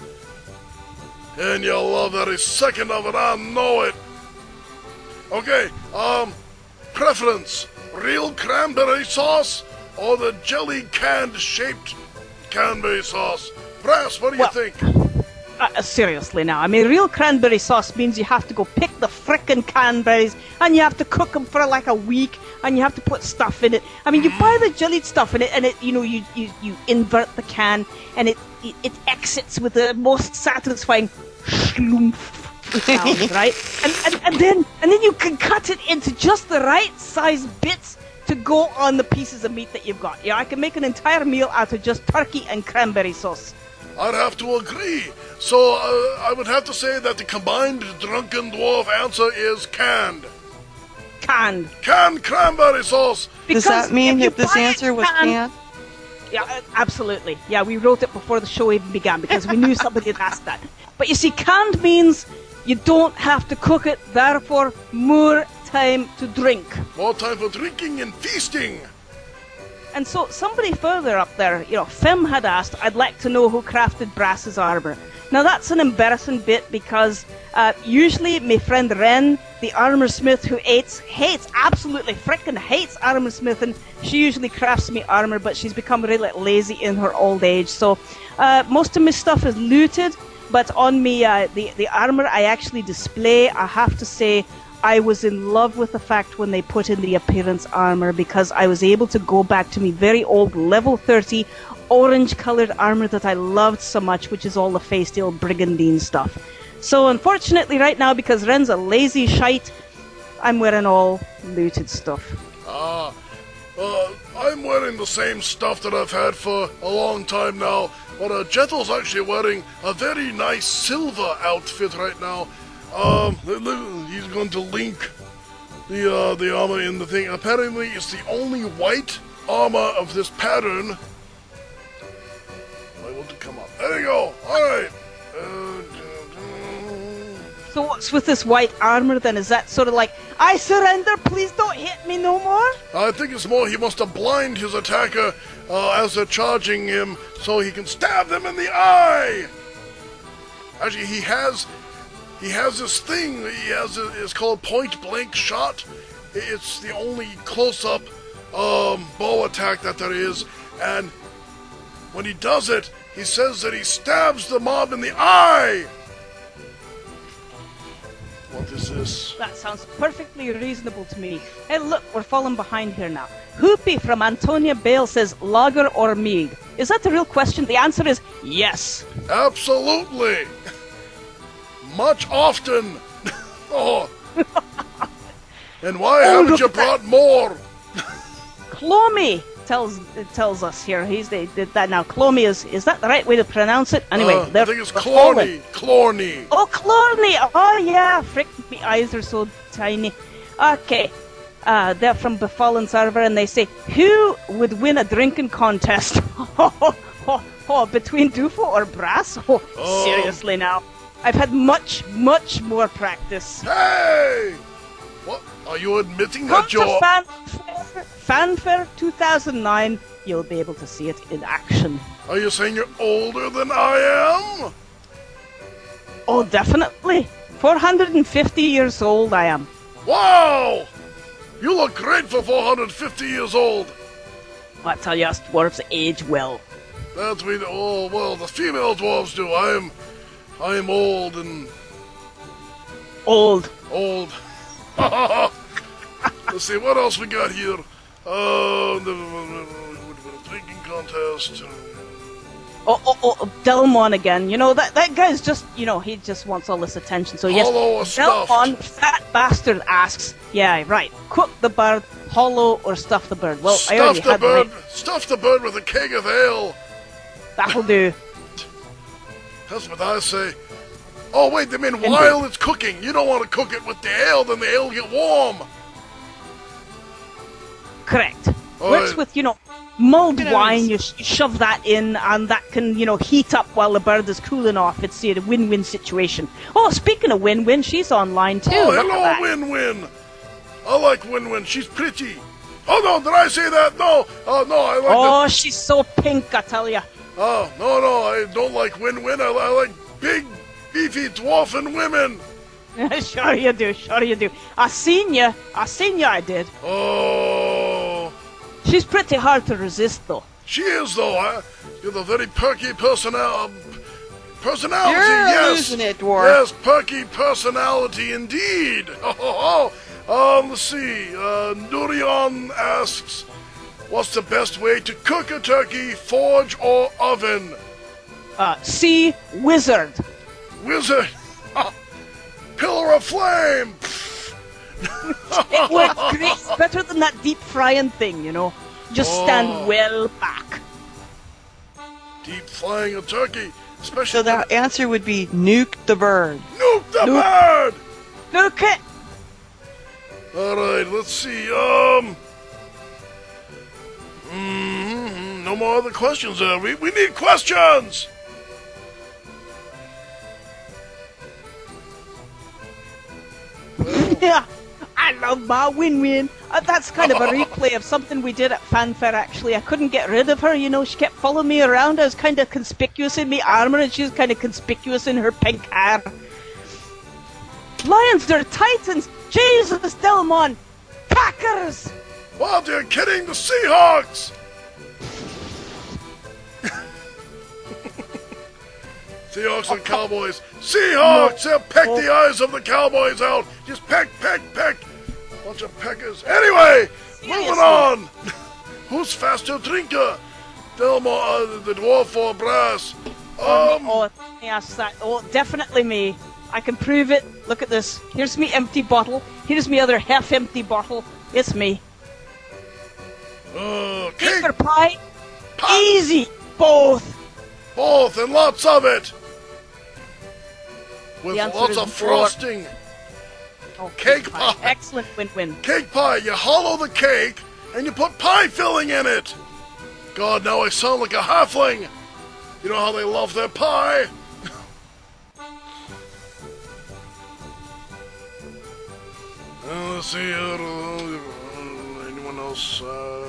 And you'll love every second of it, I know it. Okay, preference, real cranberry sauce or the jelly canned shaped cranberry sauce? Brass, what do you think? Seriously now, I mean, real cranberry sauce means you have to go pick the frickin' cranberries, and you have to cook them for like a week, and you have to put stuff in it. I mean, you buy the jellied stuff in it, and it, you know, you invert the can, and it exits with the most satisfying sound, right? And then you can cut it into just the right size bits to go on the pieces of meat that you've got. Yeah, I can make an entire meal out of just turkey and cranberry sauce. I'd have to agree. So I would have to say that the combined drunken dwarf answer is canned. Canned cranberry sauce. Does that mean that this answer was canned? Yeah, absolutely. Yeah, we wrote it before the show even began because we knew somebody had asked that. But you see, canned means you don't have to cook it, therefore more time to drink. More time for drinking and feasting. And so somebody further up there, you know, Fem had asked, I'd like to know who crafted Brass's armor. Now that's an embarrassing bit because usually my friend Ren, the armor smith who absolutely frickin' hates armor smithing, she usually crafts me armor, but she's become really lazy in her old age. So most of my stuff is looted, but on me, the armor I actually display, I have to say, I was in love with the fact when they put in the appearance armor because I was able to go back to me very old level 30 orange colored armor that I loved so much, which is all the Faystale Brigandine stuff. So unfortunately right now, because Ren's a lazy shite, I'm wearing all looted stuff. I'm wearing the same stuff that I've had for a long time now, but Jethel's actually wearing a very nice silver outfit right now. He's going to link the armor in the thing. Apparently, it's the only white armor of this pattern. I want to come up. There you go. All right. So what's with this white armor then? Is that sort of like, I surrender, please don't hit me no more? I think it's more he wants to blind his attacker as they're charging him so he can stab them in the eye. Actually, he has he has this thing. It's called point blank shot. It's the only close-up bow attack that there is, and when he does it, he says that he stabs the mob in the eye. What is this? That sounds perfectly reasonable to me. Hey, look, we're falling behind here now. Hoopy from Antonia Bale says lager or mead. Is that the real question? The answer is yes. Absolutely. Much often. Oh. And why haven't you brought more? Clomy tells us here. Did that now. Clomy is that the right way to pronounce it? Anyway, I think it's Clorny. Clorny. Oh, Clorny. Oh yeah, frick, my eyes are so tiny. Okay. They're from Befallen Server, and they say, who would win a drinking contest? Between Dufo or Brass? Oh, seriously now. I've had much more practice. Hey! What? Are you admitting that you're... Fanfare 2009, you'll be able to see it in action. Are you saying you're older than I am? Oh, definitely. 450 years old I am. Wow! You look great for 450 years old. I tell you, us dwarves age well. That's me. Oh, well, the female dwarves do. I am old and... Old. Let's see, what else we got here? The drinking contest. Delmon again. You know, that guy's just, he just wants all this attention. So yes, Delmon, fat bastard, asks, yeah, right, cook the bird, hollow or stuff the bird. Well, I already had the Stuff the bird with a keg of ale. That'll do. That's what I say. Oh, wait, they mean while it's cooking. You don't want to cook it with the ale, then the ale will get warm. Correct. Works with, mulled wine, you shove that in, and that can, heat up while the bird is cooling off. It's a win-win situation. Oh, speaking of win-win, she's online too. Oh, hello, Win-Win. I like Win-Win. She's pretty. Oh, no, did I say that? No. Oh, no, I like Oh, she's so pink, I tell ya. Oh, no, I don't like Win-Win. I like big, beefy, dwarfing women. Sure you do. I seen you, I did. Oh. She's pretty hard to resist, though. She is, though. You're the very perky personality. You're losing it, dwarf. Yes, perky personality indeed. Let's see. Nurion asks, what's the best way to cook a turkey, forge or oven? See Wizard. Wizard? Pillar of flame! It works great. It's better than that deep frying thing, Just stand well back. Deep frying a turkey, especially... So the answer would be nuke the bird. Nuke the bird! Nuke it! Alright, let's see, no more other questions there. We need questions! Yeah, I love my Win-Win. That's kind of a replay of something we did at Fanfare, actually. I couldn't get rid of her, she kept following me around. I was kind of conspicuous in my armor, and she was kind of conspicuous in her pink hair. Lions, they're titans! Jesus, Delmon! Packers! What, you're kidding? The Seahawks! Seahawks and Cowboys. Seahawks! They'll peck the eyes of the Cowboys out. Just peck. Bunch of peckers. Anyway, moving on. Who's faster drinker? Delmo, the dwarf or Brass? Yes, that. Oh, definitely me. I can prove it. Look at this. Here's me empty bottle. Here's me other half-empty bottle. It's me. Cake or pie? Easy. Both, and lots of it. With lots of frosting. Oh, cake pie. Excellent Win-Win. Cake pie. You hollow the cake, and you put pie filling in it. God, now I sound like a halfling. You know how they love their pie? Let's see. Anyone else?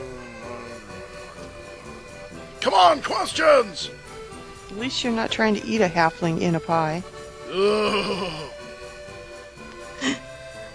Come on, questions! At least you're not trying to eat a halfling in a pie.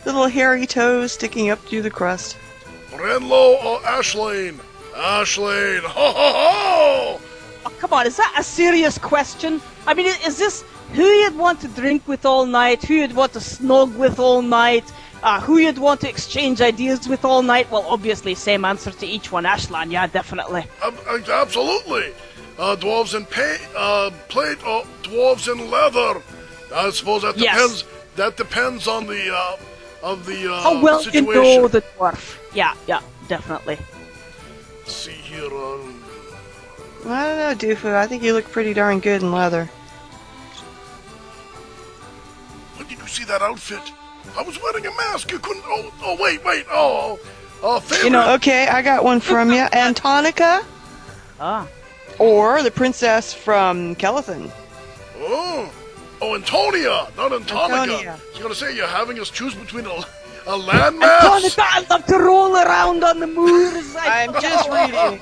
Little hairy toes sticking up through the crust. Brenlo or Ashlane? Ashlane, ho ho ho! Oh, come on, is that a serious question? I mean, is this who you'd want to drink with all night, who you'd want to snog with all night, who you'd want to exchange ideas with all night? Well, obviously, same answer to each one. Ashlan, yeah, definitely. Absolutely. Dwarves in plate or dwarves in leather? I suppose that depends. Yes. That depends on the how well situation. You know the dwarf. Yeah, definitely. Let's see here. I don't know, Doofu. I think you look pretty darn good in leather. When did you see that outfit? I was wearing a mask. You couldn't. Oh, wait. Favorite. You know, okay, I got one from you. Antonica? Or the princess from Kelethin. Oh, Antonia, not Antonica. I was going to say, you're having us choose between a landmass. Antonica, I love to roll around on the moors. I'm just reading.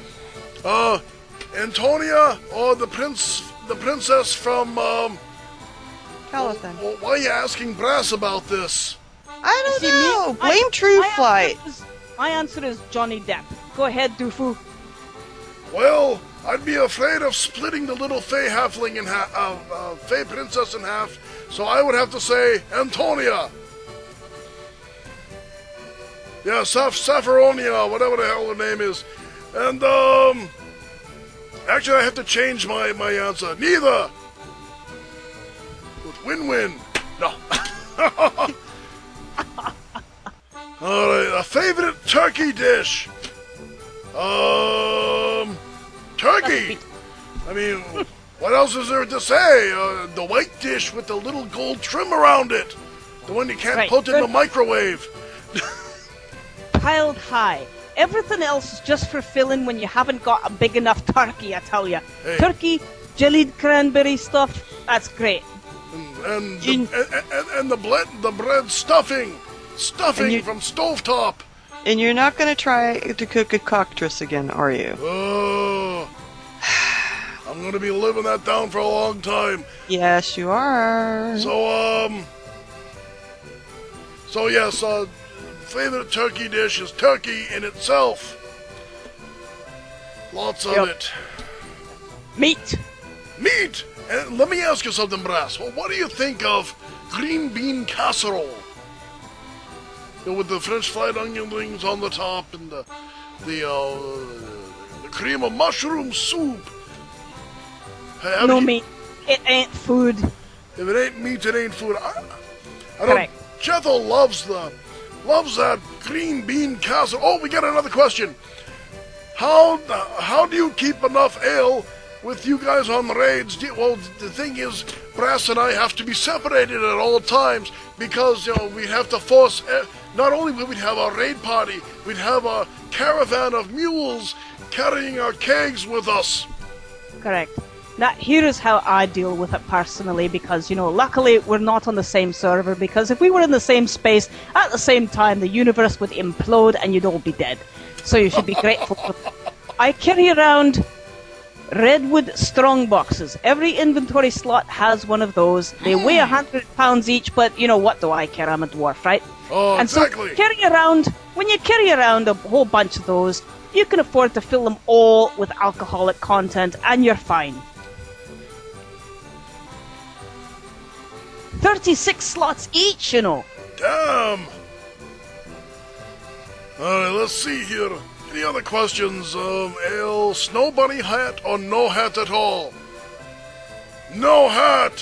Antonia or the princess from Kelethin. Well, why are you asking Brass about this? I don't know. Blame True Flight. My answer is Johnny Depp. Go ahead, Doofu. Well, I'd be afraid of splitting the little Fey halfling in half, Fey princess in half, so I would have to say Antonia. Yeah, Safaronia, whatever the hell her name is. And, actually I have to change my answer. Neither. With win-win. No. Alright, a favorite turkey dish. Turkey! I mean, what else is there to say? The white dish with the little gold trim around it. The one you can't put in the microwave. Piled high. Everything else is just for filling when you haven't got a big enough turkey, I tell you. Hey. Turkey, jellied cranberry stuff, that's great. And the bread stuffing from stovetop. And you're not going to try to cook a cockatrice again, are you? Oh, I'm going to be living that down for a long time. Yes, you are. So yes, favorite turkey dish is turkey in itself. Lots of it. Meat. And let me ask you something, Brass. Well, what do you think of green bean casserole? With the French fried onion rings on the top and the cream of mushroom soup. No meat. It ain't food. If it ain't meat, it ain't food. I don't. Correct. Jethel loves that green bean casserole. Oh, we got another question. How do you keep enough ale with you guys on the raids? Well, the thing is, Brass and I have to be separated at all times because we'd have to force. Not only would we have our raid party, we'd have a caravan of mules carrying our kegs with us. Correct. Now, here is how I deal with it personally, because, luckily we're not on the same server, because if we were in the same space at the same time, the universe would implode and you'd all be dead. So you should be grateful for that. I carry around redwood strong boxes. Every inventory slot has one of those. They weigh 100 pounds each, but what do I care? I'm a dwarf, right? Oh, and exactly. So when you carry around a whole bunch of those, you can afford to fill them all with alcoholic content, and you're fine. 36 slots each, Damn! Alright, let's see here. Any other questions? Ale, snow bunny hat, or no hat at all? No hat!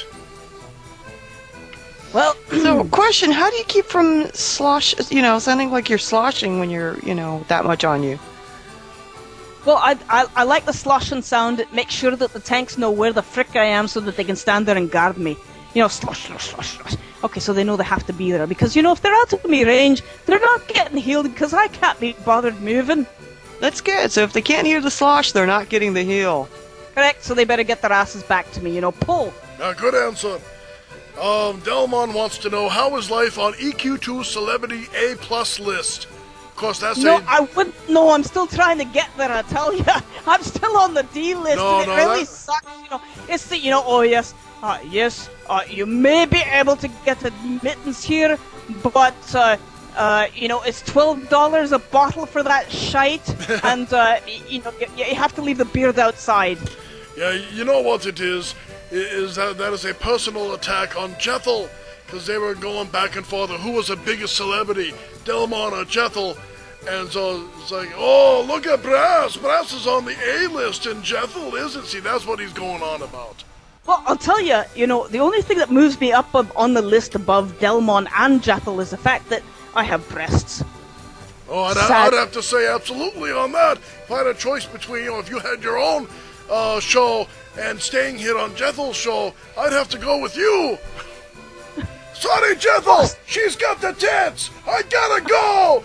Well, so question, how do you keep from sounding like you're sloshing when you're, that much on you? Well, I like the sloshing sound. It makes sure that the tanks know where the frick I am so that they can stand there and guard me. Slosh, slosh, slosh, slosh. Okay, so they know they have to be there. Because, if they're out of me range, they're not getting healed because I can't be bothered moving. That's good. So if they can't hear the slosh, they're not getting the heal. Correct, so they better get their asses back to me, pull. Good answer. Delmon wants to know, how is life on EQ2 Celebrity A+ list? Of course, that's I wouldn't know. I'm still trying to get there, I tell you. I'm still on the D list, and it really sucks, It's the, oh yes, Yes, you may be able to get admittance here, but, it's $12 a bottle for that shite, and, you have to leave the beard outside. Yeah, you know what it is that is a personal attack on Jethel, because they were going back and forth who was the biggest celebrity, Delmon or Jethel, and so it's like, oh, look at Brass. Brass is on the A-list, and Jethel isn't. See, that's what he's going on about. Well, I'll tell you, the only thing that moves me up on the list above Delmon and Jethel is the fact that I have breasts. Oh, I'd have to say absolutely on that. If I had a choice between, if you had your own show and staying here on Jethel's show, I'd have to go with you. Sorry, Jethel, she's got the tits. I gotta go.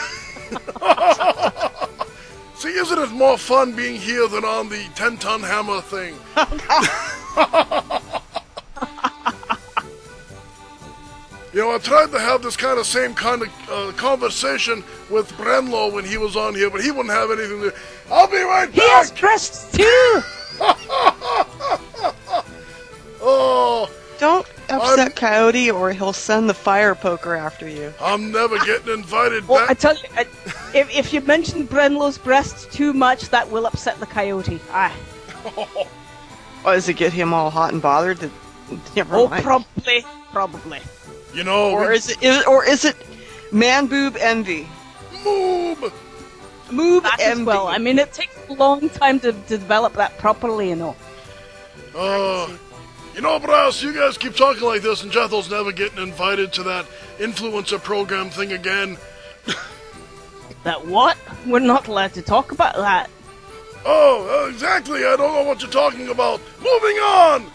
See, isn't it more fun being here than on the 10-ton hammer thing? I tried to have this same kind of conversation with Brenlo when he was on here, but he wouldn't have anything to... I'll be right back! He has breasts, too! Oh... Don't upset Coyote or he'll send the fire poker after you. I'm never getting invited Well, back. I tell you, if you mention Brenlo's breasts too much, that will upset the Coyote. Oh, does it get him all hot and bothered? Never mind. Probably. Or is it man boob envy? Moob that envy. As well. I mean, it takes a long time to develop that properly, Brass, you guys keep talking like this, and Jethel's never getting invited to that influencer program thing again. That what? We're not allowed to talk about that. Oh, exactly. I don't know what you're talking about. Moving on.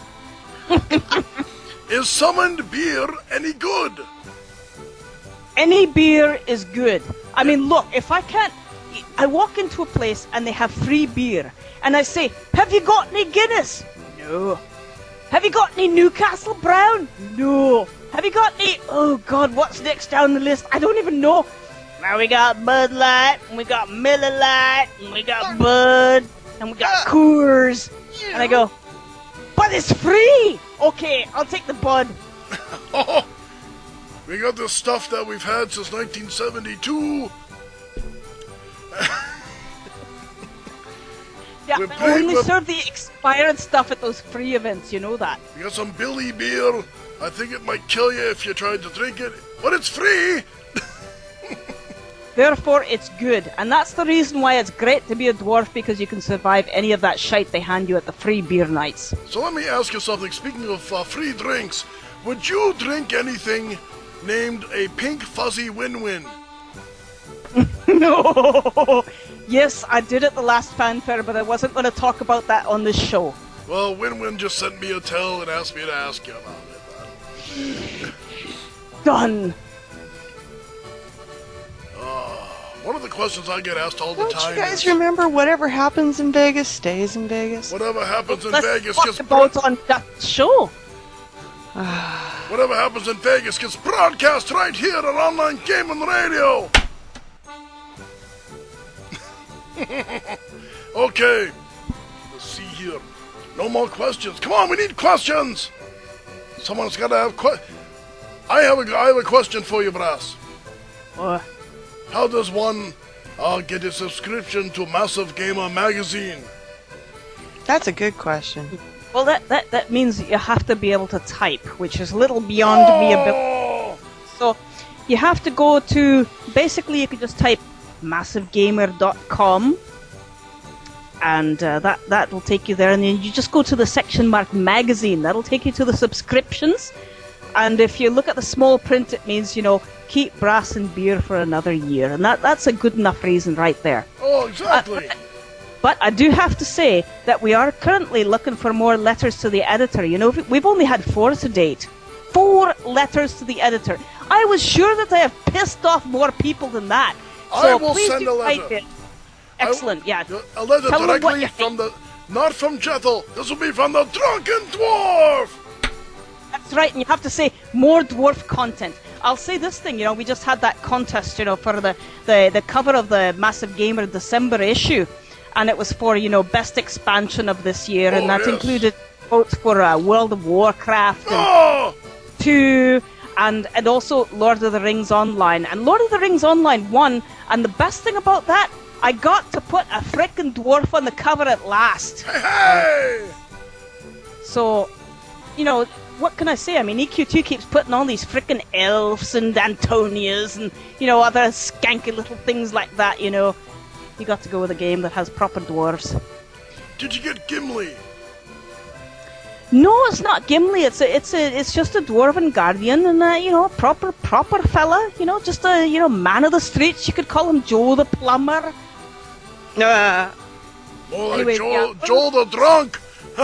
Is summoned beer any good? Any beer is good. I mean, look, if I walk into a place and they have free beer, and I say, have you got any Guinness? No. Have you got any Newcastle Brown? No. Have you got any... Oh, God, what's next down the list? I don't even know. Now we got Bud Light, and we got Miller Lite, and we got Bud, and we got Coors. And I go, but it's free! Okay, I'll take the Bud. Oh, we got this stuff that we've had since 1972. Yeah, they only serve the expired stuff at those free events, you know that. We got some Billy beer. I think it might kill you if you tried to drink it, but it's free. Therefore, it's good. And that's the reason why it's great to be a dwarf, because you can survive any of that shite they hand you at the free beer nights. So let me ask you something. Speaking of free drinks, would you drink anything named a pink fuzzy win-win? No! Yes, I did at the last fanfare, but I wasn't going to talk about that on this show. Well, Win-Win just sent me a tell and asked me to ask you about it. Done. One of the questions I get asked all the time is... Don't you guys remember whatever happens in Vegas stays in Vegas? Whatever happens in Let's Vegas talk gets... about on that show. Whatever happens in Vegas gets broadcast right here on Online Gaming Radio. Okay, let's see here. No more questions. Come on, we need questions. Someone's got to have I have a question for you, Brass. What? How does one get a subscription to Massive Gamer magazine? That's a good question. Well, that means that you have to be able to type, which is a little beyond me ability. So you have to go to, basically you can just type massivegamer.com, and that'll take you there, and then you just go to the section marked magazine. That'll take you to the subscriptions, and if you look at the small print, it means, keep brass and beer for another year, and that's a good enough reason right there. Oh, exactly. But I do have to say that we are currently looking for more letters to the editor. We've only had 4 to date. 4 letters to the editor. I was sure that I have pissed off more people than that. So I will please send do a letter. type it. Excellent, yeah. A letter Tell them what directly you from not from Jethel. This will be from the Drunken Dwarf. That's right, and you have to say more dwarf content. I'll say this thing, we just had that contest, for the cover of the Massive Gamer December issue, and it was for, best expansion of this year, and that included votes for World of Warcraft and 2, and also Lord of the Rings Online. And Lord of the Rings Online won, and the best thing about that, I got to put a frickin' dwarf on the cover at last. Hey! So, you know, what can I say? I mean, EQ2 keeps putting on these frickin' elves and Antonias and, you know, other skanky little things like that, you know. You got to go with a game that has proper dwarves. Did you get Gimli? No, it's not Gimli. It's just a dwarven guardian and you know, a proper fella. You know, just a man of the streets. You could call him Joe the plumber. More like Anyway, Joel the drunk.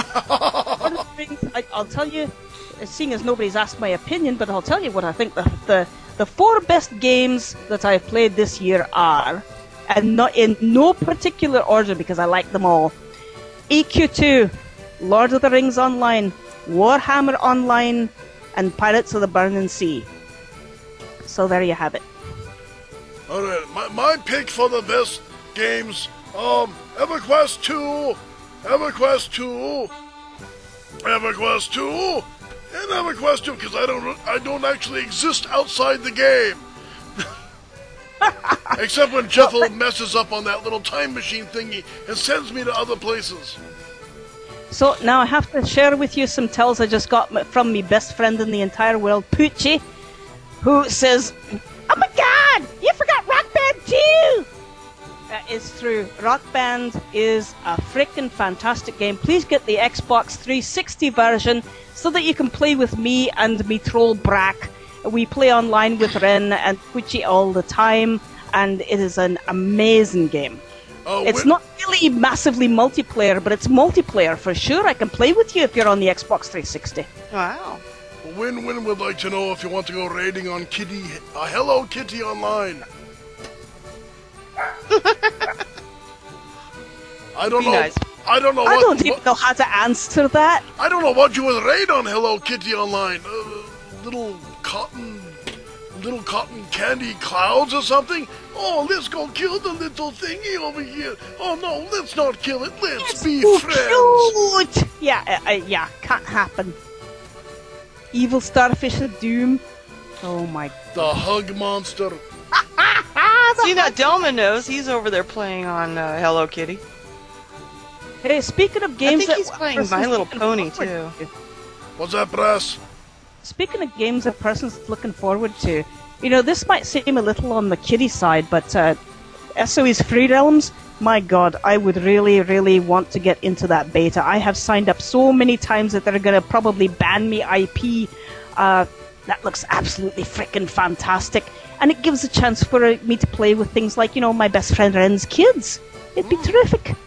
I'll tell you, seeing as nobody's asked my opinion, but I'll tell you what I think the 4 best games that I've played this year are, and not in no particular order because I like them all. EQ2, Lord of the Rings Online, Warhammer Online, and Pirates of the Burning Sea. So there you have it. Alright, my pick for the best games, EverQuest 2, and EverQuest 2, because I don't actually exist outside the game. Except when Jethel messes up on that little time machine thingy and sends me to other places. So now I have to share with you some tells I just got from my best friend in the entire world, Poochie, who says, "Oh my God, you forgot Rock Band 2!" That is true. Rock Band is a freaking fantastic game. Please get the Xbox 360 version so that you can play with me and me troll Brack. We play online with Ren and Poochie all the time, and it is an amazing game. It's not really massively multiplayer, but it's multiplayer for sure. I can play with you if you're on the Xbox 360. Wow. Win would like to know if you want to go raiding on Hello Kitty Online. I don't know. Nice. I don't know. I don't even know how to answer that. I don't know what you would raid on Hello Kitty Online. Little cotton candy clouds or something? Oh, let's go kill the little thingy over here. Oh no, let's not kill it. Let's be friends. Cute. Yeah, can't happen. Evil Starfish of Doom. Oh my. The hug monster. See, that Delman knows. He's over there playing on Hello Kitty. Hey, speaking of games, I think he's playing My Little Pony too. What's that, Brass? Speaking of games a person's looking forward to, you know, this might seem a little on the kiddie side, but SOE's Free Realms, my God, I would really, really want to get into that beta. I have signed up so many times that they're going to probably ban me IP. That looks absolutely freaking fantastic. And it gives a chance for me to play with things like, you know, my best friend Ren's kids. It'd be terrific.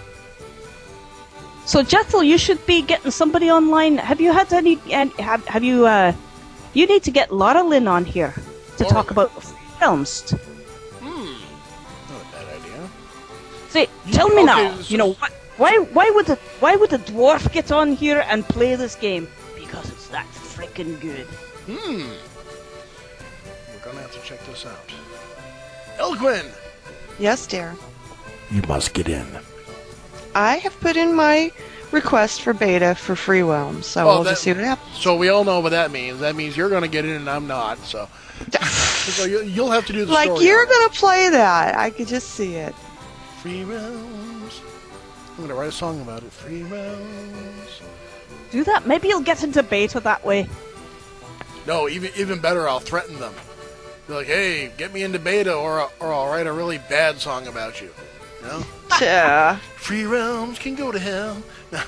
So, Jethel, you should be getting somebody online. Have you had any... Have you... You need to get Laura Lynn on here to talk about films. Not a bad idea. See, tell me now, you know, why would a dwarf get on here and play this game? Because it's that freaking good. We're gonna have to check this out. Elgwin! Yes, dear. You must get in. I have put in my request for beta for Free Realms, so we'll just see what happens. So we all know what that means. That means you're going to get in and I'm not. So you'll have to do the like story. You're going to play that. I could just see it. Free Realms. I'm going to write a song about it. Free Realms. Do that. Maybe you'll get into beta that way. No, even better, I'll threaten them. Be like, hey, get me into beta or I'll write a really bad song about you. You know? Yeah. Free Realms can go to hell.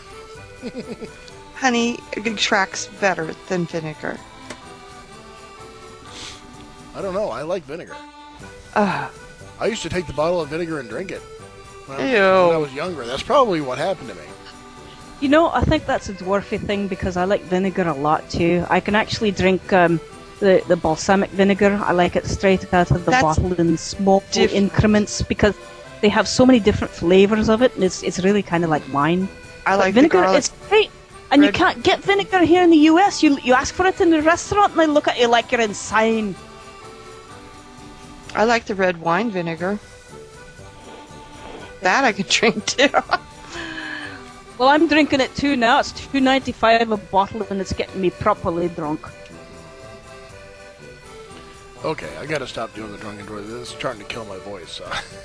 Honey, it tracks better than vinegar. I don't know. I like vinegar. I used to take the bottle of vinegar and drink it when I was younger. That's probably what happened to me. You know, I think that's a dwarfy thing because I like vinegar a lot too. I can actually drink the balsamic vinegar. I like it straight out of the bottle in small increments because they have so many different flavors of it, and it's really kind of like wine. I like vinegar. It's great, and you can't get vinegar here in the US. You ask for it in the restaurant, and they look at you like you're insane. I like the red wine vinegar. That I could drink too. Well, I'm drinking it too now. It's $2.95 a bottle, and it's getting me properly drunk. Okay, I gotta stop doing the drunken droid. This is starting to kill my voice.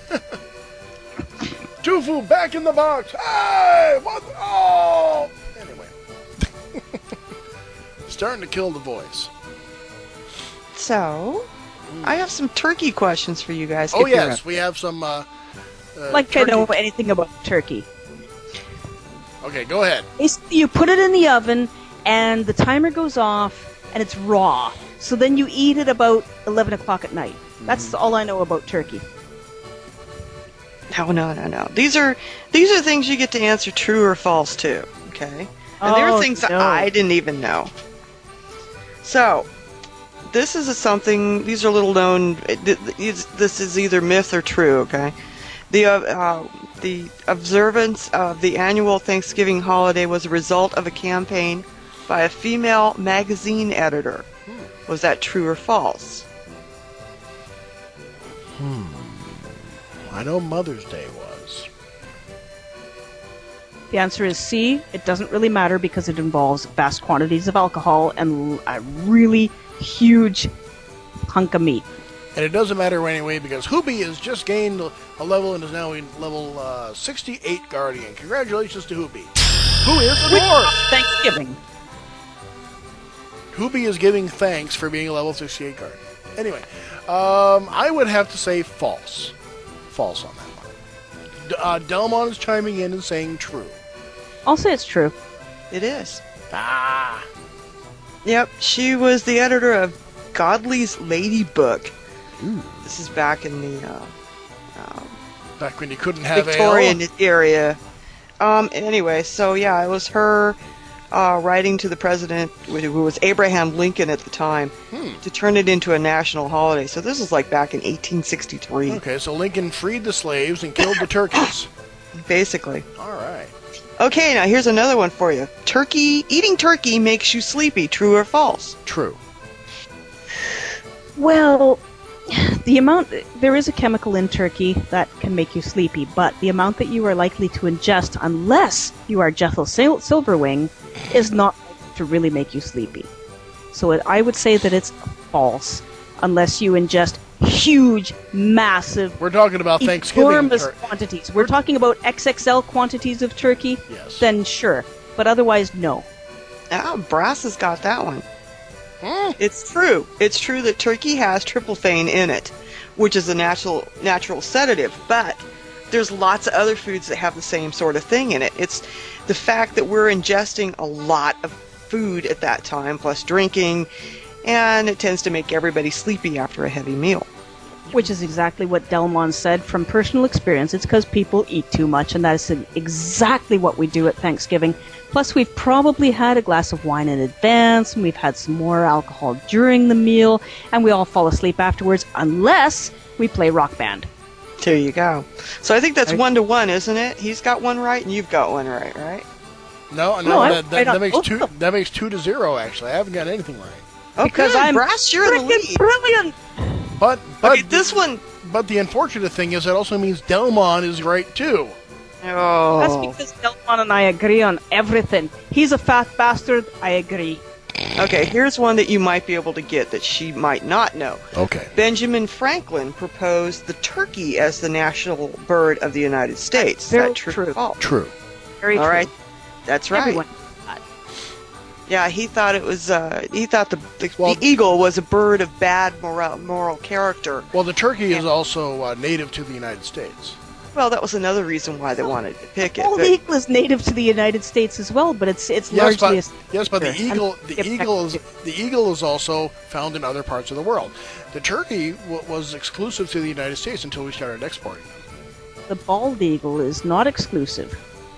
Tofu back in the box! Hey! What? Oh! Anyway. Starting to kill the voice. So, I have some turkey questions for you guys. Oh, yes, we have some, like I know anything about turkey. Okay, go ahead. You put it in the oven, and the timer goes off, and it's raw. So then you eat it about 11 o'clock at night. That's all I know about turkey. No. These are things you get to answer true or false to, okay? And there are things that I didn't even know. So, this is something, these are little known, this is either myth or true, okay? The observance of the annual Thanksgiving holiday was a result of a campaign by a female magazine editor. Was that true or false? I know Mother's Day was. The answer is C. It doesn't really matter because it involves vast quantities of alcohol and a really huge hunk of meat. And it doesn't matter anyway because Hoobie has just gained a level and is now in level 68 Guardian. Congratulations to Hoobie, who is the dwarf. Thanksgiving. Hoobie is giving thanks for being a level 68 Guardian. Anyway, I would have to say false. False on that one. Delmon is chiming in and saying true. I'll say it's true. It is. Ah. Yep, she was the editor of Godley's Lady Book. Ooh. This is back in the back when you couldn't have Victorian area. Anyway, so yeah, it was her writing to the president, who was Abraham Lincoln at the time, to turn it into a national holiday. So this is like back in 1863. Okay, so Lincoln freed the slaves and killed the turkeys. Basically. All right. Okay, now here's another one for you. Eating turkey makes you sleepy. True or false? True. Well, there is a chemical in turkey that can make you sleepy, but the amount that you are likely to ingest, unless you are Jethel Silverwing, is not to really make you sleepy. So I would say that it's false, unless you ingest huge, massive, we're talking about Thanksgiving enormous quantities. We're talking about XXL quantities of turkey. Yes. Then sure, but otherwise no. Brass has got that one. It's true. It's true that turkey has tryptophan in it, which is a natural sedative, but there's lots of other foods that have the same sort of thing in it. It's the fact that we're ingesting a lot of food at that time, plus drinking, and it tends to make everybody sleepy after a heavy meal. Which is exactly what Delmon said from personal experience. It's because people eat too much, and that is exactly what we do at Thanksgiving. Plus, we've probably had a glass of wine in advance, and we've had some more alcohol during the meal, and we all fall asleep afterwards, unless we play Rock Band. There you go. So I think that's 1-1, isn't it? He's got one right, and you've got one right? No, that makes 2-0, actually. I haven't got anything right. Oh, because good. I'm Brass, you're in the lead. Brilliant! But okay, this one. But the unfortunate thing is that also means Delmon is right too. Oh. That's because Delmon and I agree on everything. He's a fat bastard. I agree. Okay, here's one that you might be able to get that she might not know. Okay. Benjamin Franklin proposed the turkey as the national bird of the United States. Is that true or false? True. Very true. All right. That's right. Everyone. Yeah, he thought it was. He thought the eagle was a bird of bad moral character. Well, the turkey is also native to the United States. Well, that was another reason why they wanted to pick it. Well, the eagle is native to the United States as well, but it's largely but the eagle is also found in other parts of the world. The turkey was exclusive to the United States until we started exporting them. The bald eagle is not exclusive.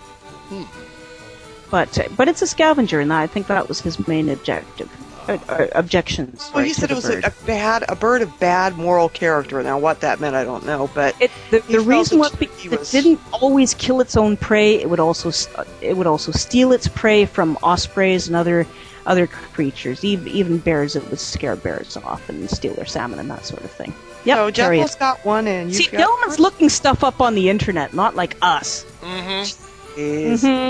But it's a scavenger, and I think that was his main objective. Objections. Well, he said it was a bird of bad moral character. Now, what that meant, I don't know. But the reason was it didn't always kill its own prey. It would also steal its prey from ospreys and other creatures. Even bears, it would scare bears off and steal their salmon and that sort of thing. Yep. So Jeff's got one, and Delmon's looking stuff up on the internet, not like us. Mm-hmm.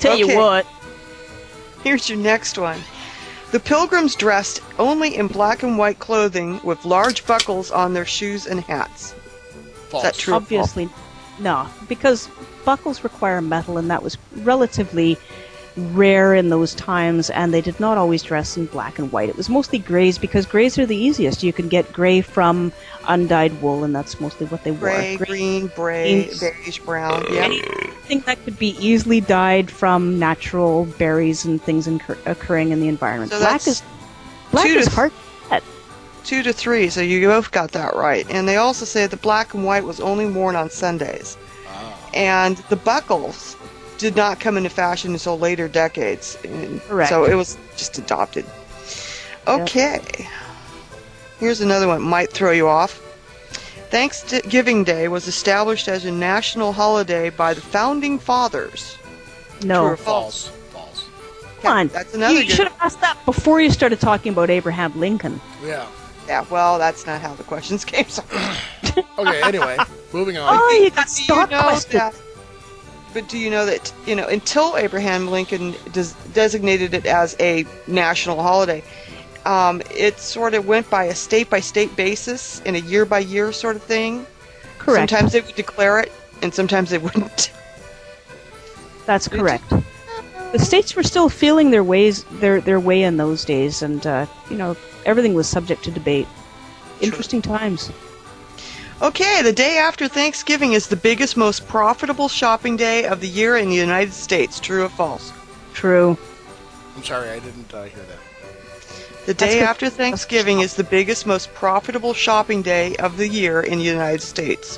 Tell you what. Here's your next one. The Pilgrims dressed only in black and white clothing with large buckles on their shoes and hats. False. Is that true? Obviously, no, because buckles require metal, and that was relatively rare in those times, and they did not always dress in black and white. It was mostly grays, because grays are the easiest. You can get gray from undyed wool, and that's mostly what they wore. Gray, green, beige, brown. Yeah. Anything that could be easily dyed from natural berries and things occurring in the environment. So black is hard to get. 2 to 3, so you both got that right. And they also say that black and white was only worn on Sundays. And the buckles did not come into fashion until later decades. Correct. So it was just adopted. Okay. Yep. Here's another one. Might throw you off. Thanksgiving Day was established as a national holiday by the Founding Fathers. No. True or false? False. Come on. That's another You should have asked that before you started talking about Abraham Lincoln. Yeah. Yeah, well, that's not how the questions came. So. Okay, anyway, moving on. Oh, you got stock questions. But do you know that, until Abraham Lincoln designated it as a national holiday, it sort of went by a state-by-state basis in a year-by-year sort of thing? Correct. Sometimes they would declare it, and sometimes they wouldn't. That's correct. The states were still feeling their way in those days, and, everything was subject to debate. Interesting times. Okay, the day after Thanksgiving is the biggest, most profitable shopping day of the year in the United States. True or false? True. I'm sorry, I didn't hear that. The day after Thanksgiving is the biggest, most profitable shopping day of the year in the United States.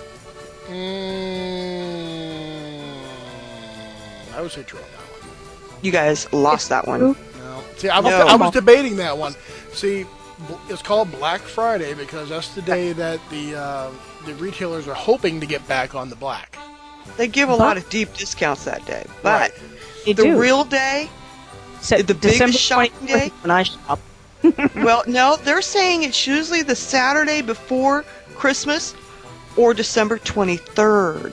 I would say true on that one. You guys lost that one. No. See, I was debating that one. See, it's called Black Friday because that's the day that the retailers are hoping to get back on the black. They give a lot of deep discounts that day, but right. Real day, the biggest shopping day. When I shop. Well, no, they're saying it's usually the Saturday before Christmas or December 23rd.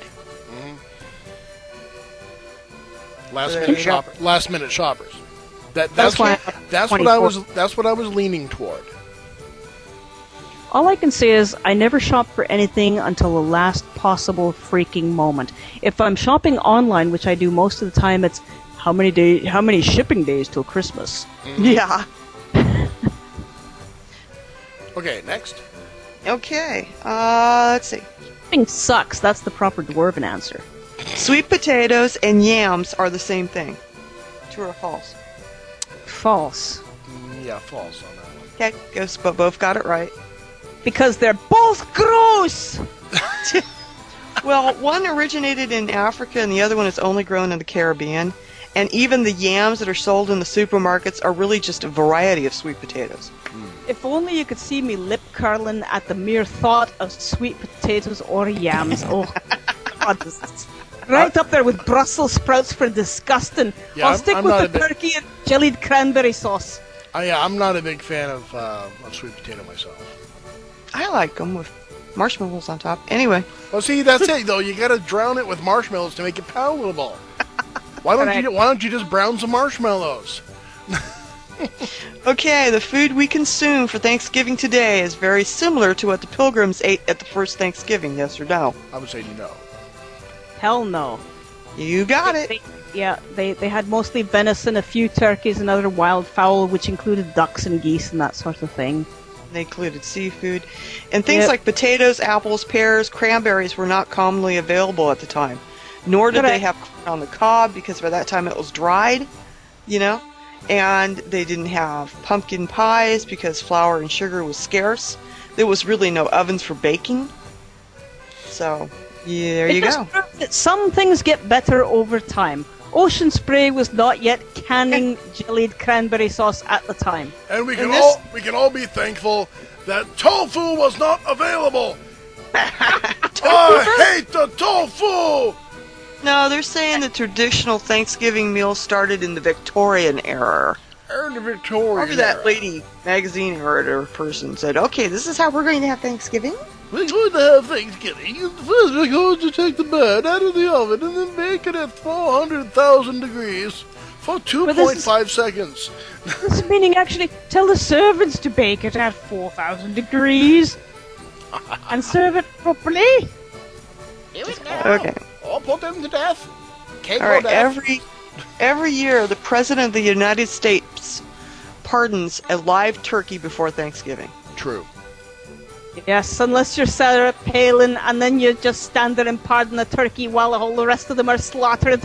Last minute shoppers. That's what I was leaning toward. All I can say is I never shop for anything until the last possible freaking moment. If I'm shopping online, which I do most of the time, it's how many shipping days till Christmas. Yeah. Okay, next. Okay, let's see. Shipping sucks. That's the proper dwarven answer. Sweet potatoes and yams are the same thing. True or false? False. Yeah, false on that one. Okay, but both got it right. Because they're both gross! Well, one originated in Africa and the other one is only grown in the Caribbean. And even the yams that are sold in the supermarkets are really just a variety of sweet potatoes. If only you could see me lip curling at the mere thought of sweet potatoes or yams. Oh, God, this is right up there with Brussels sprouts for disgusting. Yeah, I'll stick with the turkey and jellied cranberry sauce. I'm not a big fan of sweet potato myself. I like them with marshmallows on top. Anyway. Well, see, that's it, though. You gotta drown it with marshmallows to make it palatable. Why don't you just brown some marshmallows? Okay, the food we consume for Thanksgiving today is very similar to what the Pilgrims ate at the first Thanksgiving, yes or no? I would say no. Hell no. You got it. They had mostly venison, a few turkeys, and other wild fowl, which included ducks and geese and that sort of thing. They included seafood. And things like potatoes, apples, pears, cranberries were not commonly available at the time. Nor did they have corn on the cob, because by that time it was dried, And they didn't have pumpkin pies because flour and sugar was scarce. There was really no ovens for baking. So, there you go. Some things get better over time. Ocean Spray was not yet canning jellied cranberry sauce at the time. And we can all be thankful that tofu was not available. I hate the tofu! No, they're saying the traditional Thanksgiving meal started in the Victorian era. Remember that lady magazine editor person said, okay, this is how we're going to have Thanksgiving? We're going to have Thanksgiving. First, we're going to take the bird out of the oven and then bake it at 400,000 degrees for 2.5 seconds. This is meaning actually tell the servants to bake it at 4,000 degrees and serve it properly. Do it now. Okay. Or put them to death. All right. Every year, the President of the United States pardons a live turkey before Thanksgiving. True. Yes, unless you're Sarah Palin, and then you just stand there and pardon the turkey while all the rest of them are slaughtered.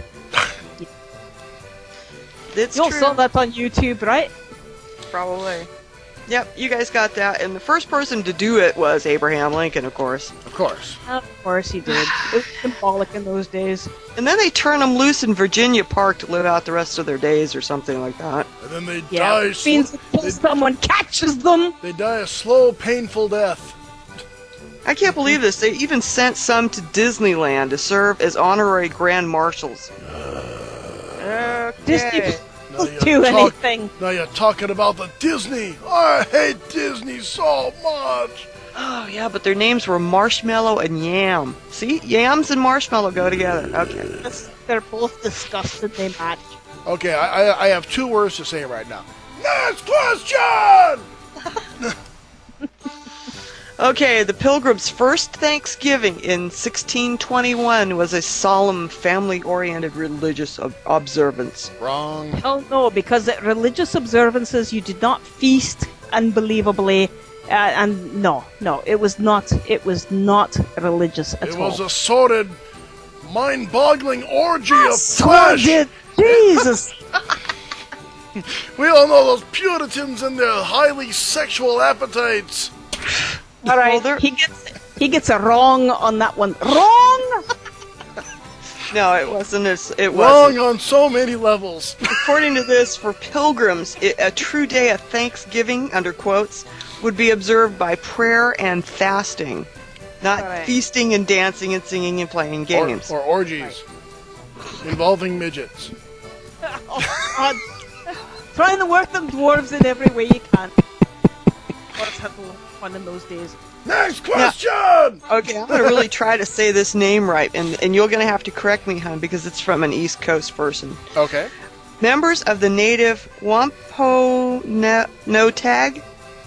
It's You all true. saw that on YouTube, right? Probably. Yep, you guys got that. And the first person to do it was Abraham Lincoln, of course. Of course. Of course he did. It was symbolic in those days. And then they turn them loose in Virginia Park to live out the rest of their days or something like that. And then they Yeah, die. which means until someone catches them. They die a slow, painful death. I can't believe this. They even sent some to Disneyland to serve as honorary grand marshals. Disney Now will you're do anything. Now you're talking about the Disney. I hate Disney so much. Oh, yeah, but their names were Marshmallow and Yam. See? Yams and Marshmallow go together. Okay. They're both disgusted. They match. Okay, I have 2 words to say right now. Next question! Okay, the Pilgrims' first Thanksgiving in 1621 was a solemn, family-oriented religious observance. Wrong. Hell no, because at religious observances you did not feast unbelievably, and no, it was not religious at all. It was a sordid, mind-boggling orgy of flesh. Sordid, Jesus. We all know those Puritans and their highly sexual appetites. All right, Well, he gets a wrong on that one. Wrong. No, it wasn't. It Wrong wasn't. on so many levels. According to this, for pilgrims, a true day of Thanksgiving, under quotes, would be observed by prayer and fasting, not Right. feasting and dancing and singing and playing games. Or orgies. Involving midgets. Oh, God. Trying to work them dwarves in every way you can. Dwarves had a lot of fun in those days. Next question! Okay, I'm going to really try to say this name right, and you're going to have to correct me, hon, because it's from an East Coast person. Okay. Members of the native Wampanoag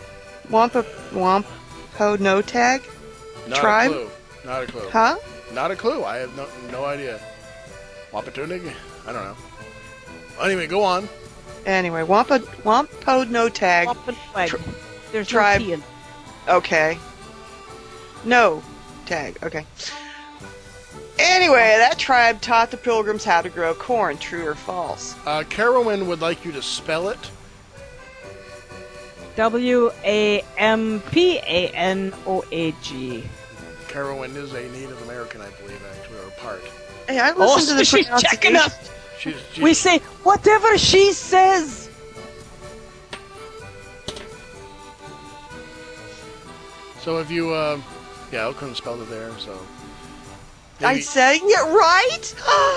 Not tribe? a clue. Not a clue. Huh? Not a clue. I have no idea. Wampatunig? I don't know. Anyway, go on. Anyway, Wampanoag. There's tribe. no T in. Okay. No tag. Okay. Anyway, that tribe taught the pilgrims how to grow corn. True or false? Carowin would like you to spell it. Wampanoag. Carowin is a Native American, I believe, actually, or part. Hey, I listened to the she's checking us. She's We say whatever she says. So if you, yeah, I couldn't spell it there, so. I Maybe- saying it right?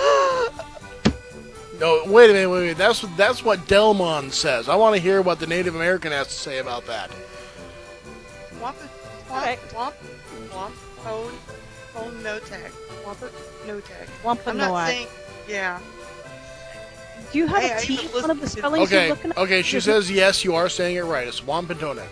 No, wait a minute. That's what Delmon says. I want to hear what the Native American has to say about that. I'm not saying. Yeah. Do you have Hey, I a T even in one of the listened to- spellings you're Okay, looking at? okay. She says yes. You are saying it right. It's Wampanoag.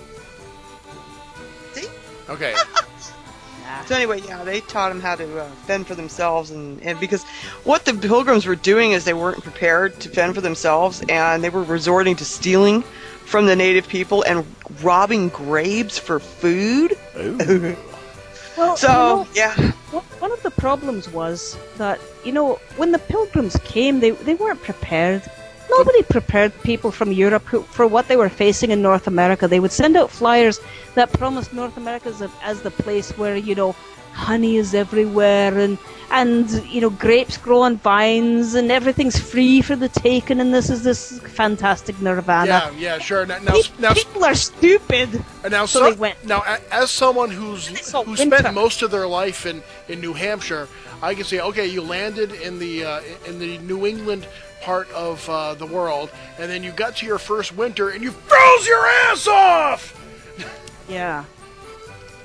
See? Okay. So anyway, yeah, they taught them how to fend for themselves, and because what the pilgrims were doing is they weren't prepared to fend for themselves, and they were resorting to stealing from the native people and robbing graves for food. Well, So, yeah. One of the problems was that, when the pilgrims came, they weren't prepared. Nobody prepared people from Europe for what they were facing in North America. They would send out flyers that promised North America as the place where, honey is everywhere and grapes grow on vines and everything's free for the taking and this is this fantastic nirvana. Yeah, sure. Now, People are stupid. now, So they went. now, as someone who winter. spent most of their life in New Hampshire, I can say, okay, you landed in the New England part of the world, and then you got to your first winter, and you froze your ass off. Yeah.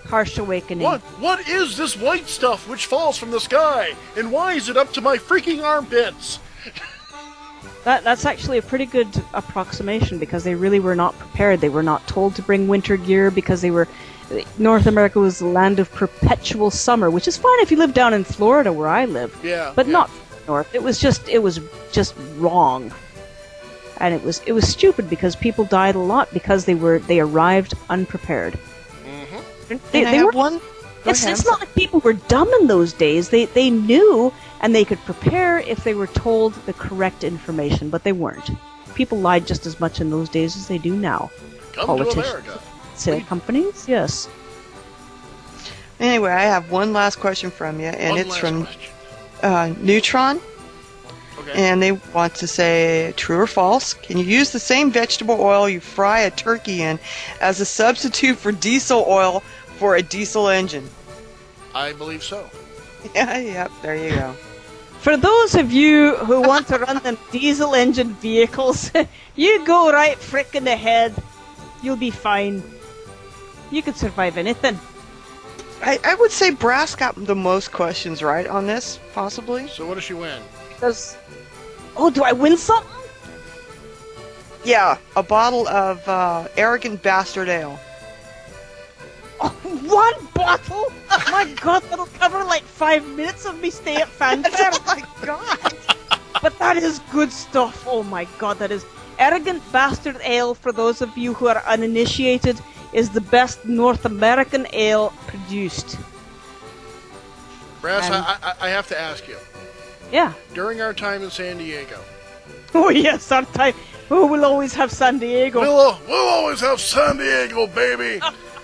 Harsh awakening. What is this white stuff which falls from the sky? And why is it up to my freaking armpits? That's actually a pretty good approximation because they really were not prepared. They were not told to bring winter gear because North America was the land of perpetual summer, which is fine if you live down in Florida where I live. Yeah. But not north. It was just wrong. And it was stupid because people died a lot because they arrived unprepared. Mm-hmm. They were, it's not like people were dumb in those days. They knew and they could prepare if they were told the correct information, but they weren't. People lied just as much in those days as they do now. Come to America. Sale companies, yes. Anyway, I have one last question from you, and it's from Neutron. Okay. And they want to say, true or false, can you use the same vegetable oil you fry a turkey in as a substitute for diesel oil for a diesel engine? I believe so. Yep, there you go. For those of you who want to run them diesel engine vehicles, you go right frickin' ahead. You'll be fine. You could survive anything. I would say Brass got the most questions right on this, possibly. So what does she win? Because... Oh, do I win something? Yeah, a bottle of Arrogant Bastard Ale. Oh, one bottle? Oh my god, that'll cover like 5 minutes of me stay at Fanfare. Oh my god! But that is good stuff. Oh my god, that is... Arrogant Bastard Ale, for those of you who are uninitiated, is the best North American ale produced. Brass, I have to ask you. Yeah. During our time in San Diego. Oh yes, our time. Oh, we'll always have San Diego. We'll always have San Diego, baby.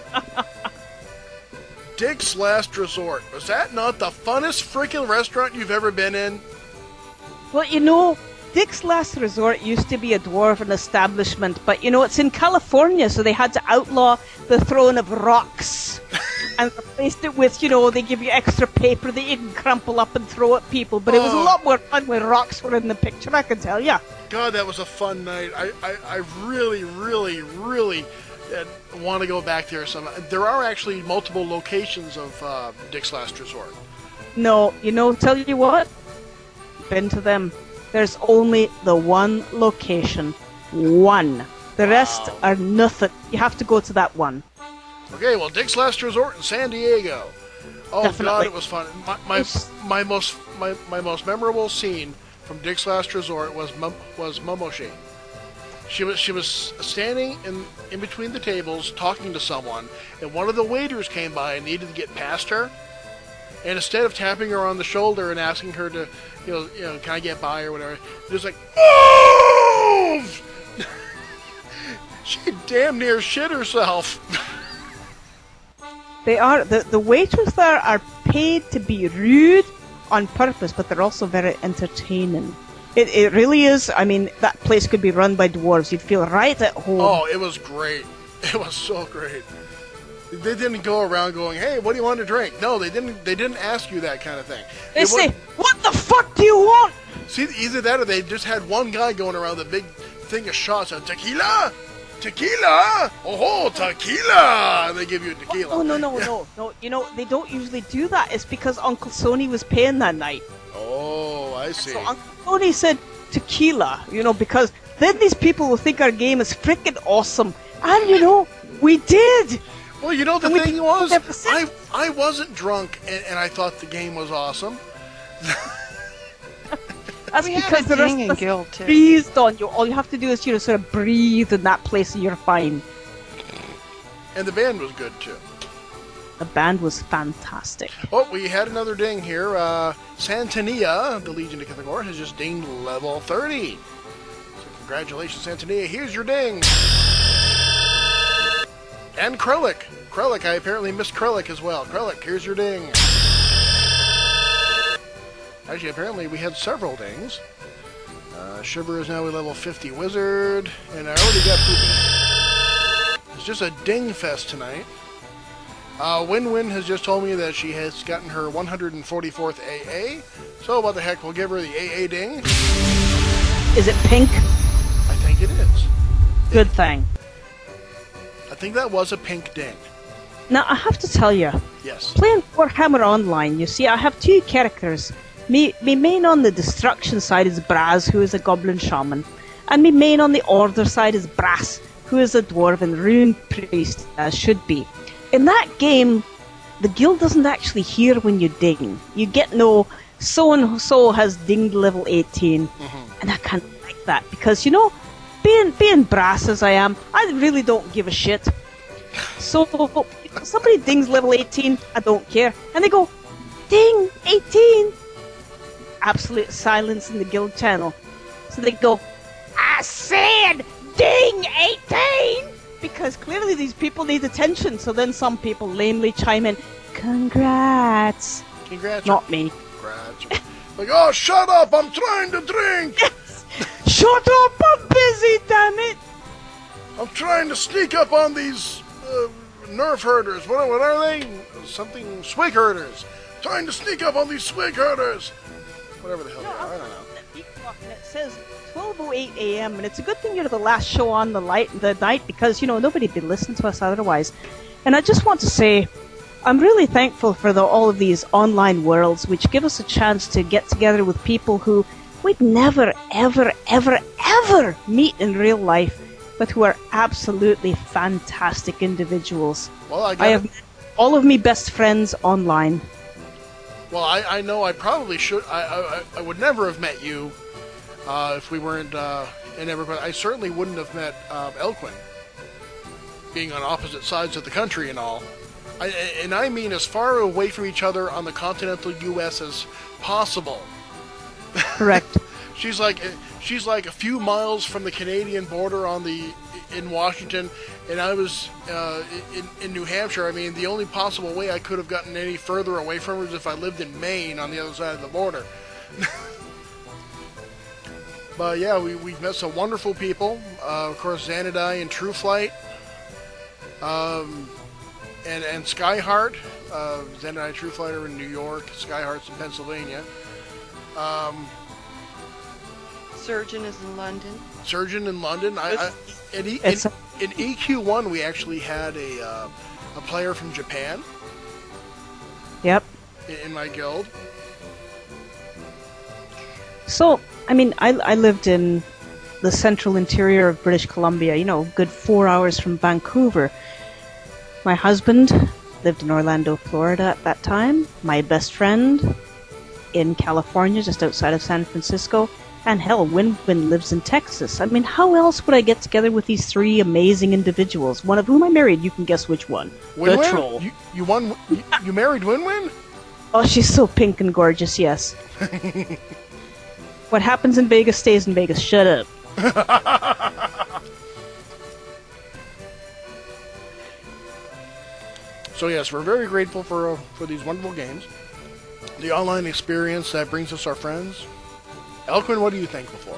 Dick's Last Resort. Was that not the funnest freaking restaurant you've ever been in? Well, you know, Dick's Last Resort used to be a dwarven establishment, but you know, it's in California, so they had to outlaw the throwing of rocks. And replaced it with, you know, they give you extra paper that you can crumple up and throw at people. But it was a lot more fun when rocks were in the picture, I can tell ya. God, that was a fun night. I really, really, really want to go back there. There are actually multiple locations of Dick's Last Resort. No, you know, tell you what? Been to them. There's only the one location. One. The rest are nothing. You have to go to that one. Okay, well, Dick's Last Resort in San Diego. Oh, Definitely. God, it was fun. My most memorable scene from Dick's Last Resort was Momoshi. She was standing in between the tables talking to someone, and one of the waiters came by and needed to get past her. And instead of tapping her on the shoulder and asking her to, you know, can I get by or whatever, just like, move! She damn near shit herself. They are the waiters there are paid to be rude on purpose, but they're also very entertaining. It really is. I mean, that place could be run by dwarves. You'd feel right at home. Oh, it was great. It was so great. They didn't go around going, "Hey, what do you want to drink?" No, they didn't. They didn't ask you that kind of thing. They say, "What the fuck do you want?" See, either that or they just had one guy going around the big thing of shots of tequila. Tequila! Oh, tequila! And they give you a tequila. Oh, no. You know, they don't usually do that. It's because Uncle Sony was paying that night. Oh, I see. So Uncle Sony said tequila, you know, because then these people will think our game is freaking awesome. And, you know, we did! Well, you know, the thing was, I wasn't drunk, and I thought the game was awesome. That's because the rest of us breathed on you. All you have to do is, you know, sort of breathe in that place and you're fine. And the band was good, too. The band was fantastic. Oh, we had another ding here. Santania, the Legion of Kithagor, has just dinged level 30. So congratulations, Santania. Here's your ding. And Krellick. Krellick, I apparently missed Krellick as well. Krellick, here's your ding. Actually, apparently we had several dings. Shiver is now a level 50 wizard, and I already got Poopy. It's just a ding fest tonight. Win-Win has just told me that she has gotten her 144th AA, so what the heck, we'll give her the AA ding. Is it pink? I think it is. Good thing. I think that was a pink ding. Now, I have to tell you, yes, playing Warhammer Online, you see, I have two characters. Me main on the destruction side is Braz, who is a goblin shaman. And me main on the order side is Brass, who is a dwarven rune priest, as should be. In that game, the guild doesn't actually hear when you ding. You get no, so-and-so has dinged level 18. And I kind of like that, because, you know, being Brass as I am, I really don't give a shit. So, if somebody dings level 18, I don't care. And they go, ding, 18! Absolute silence in the guild channel. So they go, I said ding 18! Because clearly these people need attention, so then some people lamely chime in, Congrats! Not me. Congrats. Like, oh, shut up, I'm trying to drink! Yes. Shut up, I'm busy, damn it! I'm trying to sneak up on these nerf herders. What are they? Something, swig herders. Trying to sneak up on these swig herders. Whatever the hell they are, I don't know. And it says 12:08 a.m. and it's a good thing you're the last show on the night because, you know, nobody'd be listening to us otherwise. And I just want to say, I'm really thankful for all of these online worlds which give us a chance to get together with people who we'd never, ever, ever, ever meet in real life, but who are absolutely fantastic individuals. Well, I have met all of me best friends online. Well, I know I probably should. I would never have met you if we weren't in EverQuest. I certainly wouldn't have met Elquin, being on opposite sides of the country and all. I mean as far away from each other on the continental U.S. as possible. Correct. She's like a few miles from the Canadian border in Washington, and I was in New Hampshire. I mean, the only possible way I could have gotten any further away from her is if I lived in Maine on the other side of the border. But yeah, we've met some wonderful people. Of course, Xanadai and True Flight, and Skyheart. Xanadai and True Flight are in New York. Skyheart's in Pennsylvania. Surgeon is in London. Surgeon in London. In EQ1, we actually had a player from Japan. Yep. In my guild. So, I mean, I lived in the central interior of British Columbia, you know, good 4 hours from Vancouver. My husband lived in Orlando, Florida at that time. My best friend in California, just outside of San Francisco. And hell, Win-Win lives in Texas. I mean, how else would I get together with these three amazing individuals? One of whom I married. You can guess which one. Win-Win? The troll. You married Win-Win? Oh, she's so pink and gorgeous, yes. What happens in Vegas stays in Vegas. Shut up. So yes, we're very grateful for these wonderful games. The online experience that brings us our friends. Elquin, what are you thankful for?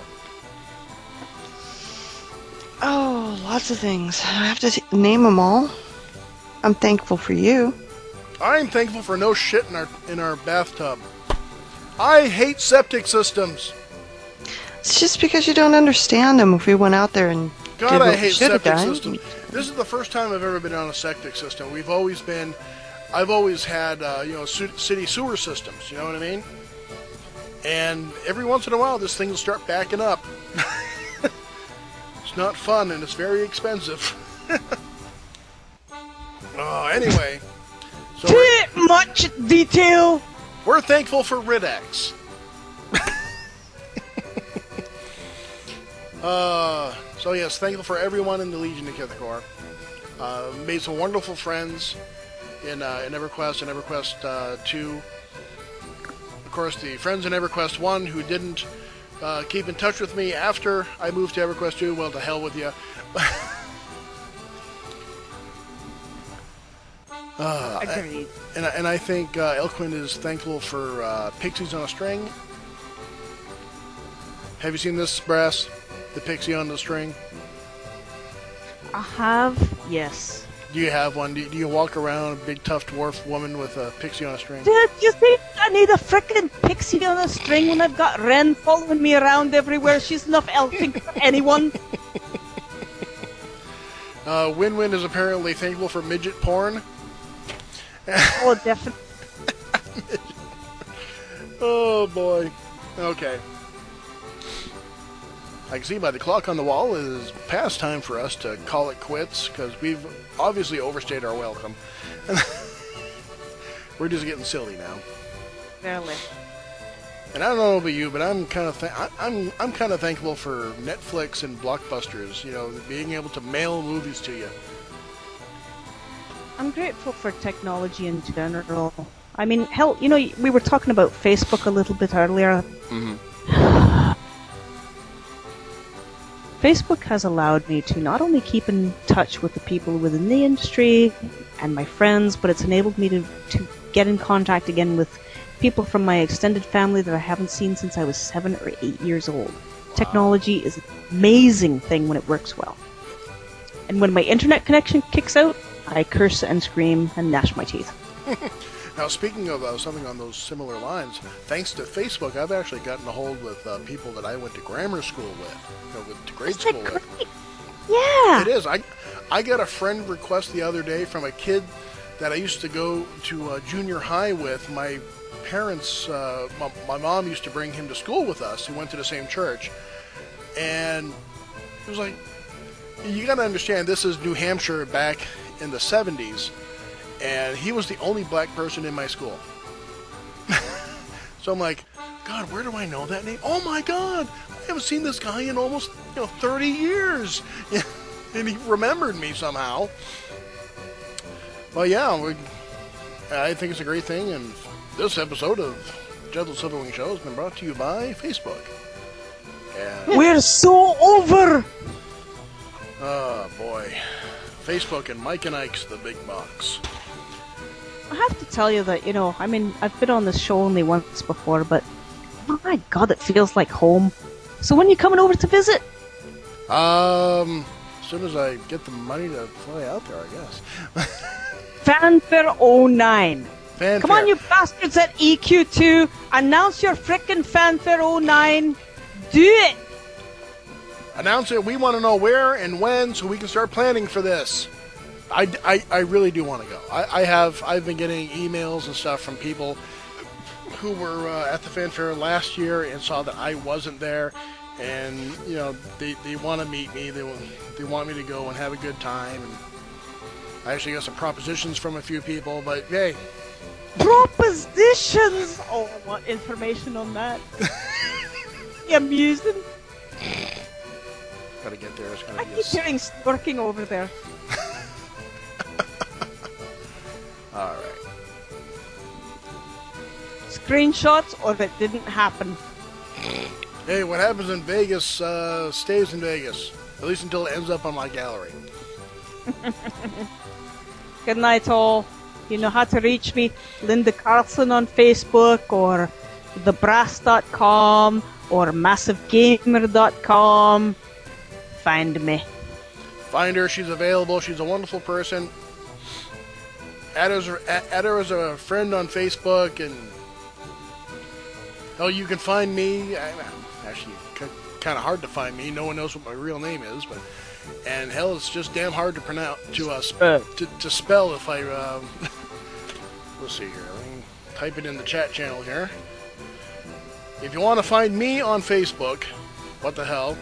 Oh, lots of things. I have to name them all. I'm thankful for you. I'm thankful for no shit in our bathtub. I hate septic systems. It's just because you don't understand them. If we went out there and God, did what I hate septic systems. This is the first time I've ever been on a septic system. I've always had city sewer systems. You know what I mean? And every once in a while, this thing will start backing up. It's not fun, and it's very expensive. Anyway. So Too much detail! We're thankful for Ridex. So yes, thankful for everyone in the Legion of Kithakor. Made some wonderful friends in EverQuest and EverQuest 2. Of course, the friends in EverQuest 1 who didn't keep in touch with me after I moved to EverQuest 2, well, to hell with you. Agreed. And I think Elquin is thankful for Pixies on a String. Have you seen this, Brass? The Pixie on the String? I have, yes. Do you have one? Do you walk around a big tough dwarf woman with a pixie on a string? Dude, you think I need a frickin' pixie on a string when I've got Ren following me around everywhere? She's enough elfing for anyone. Win-Win is apparently thankful for midget porn. Oh, definitely. Oh, boy. Okay. I can see by the clock on the wall it is past time for us to call it quits, because we've obviously overstayed our welcome. We're just getting silly now. Really. And I don't know about you, but I'm kind of I'm kind of thankful for Netflix and Blockbusters, being able to mail movies to you. I'm grateful for technology in general. I mean, hell, we were talking about Facebook a little bit earlier. Mm-hmm. Facebook has allowed me to not only keep in touch with the people within the industry and my friends, but it's enabled me to get in contact again with people from my extended family that I haven't seen since I was 7 or 8 years old. Wow. Technology is an amazing thing when it works well. And when my internet connection kicks out, I curse and scream and gnash my teeth. Now, speaking of something on those similar lines, thanks to Facebook, I've actually gotten a hold with people that I went to grammar school with, to grade school with. Yeah! It is. I got a friend request the other day from a kid that I used to go to junior high with. My parents, my mom used to bring him to school with us. He went to the same church. And it was like, you got to understand, this is New Hampshire back in the 70s. And he was the only black person in my school. So I'm like, God, where do I know that name? Oh my God, I haven't seen this guy in almost 30 years. And he remembered me somehow. Well, yeah, I think it's a great thing. And this episode of Gentle Silverwing Show has been brought to you by Facebook. And we're so over! Oh boy. Facebook and Mike and Ike's the big box. I have to tell you that, I mean, I've been on this show only once before, but my God, it feels like home. So when are you coming over to visit? As soon as I get the money to fly out there, I guess. Fanfare 09. Fanfare. Come on, you bastards at EQ2. Announce your frickin' Fanfare 09. Do it! Announce it. We want to know where and when so we can start planning for this. I really do want to go. I've been getting emails and stuff from people who were at the Fanfare last year and saw that I wasn't there, and they want to meet me. They want me to go and have a good time. And I actually got some propositions from a few people, but hey. Propositions! Oh, I want information on that. Amusing. Gotta get there. It's I keep hearing snorking over there. All right. Screenshots, or if it didn't happen. Hey, what happens in Vegas stays in Vegas. At least until it ends up on my gallery. Good night, all. You know how to reach me. Linda Carlson on Facebook, or thebrass.com, or massivegamer.com. Find me. Find her. She's available. She's a wonderful person. Add her as a friend on Facebook, and you can find me. Actually, kind of hard to find me. No one knows what my real name is, and it's just damn hard to pronounce to spell. If I let's see here. Let me type it in the chat channel here. If you want to find me on Facebook, what the hell?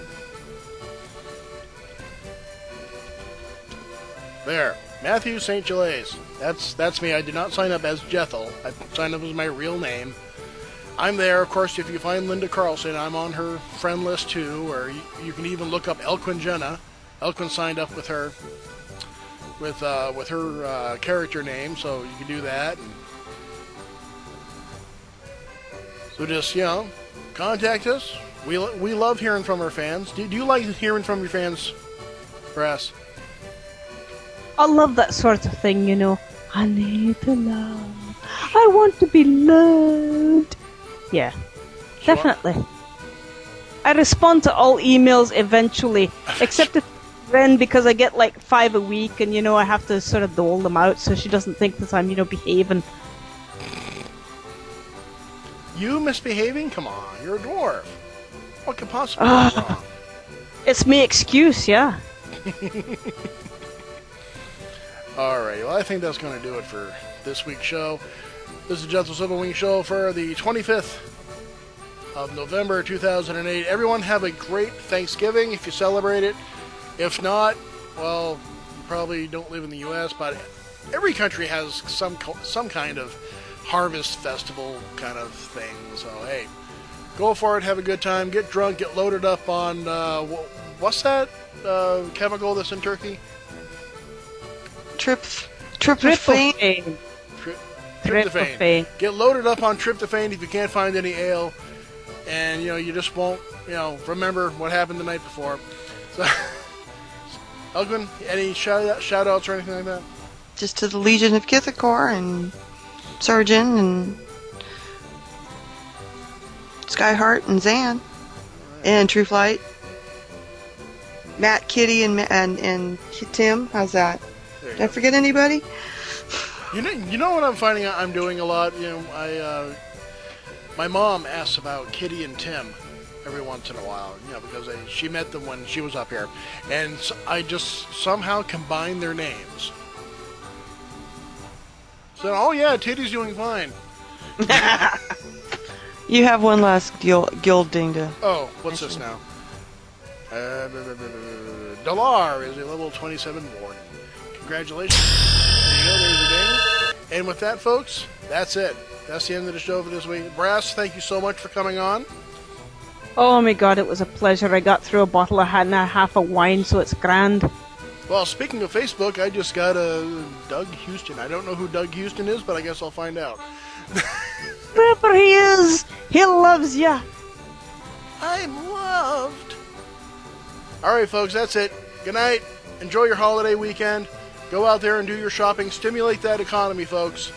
There. Matthew St. Gelais. That's me. I did not sign up as Jethel. I signed up as my real name. I'm there. Of course, if you find Linda Carlson, I'm on her friend list too, or you can even look up Elquin Jenna. Elquin signed up with her with her character name, so you can do that. And so just, contact us. We love hearing from our fans. Do you like hearing from your fans, Brass? I love that sort of thing, I need to love. I want to be loved. Yeah, sure. Definitely. I respond to all emails eventually, except then because I get like 5 a week, and I have to sort of dole them out so she doesn't think that I'm, behaving. You misbehaving? Come on, you're a dwarf. What could possibly go wrong? It's my excuse, yeah. Alright, well, I think that's going to do it for this week's show. This is the Gentle Silverwing Show for the 25th of November 2008. Everyone have a great Thanksgiving if you celebrate it. If not, well, you probably don't live in the U.S., but every country has some kind of harvest festival kind of thing. So, hey, go for it, have a good time, get drunk, get loaded up on, what's that chemical that's in turkey? Tryptophan. Tryptophan. Get loaded up on tryptophan if you can't find any ale, and you just won't remember what happened the night before. So, Elgin, any shout outs or anything like that? Just to the Legion of Kithakor and Sargent and Skyheart and Zan and True Flight. Matt, Kitty, and Tim. How's that? Did I forget anybody? You know what I'm finding out I'm doing a lot? My mom asks about Kitty and Tim every once in a while, because she met them when she was up here. And so I just somehow combine their names. So, oh yeah, Titty's doing fine. You have one last guild ding to... Oh, what's this now? Dalar is a level 27 warden. Congratulations. There you go, there's a ding. And with that, folks, that's it. That's the end of the show for this week. Brass, thank you so much for coming on. Oh my god, it was a pleasure. I got through a bottle and a half of wine, so it's grand. Well, speaking of Facebook, I just got a Doug Houston. I don't know who Doug Houston is, but I guess I'll find out. There he is! He loves ya! I'm loved. Alright, folks, that's it. Good night. Enjoy your holiday weekend. Go out there and do your shopping. Stimulate that economy, folks.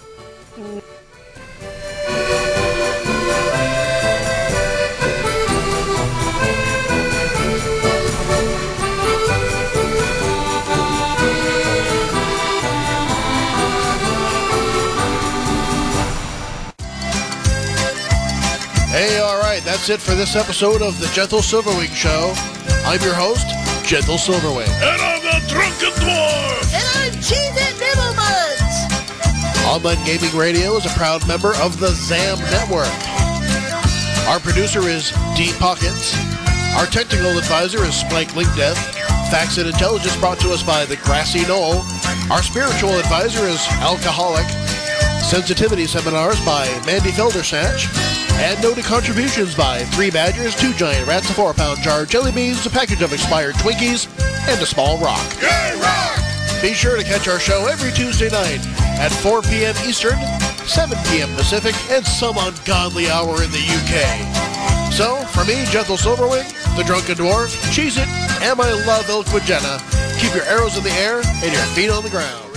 Hey, alright, that's it for this episode of the Gentle Silverwing Show. I'm your host, Gentle Silverwing. And I'm the Drunken Dwarf! And I'm Cheez-It Nibblebuds! Online Gaming Radio is a proud member of the ZAM Network. Our producer is D. Pockets. Our technical advisor is Splank Linkdeath. Facts and Intelligence brought to us by The Grassy Knoll. Our spiritual advisor is Alcoholic. Sensitivity Seminars by Mandy Feldersatch. And noted contributions by 3 Badgers, 2 Giant Rats, a 4-pound jar of jelly beans, a package of expired Twinkies, and a small rock. Yay, rock! Be sure to catch our show every Tuesday night at 4 p.m. Eastern, 7 p.m. Pacific, and some ungodly hour in the UK. So, for me, Gentle Silverwing, the Drunken Dwarf, Cheez-It, and my love Ilk with Jenna, keep your arrows in the air and your feet on the ground.